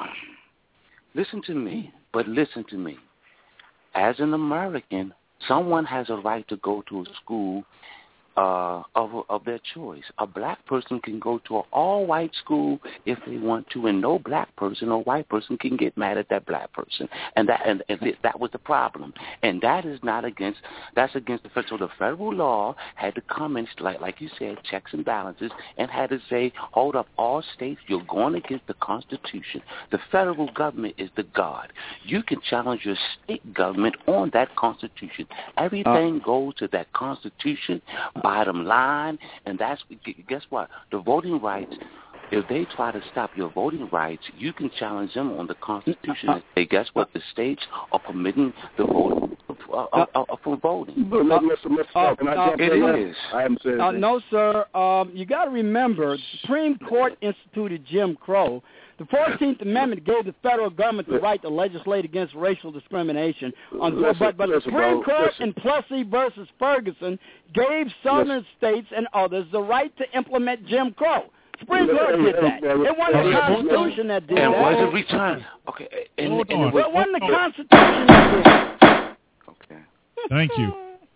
Listen to me, but listen to me. As an American, someone has a right to go to a school uh, of of their choice. A black person can go to an all-white school if they want to, and no black person or white person can get mad at that black person. And that and, and that was the problem. And that is not against. That's against the federal. So the federal law had to come in, like like you said, checks and balances, and had to say, hold up, all states, you're going against the Constitution. The federal government is the God. You can challenge your state government on that Constitution. Everything uh, goes to that Constitution. Bottom line, and that's, guess what? The voting rights, if they try to stop your voting rights, you can challenge them on the Constitution and say, guess what? The states are permitting the vote uh, uh, uh, for voting.
But, uh, Mister Mister Uh, can I
uh,
jump
it
in?
is.
I haven't said
uh, No, sir. Um, you got to remember, the Supreme Court instituted Jim Crow. The fourteenth Amendment gave the federal government the right to legislate against racial discrimination. On,
listen,
but but
listen,
the Supreme
bro,
Court
listen.
in Plessy versus Ferguson gave southern states and others the right to implement Jim Crow. Supreme Court did that. It wasn't the Constitution that did
and
that.
And was it returned? Okay. And,
Hold
and
on.
it was,
It wasn't the Constitution that did that.
Okay.
Thank you.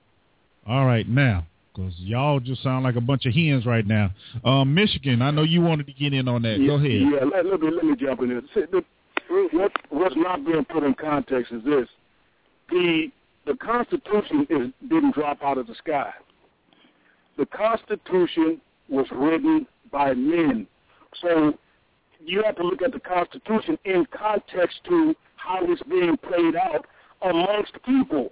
All right, now, because y'all just sound like a bunch of hens right now. Um, Michigan, I know you wanted to get in on that.
Yeah,
Go ahead.
Yeah, let, let me let me jump in there. See, the, what what's not being put in context is this: the the Constitution is didn't drop out of the sky. The Constitution was written by men, so you have to look at the Constitution in context to how it's being played out amongst people.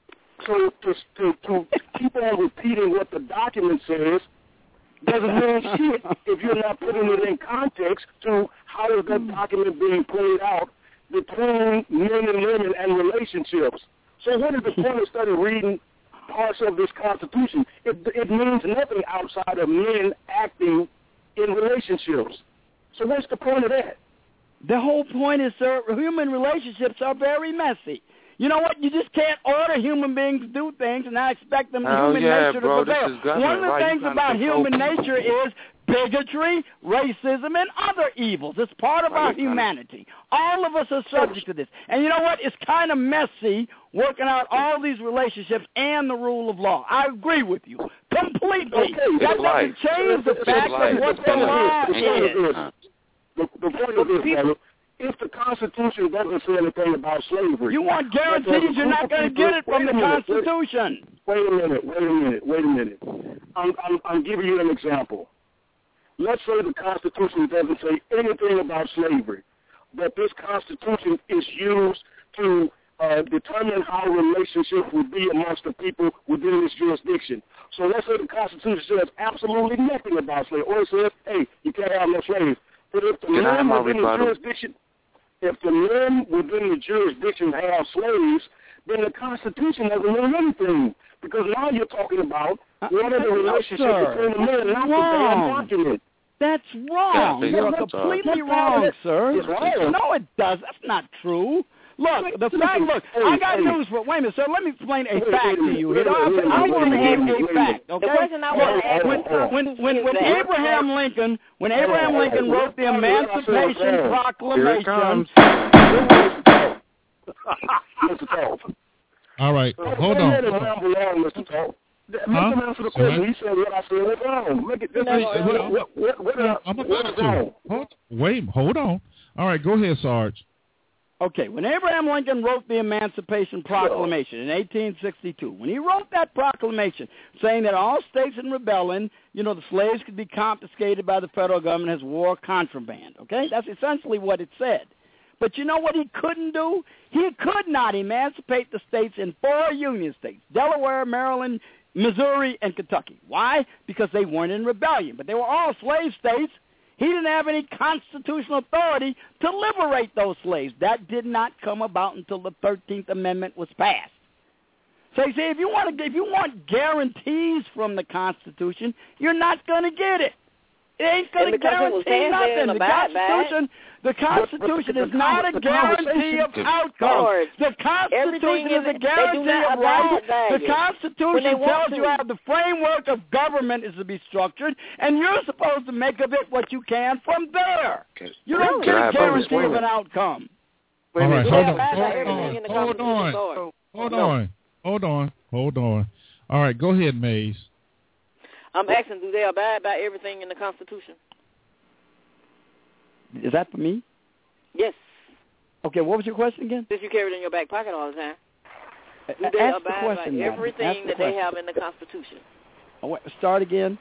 So to, to, to keep on repeating what the document says doesn't mean shit if you're not putting it in context to how is that document being played out between men and women and relationships. So what is the point of study reading parts of this Constitution? It, it means nothing outside of men acting in relationships. So what's the point of that?
The whole point is, sir, human relationships are very messy. You know what? You just can't order human beings to do things and not expect them
Oh,
human
yeah,
nature
bro,
to prevail.
this is government.
One of the
Why you
things
trying to
about
control
human
people?
nature is bigotry, racism, and other evils. It's part of
Why
our
you trying to-
humanity. All of us are subject to this. And you know what? It's kind of messy working out all these relationships and the rule of law. I agree with you completely.
Okay,
that
it's life.
doesn't change the
It's
fact
life.
of what
It's
the
life.
law
The point
is.
is this. The, the point is this, brother. If the Constitution doesn't say anything about slavery,
You want guarantees you're not going to get it from the Constitution.
Wait a minute, wait a minute, wait a minute. I'm, I'm, I'm giving you an example. Let's say the Constitution doesn't say anything about slavery, but this Constitution is used to uh, determine how relationships would be amongst the people within this jurisdiction. So let's say the Constitution says absolutely nothing about slavery, or it says, hey, you can't have no slaves. But if the
Can I have
men
my
within the
rebuttal?
jurisdiction, if the men within the jurisdiction have slaves, then the Constitution doesn't mean anything. Because now you're talking about what are the relationships
sir.
between the men, not the
Wrong.
damn document.
That's wrong.
Yeah,
You're
that's
completely
all.
wrong, sir.
It's wrong.
No, it does. That's not true. Look, the
Listen,
fact, look,
hey,
I got
hey.
news for, wait a minute, sir, let me explain a
Wait,
fact
wait a
to
minute,
you.
wait a
I,
minute,
I
wait a
want to
minute,
have
wait a
a
minute.
fact,
The
okay?
question I want to ask
Hold
when,
on, hold on.
when, when, when
Hold on.
Abraham Lincoln, when
Hold on,
Abraham
hold on.
Lincoln wrote the
Hold on, hold on.
Emancipation
Here it
Proclamation,
Mister Talk.
All right, hold
Let him
on.
ramble on, Mister Talk. Let him
Huh?
answer the
Go
question.
ahead.
He said what I said was wrong. Make it
Hey,
different.
well,
What, what, what, what,
I'm
what
about
is
to.
wrong?
Hold, wait, hold on. All right, go ahead, Sarge.
Okay, when Abraham Lincoln wrote the Emancipation Proclamation in eighteen sixty-two, when he wrote that proclamation saying that all states in rebellion, you know, the slaves could be confiscated by the federal government as war contraband, okay? That's essentially what it said. But you know what he couldn't do? He could not emancipate the states in four Union states, Delaware, Maryland, Missouri, and Kentucky. Why? Because they weren't in rebellion, but they were all slave states. He didn't have any constitutional authority to liberate those slaves. That did not come about until the thirteenth Amendment was passed. So you say if you want to, if you want guarantees from the Constitution, you're not going to get it. It ain't going to guarantee nothing. The Constitution, the Constitution is not a guarantee of outcome. The Constitution is a guarantee of rights. The Constitution tells you how the framework of government is to be structured, and you're supposed to make of it what you can from there. You don't get a guarantee of an outcome.
All right, hold on, hold on, hold on, hold on, hold on. All right, go ahead, Maze.
I'm asking, do they abide by everything in the Constitution?
Is that for me?
Yes.
Okay, what was your question again?
Since you carry it in your back pocket all the time. Do
A-
they
ask the
abide
question,
by
madam.
everything
Ask the
that they
question.
have in the Constitution?
Oh, wait, start again.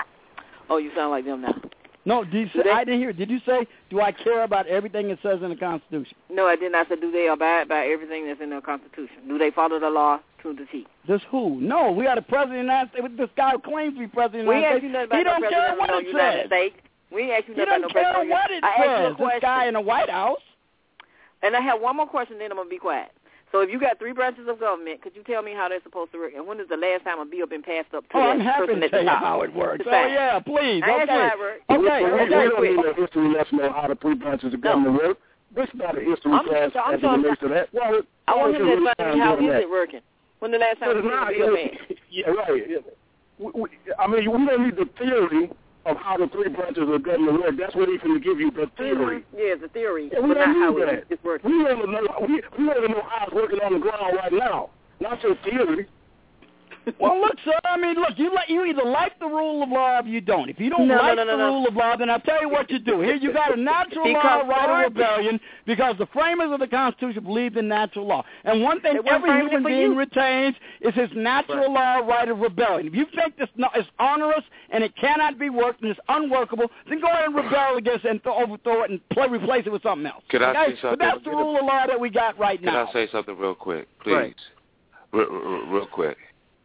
Oh, you sound like them now.
No, did you say,
Do they-
I didn't hear. Did you say, do I care about everything it says in the Constitution?
No, I didn't. I said, do they abide by everything that's in the Constitution? Do they follow the law to the T?
This who? No, we got a president of the United States. This guy who claims to be president of the
We ain't
United
asked you
States.
nothing about
He
no
don't
president
care
of
what
no
it
United
says.
States. We ain't asked you
He
nothing about no
don't care
president.
what it
I asked you a
says. This
question.
guy in the White House.
And I have one more question, then I'm going to be quiet. So if you got three branches of government, could you tell me how they're supposed to work? And when is the last time a bill been passed up to
Oh,
that
I'm happy
person
to
at
tell
the
you
top?
how it works.
It's
Oh,
fine.
yeah, please.
I asked you
Okay.
how it works.
Okay,
we,
okay,
we don't
quick.
need a history lesson on how the three branches of government work. This is not a history
I'm-
class
I'm
as it
sorry.
relates to that. Well,
I want him to
really
explain to me how
doing
is
that.
it working? When the last time
But
a
it's
bill
not,
was
you know,
passed?
yeah, right. Yeah. We, we, I mean, we don't need the theory of how the three branches of government work. That's what he's going to give you, the theory.
Mm-hmm. Yeah, the theory,
Yeah, we
but
don't
not how
need
it
that.
is working.
We want to know. We, we want to know how it's working on the ground right now, not your theory.
Well, look, sir, I mean, look, you let, you either like the rule of law or you don't. If you don't
No,
like
no, no,
the
no, no.
rule of law, then I'll tell you what you do. Here you got a natural
He
law
comes
right
forward.
of rebellion because the framers of the Constitution believed in natural law. And one thing
They weren't
every
framing
human
it for
being
you.
retains is his natural law right of rebellion. If you think this no, is onerous and it cannot be worked and it's unworkable, then go ahead and rebel against it and th- overthrow it and play, replace it with something else.
Could I
okay?
say something?
But that's the rule of law that we got right
Can
now.
I say something real quick, please?
Right.
Real, real, real quick.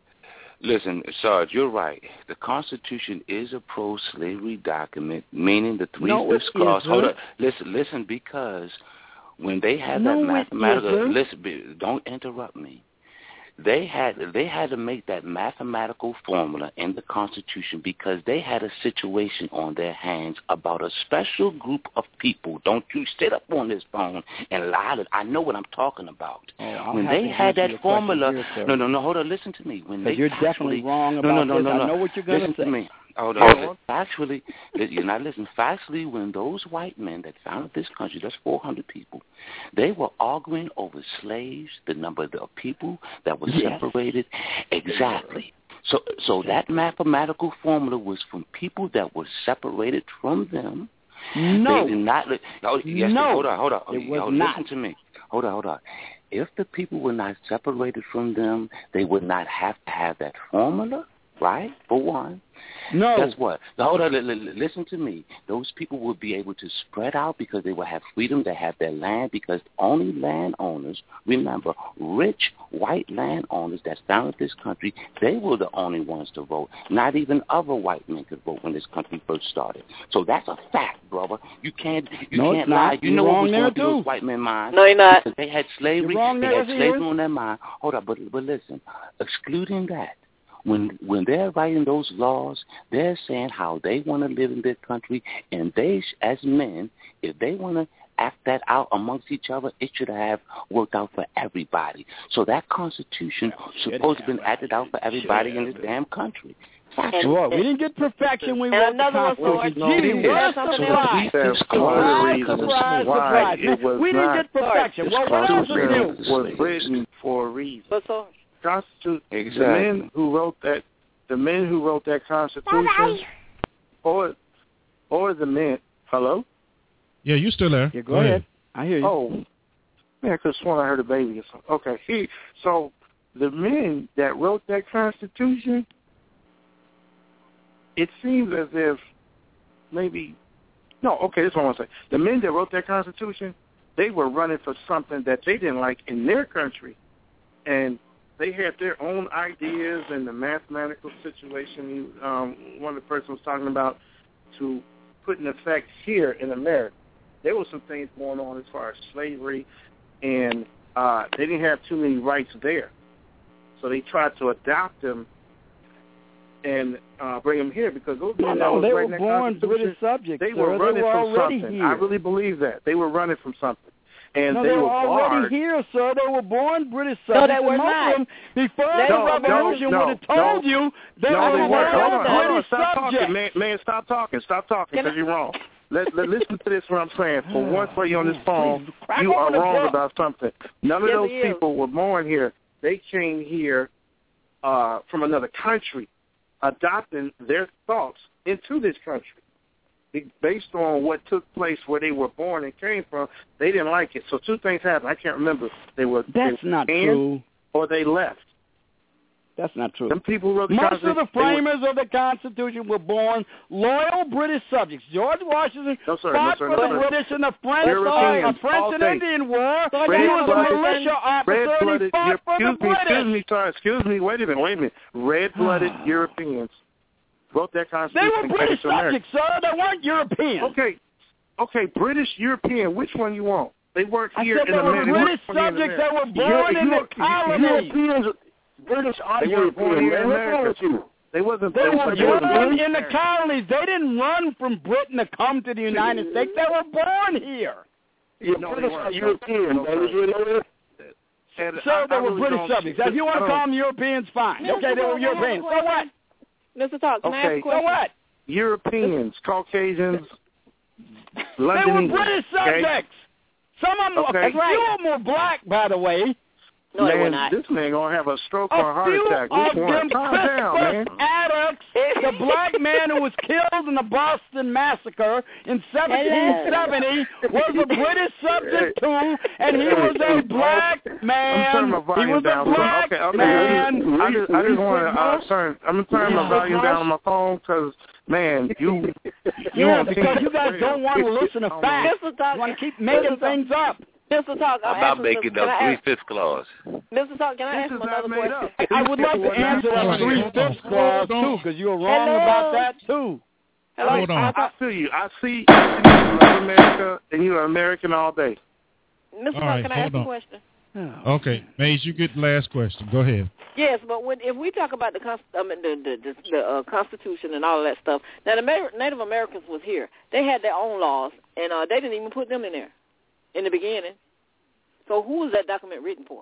Listen, Sarge, you're right. The Constitution is a pro-slavery document, meaning the three
No, it
fifths clause.
isn't.
Hold up, listen, listen, because when they had
No,
that
it
mathematical,
isn't.
listen, be- don't interrupt me. They had they had to make that mathematical formula in the Constitution because they had a situation on their hands about a special group of people. Don't you sit up on this phone and lie. To, I know what I'm talking about.
Oh, I'll
when
have
they
to
had
answer
that
your question
formula,
here, sir.
no, no, no, hold on, listen to me. When they
Because you're
actually,
definitely wrong
no,
about
no, no,
this.
no, no.
I know what you're going to
listen
say.
to me. Hold
Hold
on.
on.
Actually, you're not listening. Factually, when those white men that founded this country, that's four hundred people, they were arguing over slaves, the number of the people that were
Yes.
separated. Exactly. So, so that mathematical formula was from people that were separated from them.
No.
They did not. li- Oh, yes,
No.
Hold on. Hold on.
It was
oh,
not.
Listen to me. Hold on. Hold on. If the people were not separated from them, they would not have to have that formula, right? For one.
No.
Guess what? Now, hold on, li- li- listen to me. Those people will be able to spread out because they will have freedom to have their land because only landowners, remember, rich white landowners that founded this country, they were the only ones to vote. Not even other white men could vote when this country first started. So that's a fact, brother. You can't you
No,
can't
it's
lie.
not.
You
You're
know what
wrong
was
there,
going through
too.
those white men's minds.
No, you're not.
Because they had slavery.
You're wrong
they
there,
had
yes, it
slavery
is.
on their mind. Hold on, but but listen, excluding that. When when they're writing those laws, they're saying how they want to live in their country, and they, as men, if they want to act that out amongst each other, it should have worked out for everybody. So that Constitution supposed to have been acted out for everybody in this damn country.
And-
Well, we didn't get perfection. We
And
wrote the
another one,
Constitution.
Lord.
Gee,
No,
what a
something
surprise.
else.
Surprise,
One
surprise,
reason
surprise.
why it was
We didn't
not-
get perfection. Well, what else is new?
Constitution was written for a reason.
But so,
Constitution.
Exactly.
The men who wrote that, the men who wrote that Constitution,
Bye-bye.
or or the men. Hello.
Yeah, you still there?
Yeah, go, ahead. I hear you.
Oh, man, I could have sworn I heard a baby or something. Okay, he, so the men that wrote that Constitution, it seems as if maybe, no, okay, this is what I want to say. The men that wrote that Constitution, they were running for something that they didn't like in their country, and they had their own ideas and the mathematical situation um, one of the person was talking about to put in effect here in America. There were some things going on as far as slavery, and uh, they didn't have too many rights there. So they tried to adopt them and uh, bring them here because those
no, no, they were born British subjects.
They
sir.
were running
they were
from
already
something.
Here.
I really believe that. They were running from something. And
no,
they,
they were,
were
already
barred.
here, sir. They were born British
No,
subjects.
they were
and most
not.
of them, before
No,
the
no,
revolution
no,
would have told
no,
you they
no,
were
they
born
weren't. Hold on, hold on.
British
Stop
subjects.
talking, man. Man, stop talking. Stop talking because you're wrong. Let, let listen to this. What I'm saying. For once, while you're on this phone,
Please,
you are
the
wrong
book.
about something. None of
Yes,
those
he is.
people were born here. They came here uh, from another country, adopting their thoughts into this country. Based on what took place where they were born and came from, they didn't like it. So two things happened. I can't remember. They were
That's
they were
not
banned
true.
or they left.
That's not true.
Them people who wrote the
Most of
Constitution,
the framers of the Constitution were born loyal British subjects. George Washington
No, sir,
fought
no, sir,
for
no,
the
sir.
British in the French, uh,
Europeans,
French
all
and
day.
Indian War. He was a
Red-blooded,
militia officer and he
red-blooded,
fought for the
excuse me,
British.
excuse me, sorry, excuse me, wait a minute, wait a minute. Red-blooded Europeans wrote that
They
Constitution.
were
and came
British
to America.
subjects, sir. They weren't European.
Okay, okay, British, European, which one you want? They weren't
I
here
said
in
they were
America.
British
They weren't here in
subjects that
America.
were born
Euro-
in the
Euro-
colonies.
Europeans, British are
They weren't born
European,
here in
man. What's wrong
America.
with you?
They wasn't.
They
they
were
wasn't
born
British.
in the colonies. They didn't run from Britain to come to the United States. They were born here.
You're
No, they
British
weren't.
are European,
No,
man.
sir.
You know that?
And
So
I-
they
I
were
really
British
don't-
subjects. If you want
I
to
don't-
call them Europeans, fine.
Mister
Okay, they
Talk,
were
can I have a
Europeans. So what?
question? Mister Talk, can I ask a
Okay.
question?
So what?
Europeans, Caucasians,
They
London
were
English,
British
okay?
subjects. Some of them,
Okay.
a few of them were black, by the way.
No, they were
Man,
not.
this man gonna have a stroke or a
A
heart
few
attack.
of
Which one?
them,
Calm down, man.
Crispus Attucks, the black man who was killed in the Boston Massacre in seventeen seventy, was a British subject too, and he was a black
I'm turning
man.
my
He
volume
was
down.
a black
okay, okay.
man.
I just, I just want to uh, turn. I'm gonna turn my volume down on my phone because, man, you, you
Yeah,
on
because
T V.
you guys don't want to listen to
Oh,
facts.
Mister Talk,
You want to keep making things up.
Mister Talk, I'm
About
asking
making
can I
up
ask-
three-fifths clause.
Mister Talk, can I ask
This
him
is not
another
made
question?
up.
I would love to answer that
Hold on,
three-fifths
hold on,
clause,
hold on.
too, because you were wrong
Hello?
about that, too.
Hello?
Hold on.
I feel you. I see. I see you love America, and you're American all day.
Mister
All
Talk,
right,
can I
hold
ask a
on.
question?
Okay, Maze, you get the last question. Go ahead.
Yes, but when if we talk about the const- I mean, the the, the, the uh, Constitution and all of that stuff, now the Amer- Native Americans was here. They had their own laws, and uh, they didn't even put them in there in the beginning. So who was that document written for?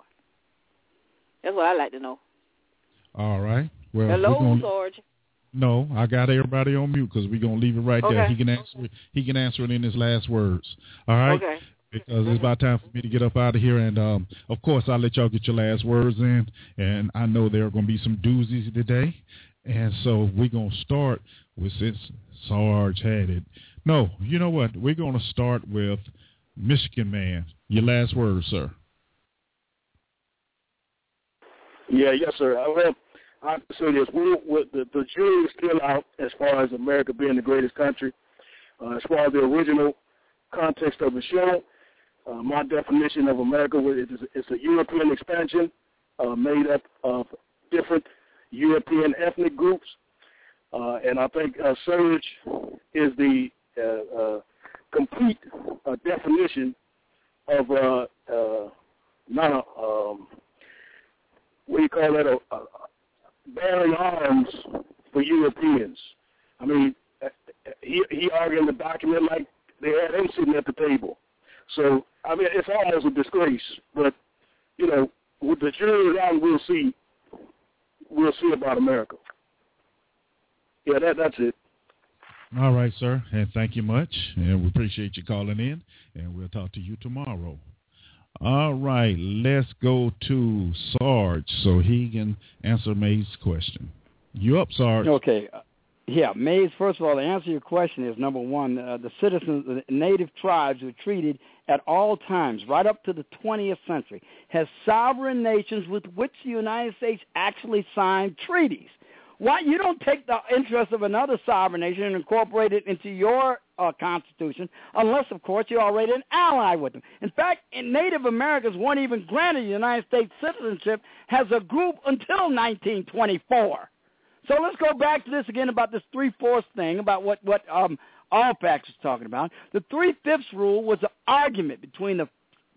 That's what I'd like to know.
All right. Well,
Hello,
we're gonna,
George.
no, I got everybody on mute because we're gonna leave it right there.
Okay.
He can answer. It, he can answer it in his last words. All right.
Okay.
Because it's about time for me to get up out of here, and um, of course I'll let y'all get your last words in. And I know there are going to be some doozies today, and so we're going to start with since Sarge had it. No, you know what? We're going to start with Michigan Man. Your last words, sir.
Yeah, yes, sir. I will. I have to say this: we, with the, the jury is still out as far as America being the greatest country. Uh, as far as the original context of the show, uh, my definition of America is it's a European expansion uh, made up of different European ethnic groups, uh, and I think uh, Surge is the uh, uh, complete uh, definition of uh, uh, not a um, what do you call that, a, a bearing arms for Europeans. I mean, he, he argued in the document like they had him sitting at the table. So, I mean, it's almost a disgrace. But, you know, with the jury out, we'll see. We'll see about America. Yeah, that that's it.
All right, sir, and thank you much, and we appreciate you calling in, and we'll talk to you tomorrow. All right, let's go to Sarge so he can answer May's question. You up, Sarge?
Okay. Uh, yeah, Mays, first of all, to answer your question is, number one, uh, the citizens, the native tribes were treated at all times, right up to the twentieth century, as sovereign nations with which the United States actually signed treaties. Why you don't take the interest of another sovereign nation and incorporate it into your uh, Constitution, unless, of course, you're already an ally with them. In fact, in Native Americans weren't even granted United States citizenship as a group until nineteen twenty-four. So let's go back to this again about this three-fourths thing, about what, what um, Allfax was talking about. The three-fifths rule was an argument between the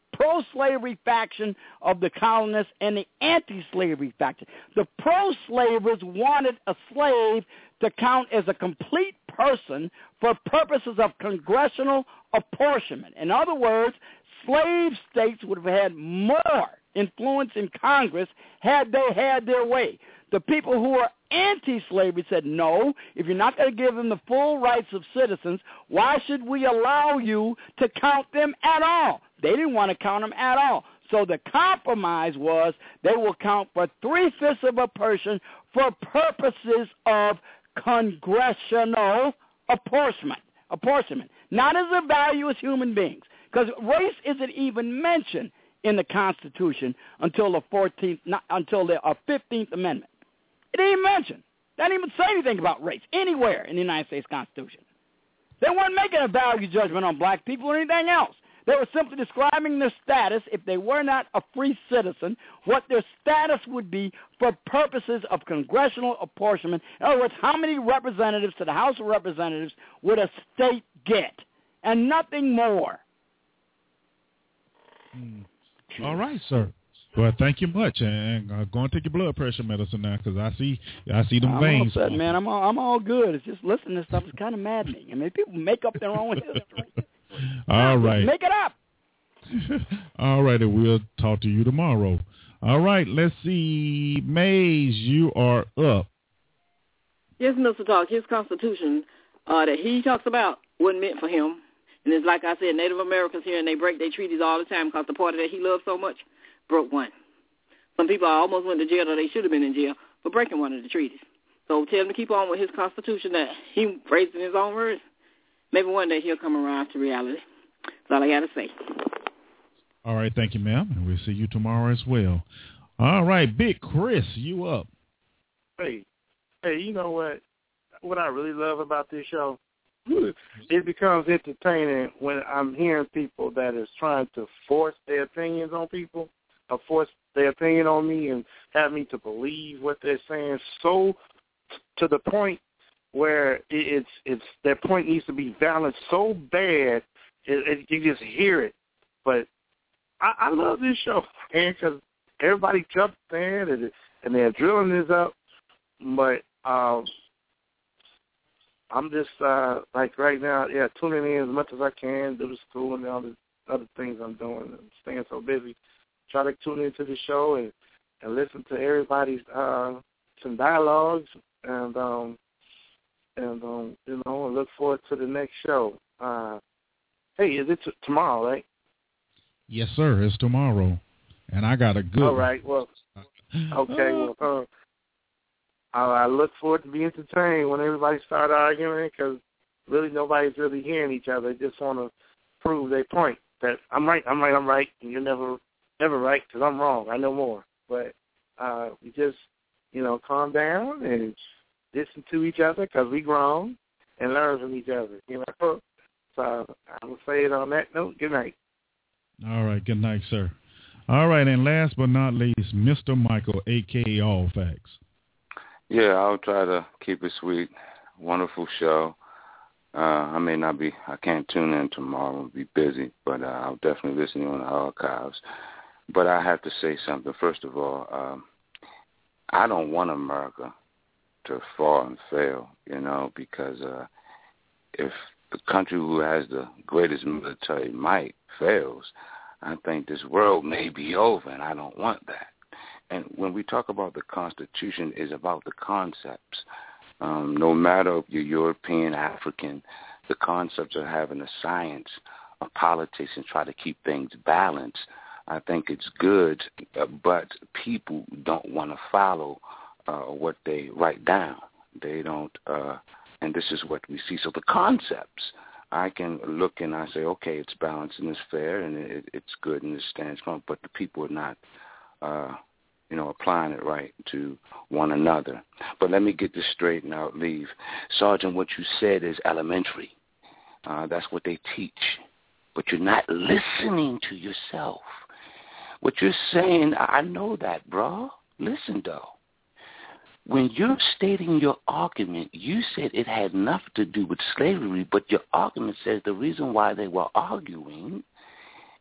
pro-slavery faction of the colonists and the anti-slavery faction. The pro-slavers wanted a slave to count as a complete person for purposes of congressional apportionment. In other words, slave states would have had more influence in Congress had they had their way. The people who are anti-slavery said, no, if you're not going to give them the full rights of citizens, why should we allow you to count them at all? They didn't want to count them at all. So the compromise was they will count for three-fifths of a person for purposes of congressional apportionment, apportionment, not as a value as human beings, because race isn't even mentioned in the Constitution until the fourteenth, not, until the uh, fifteenth Amendment. It ain't mentioned. They didn't even say anything about race anywhere in the United States Constitution. They weren't making a value judgment on black people or anything else. They were simply describing their status, if they were not a free citizen, what their status would be for purposes of congressional apportionment. In other words, how many representatives to the House of Representatives would a state get, and nothing more.
Mm. All right, sir. Well, thank you much, and uh, go and take your blood pressure medicine now, because I see, I see them
I'm
veins.
all set, man. I'm all, I'm all good. It's just listening to stuff is kind of maddening. I mean, people make up their own history.
All right.
Make it up.
All right, and we'll talk to you tomorrow. All right, let's see. Mays, you are up.
Yes, Mister Talk, his Constitution uh, that he talks about wasn't meant for him. And it's like I said, Native Americans here, and they break their treaties all the time because the party that he loved so much broke one. Some people almost went to jail, or they should have been in jail, for breaking one of the treaties. So tell him to keep on with his Constitution that he phrased in his own words. Maybe one day he'll come around to reality. That's all I got to say.
All right, thank you, ma'am. And we'll see you tomorrow as well. All right, Big Chris, you up.
Hey, hey, you know what? What I really love about this show? It becomes entertaining when I'm hearing people that is trying to force their opinions on people, or force their opinion on me and have me to believe what they're saying so to the point where it's it's their point needs to be balanced so bad, it, it, you just hear it. But I, I love this show, man, because everybody jumps in and, and they're drilling this up. But um, I'm just, uh, like right now, yeah, tuning in as much as I can, do the school and all the other things I'm doing. I'm staying so busy. Try to tune into the show and, and listen to everybody's uh, some dialogues and, um, and um, you know, and look forward to the next show. Uh, hey, is it t- tomorrow, right?
Yes, sir. It's tomorrow. And I got a good
All right. Well, okay. Well, uh, I look forward to being entertained when everybody start arguing, because really nobody's really hearing each other. They just want to prove their point that I'm right, I'm right, I'm right, and you're never, never right because I'm wrong. I know more. But uh, we just, you know, calm down and listen to each other because we grown and learn from each other. You know. So I will say it on that note. Good night.
All right. Good night, sir. All right. And last but not least, Mister Michael, a k a. All Facts.
Yeah, I'll try to keep it sweet. Wonderful show. Uh, I may not be, I can't tune in tomorrow. I'll be busy, but uh, I'll definitely listen on the archives. But I have to say something. First of all, um, I don't want America to fall and fail, you know, because uh, if the country who has the greatest military might fails, I think this world may be over, and I don't want that. And when we talk about the Constitution, it's about the concepts. Um, no matter if you're European, African, the concepts of having a science, a politics, and try to keep things balanced, I think it's good, uh, but people don't want to follow uh, what they write down. They don't, uh, and this is what we see. So the concepts, I can look and I say, okay, it's balanced and it's fair and it, it's good and it stands firm, but the people are not uh, you know, applying it right to one another. But let me get this straight and I'll leave. Sergeant, what you said is elementary. Uh, that's what they teach. But you're not listening to yourself. What you're saying, I know that, bro. Listen, though. When you're stating your argument, you said it had nothing to do with slavery, but your argument says the reason why they were arguing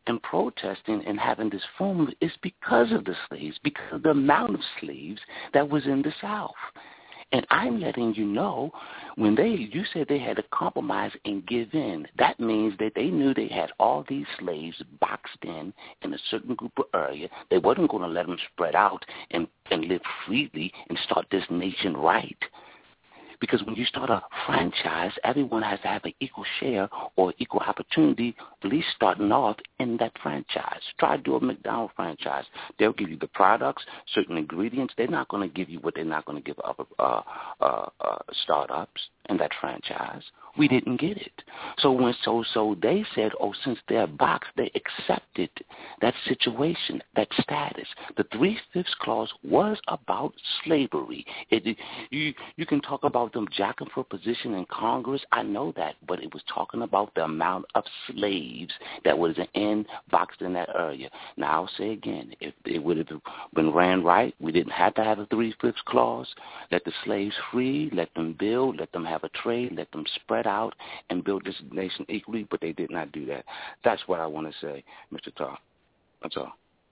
and protesting and having this forum is because of the slaves, because of the amount of slaves that was in the South. And I'm letting you know, when they, you said they had to compromise and give in, that means that they knew they had all these slaves boxed in in a certain group of area. They wasn't going to let them spread out and, and live freely and start this nation right. Because when you start a franchise, everyone has to have an equal share or equal opportunity, at least starting off in that franchise. Try to do a McDonald's franchise. They'll give you the products, certain ingredients. They're not going to give you what they're not going to give other uh, uh, uh, startups in that franchise. We didn't get it. So when so so they said, oh, since they're boxed, they accepted that situation, that status. The three-fifths clause was about slavery. It, you you can talk about them jacking for position in Congress. I know that, but it was talking about the amount of slaves that was in boxed in that area. Now I'll say again, if it would have been ran right, we didn't have to have a three-fifths clause. Let the slaves free, let them build, let them have a trade, let them spread out and build this nation equally, but they did not do that. That's what I want to say, Mister Tar. That's all.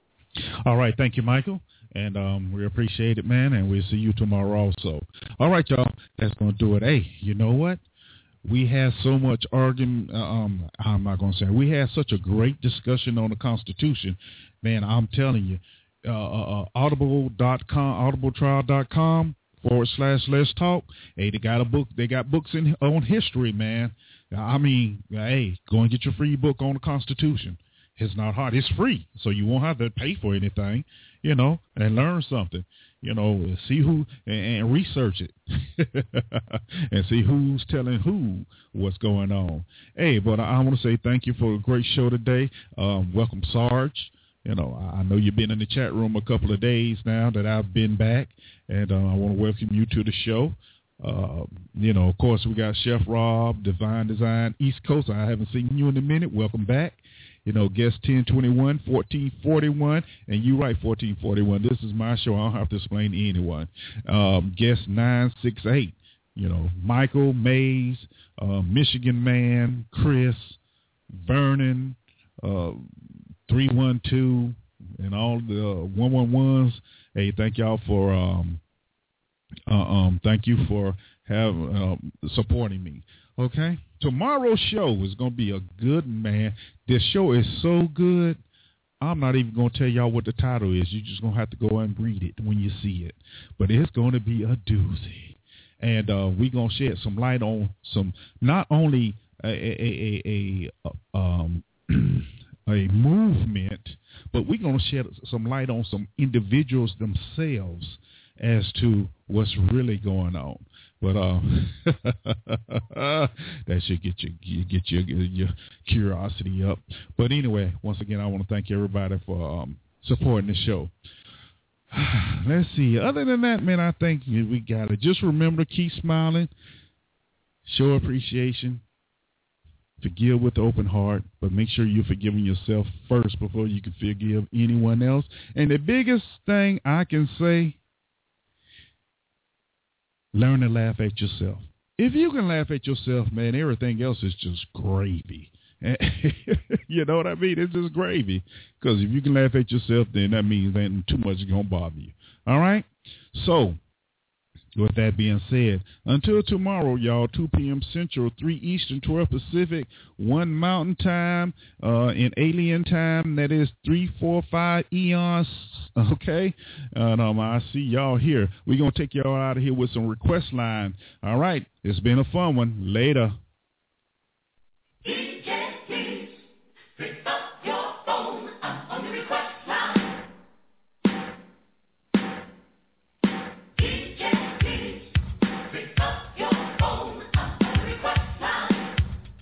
All right. Thank you, Michael. And um, we appreciate it, man, and we'll see you tomorrow also. All right, y'all. That's going to do it. Hey, you know what? We had so much argument. Um, I'm not going to say. We had such a great discussion on the Constitution. Man, I'm telling you, uh, uh, audible dot com, audible trial dot com forward slash let's talk. Hey, they got a book. They got books in on history, man. I mean, hey, go and get your free book on the Constitution. It's not hard. It's free, so you won't have to pay for anything, you know, and learn something, you know, see who and, and research it and see who's telling who what's going on. Hey, but I, I want to say thank you for a great show today. Um, welcome, Sarge. You know, I know you've been in the chat room a couple of days now that I've been back, and uh, I want to welcome you to the show. Uh, you know, of course, we got Chef Rob, Divine Design, East Coast. I haven't seen you in a minute. Welcome back. You know, guest ten twenty-one, fourteen forty-one, and you right, fourteen forty-one. This is my show. I don't have to explain to anyone. Um, guest nine six eight, you know, Michael, Mays, uh, Michigan Man, Chris, Vernon, uh, three one two, and all the uh, one one ones. Hey, thank y'all for, um, uh, um, thank you for have, uh, supporting me. Okay? Tomorrow's show is going to be a good, man. This show is so good, I'm not even going to tell y'all what the title is. You're just going to have to go and read it when you see it. But it's going to be a doozy. And uh, we're going to shed some light on some, not only a, a, a, a, um, a movement, but we're going to shed some light on some individuals themselves as to what's really going on. But uh, that should get you get your your curiosity up. But anyway, once again, I want to thank everybody for um, supporting the show. Let's see. Other than that, man, I think we got to just remember to keep smiling, show appreciation, forgive with an open heart, but make sure you're forgiving yourself first before you can forgive anyone else. And the biggest thing I can say, learn to laugh at yourself. If you can laugh at yourself, man, everything else is just gravy. You know what I mean? It's just gravy. Because if you can laugh at yourself, then that means ain't too much going to bother you. All right? So, with that being said, until tomorrow, y'all, two p.m. Central, three Eastern, twelve Pacific, one Mountain Time, uh, in Alien Time, that is three, four, five eons, okay? And um, I see y'all here. We're going to take y'all out of here with some request line. All right, it's been a fun one. Later.
D J, please pick up your phone. I'm on the request line. D J, please pick up your phone. I'm on the request line.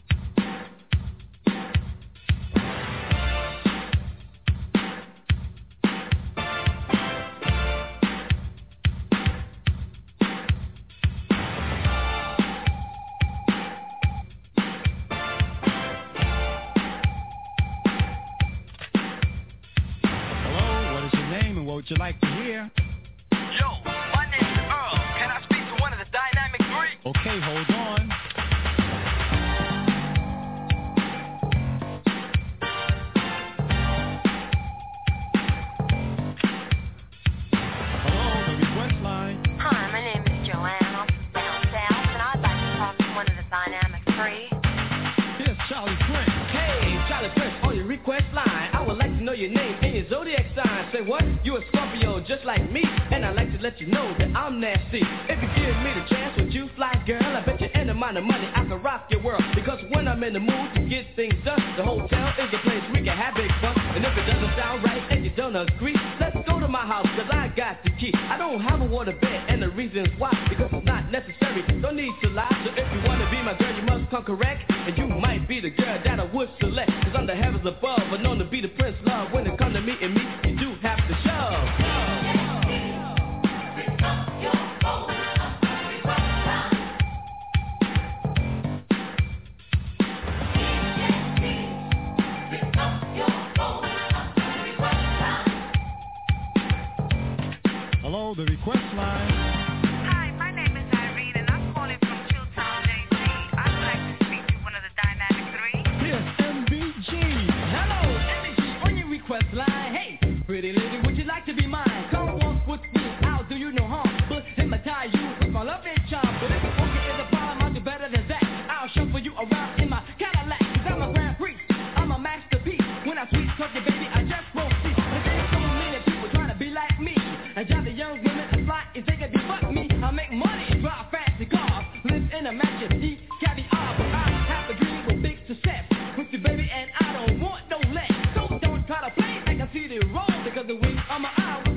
What would you like to hear?
Yo, my name's Earl. Can I speak to one of the Dynamic Three?
Okay, hold on.
your name and your zodiac sign. Say what? You a Scorpio just like me, and I like to let you know that I'm nasty. If you give me the chance with you, fly girl, I bet you any amount of money I can rock your world. Because when I'm in the mood to get things done, the hotel is the place we can have big fun. And if it doesn't sound right and you don't agree, let's go to my house, cause I got the key. I don't have a water bed, and the reason's why, because it's not necessary, don't need to lie. So if you wanna be my girl, you must come correct, and you might be the girl that I would select. Cause I'm the heavens above, but known to be the prince love. When it comes to meeting me, you do have to show.
Hello, the request line.
Hi, my name is Irene, and I'm calling from Chilltown, J C. I'd like to speak to one of the Dynamic Three.
Yes, M B G. Hello, M B G on your request line. Hey, pretty lady, would you like to be mine? Come walk with me, I'll do you no harm. But hypnotize you with my love and charm. But if the funky is a problem, I'll do better than that. I'll shuffle you around in my Cadillac. Cause I'm a grand priest, I'm a masterpiece. When I sweet talk you, baby, I just won't cease. But there's so many people trying to be like me. I drive the young women and fly and take a deep fuck me. I make money and drive fancy cars. Live in a mansion, eat caviar. But I have a dream with big success. With you, baby, and I don't want no less. So don't try to play like I see the roll. Because the wings on my eye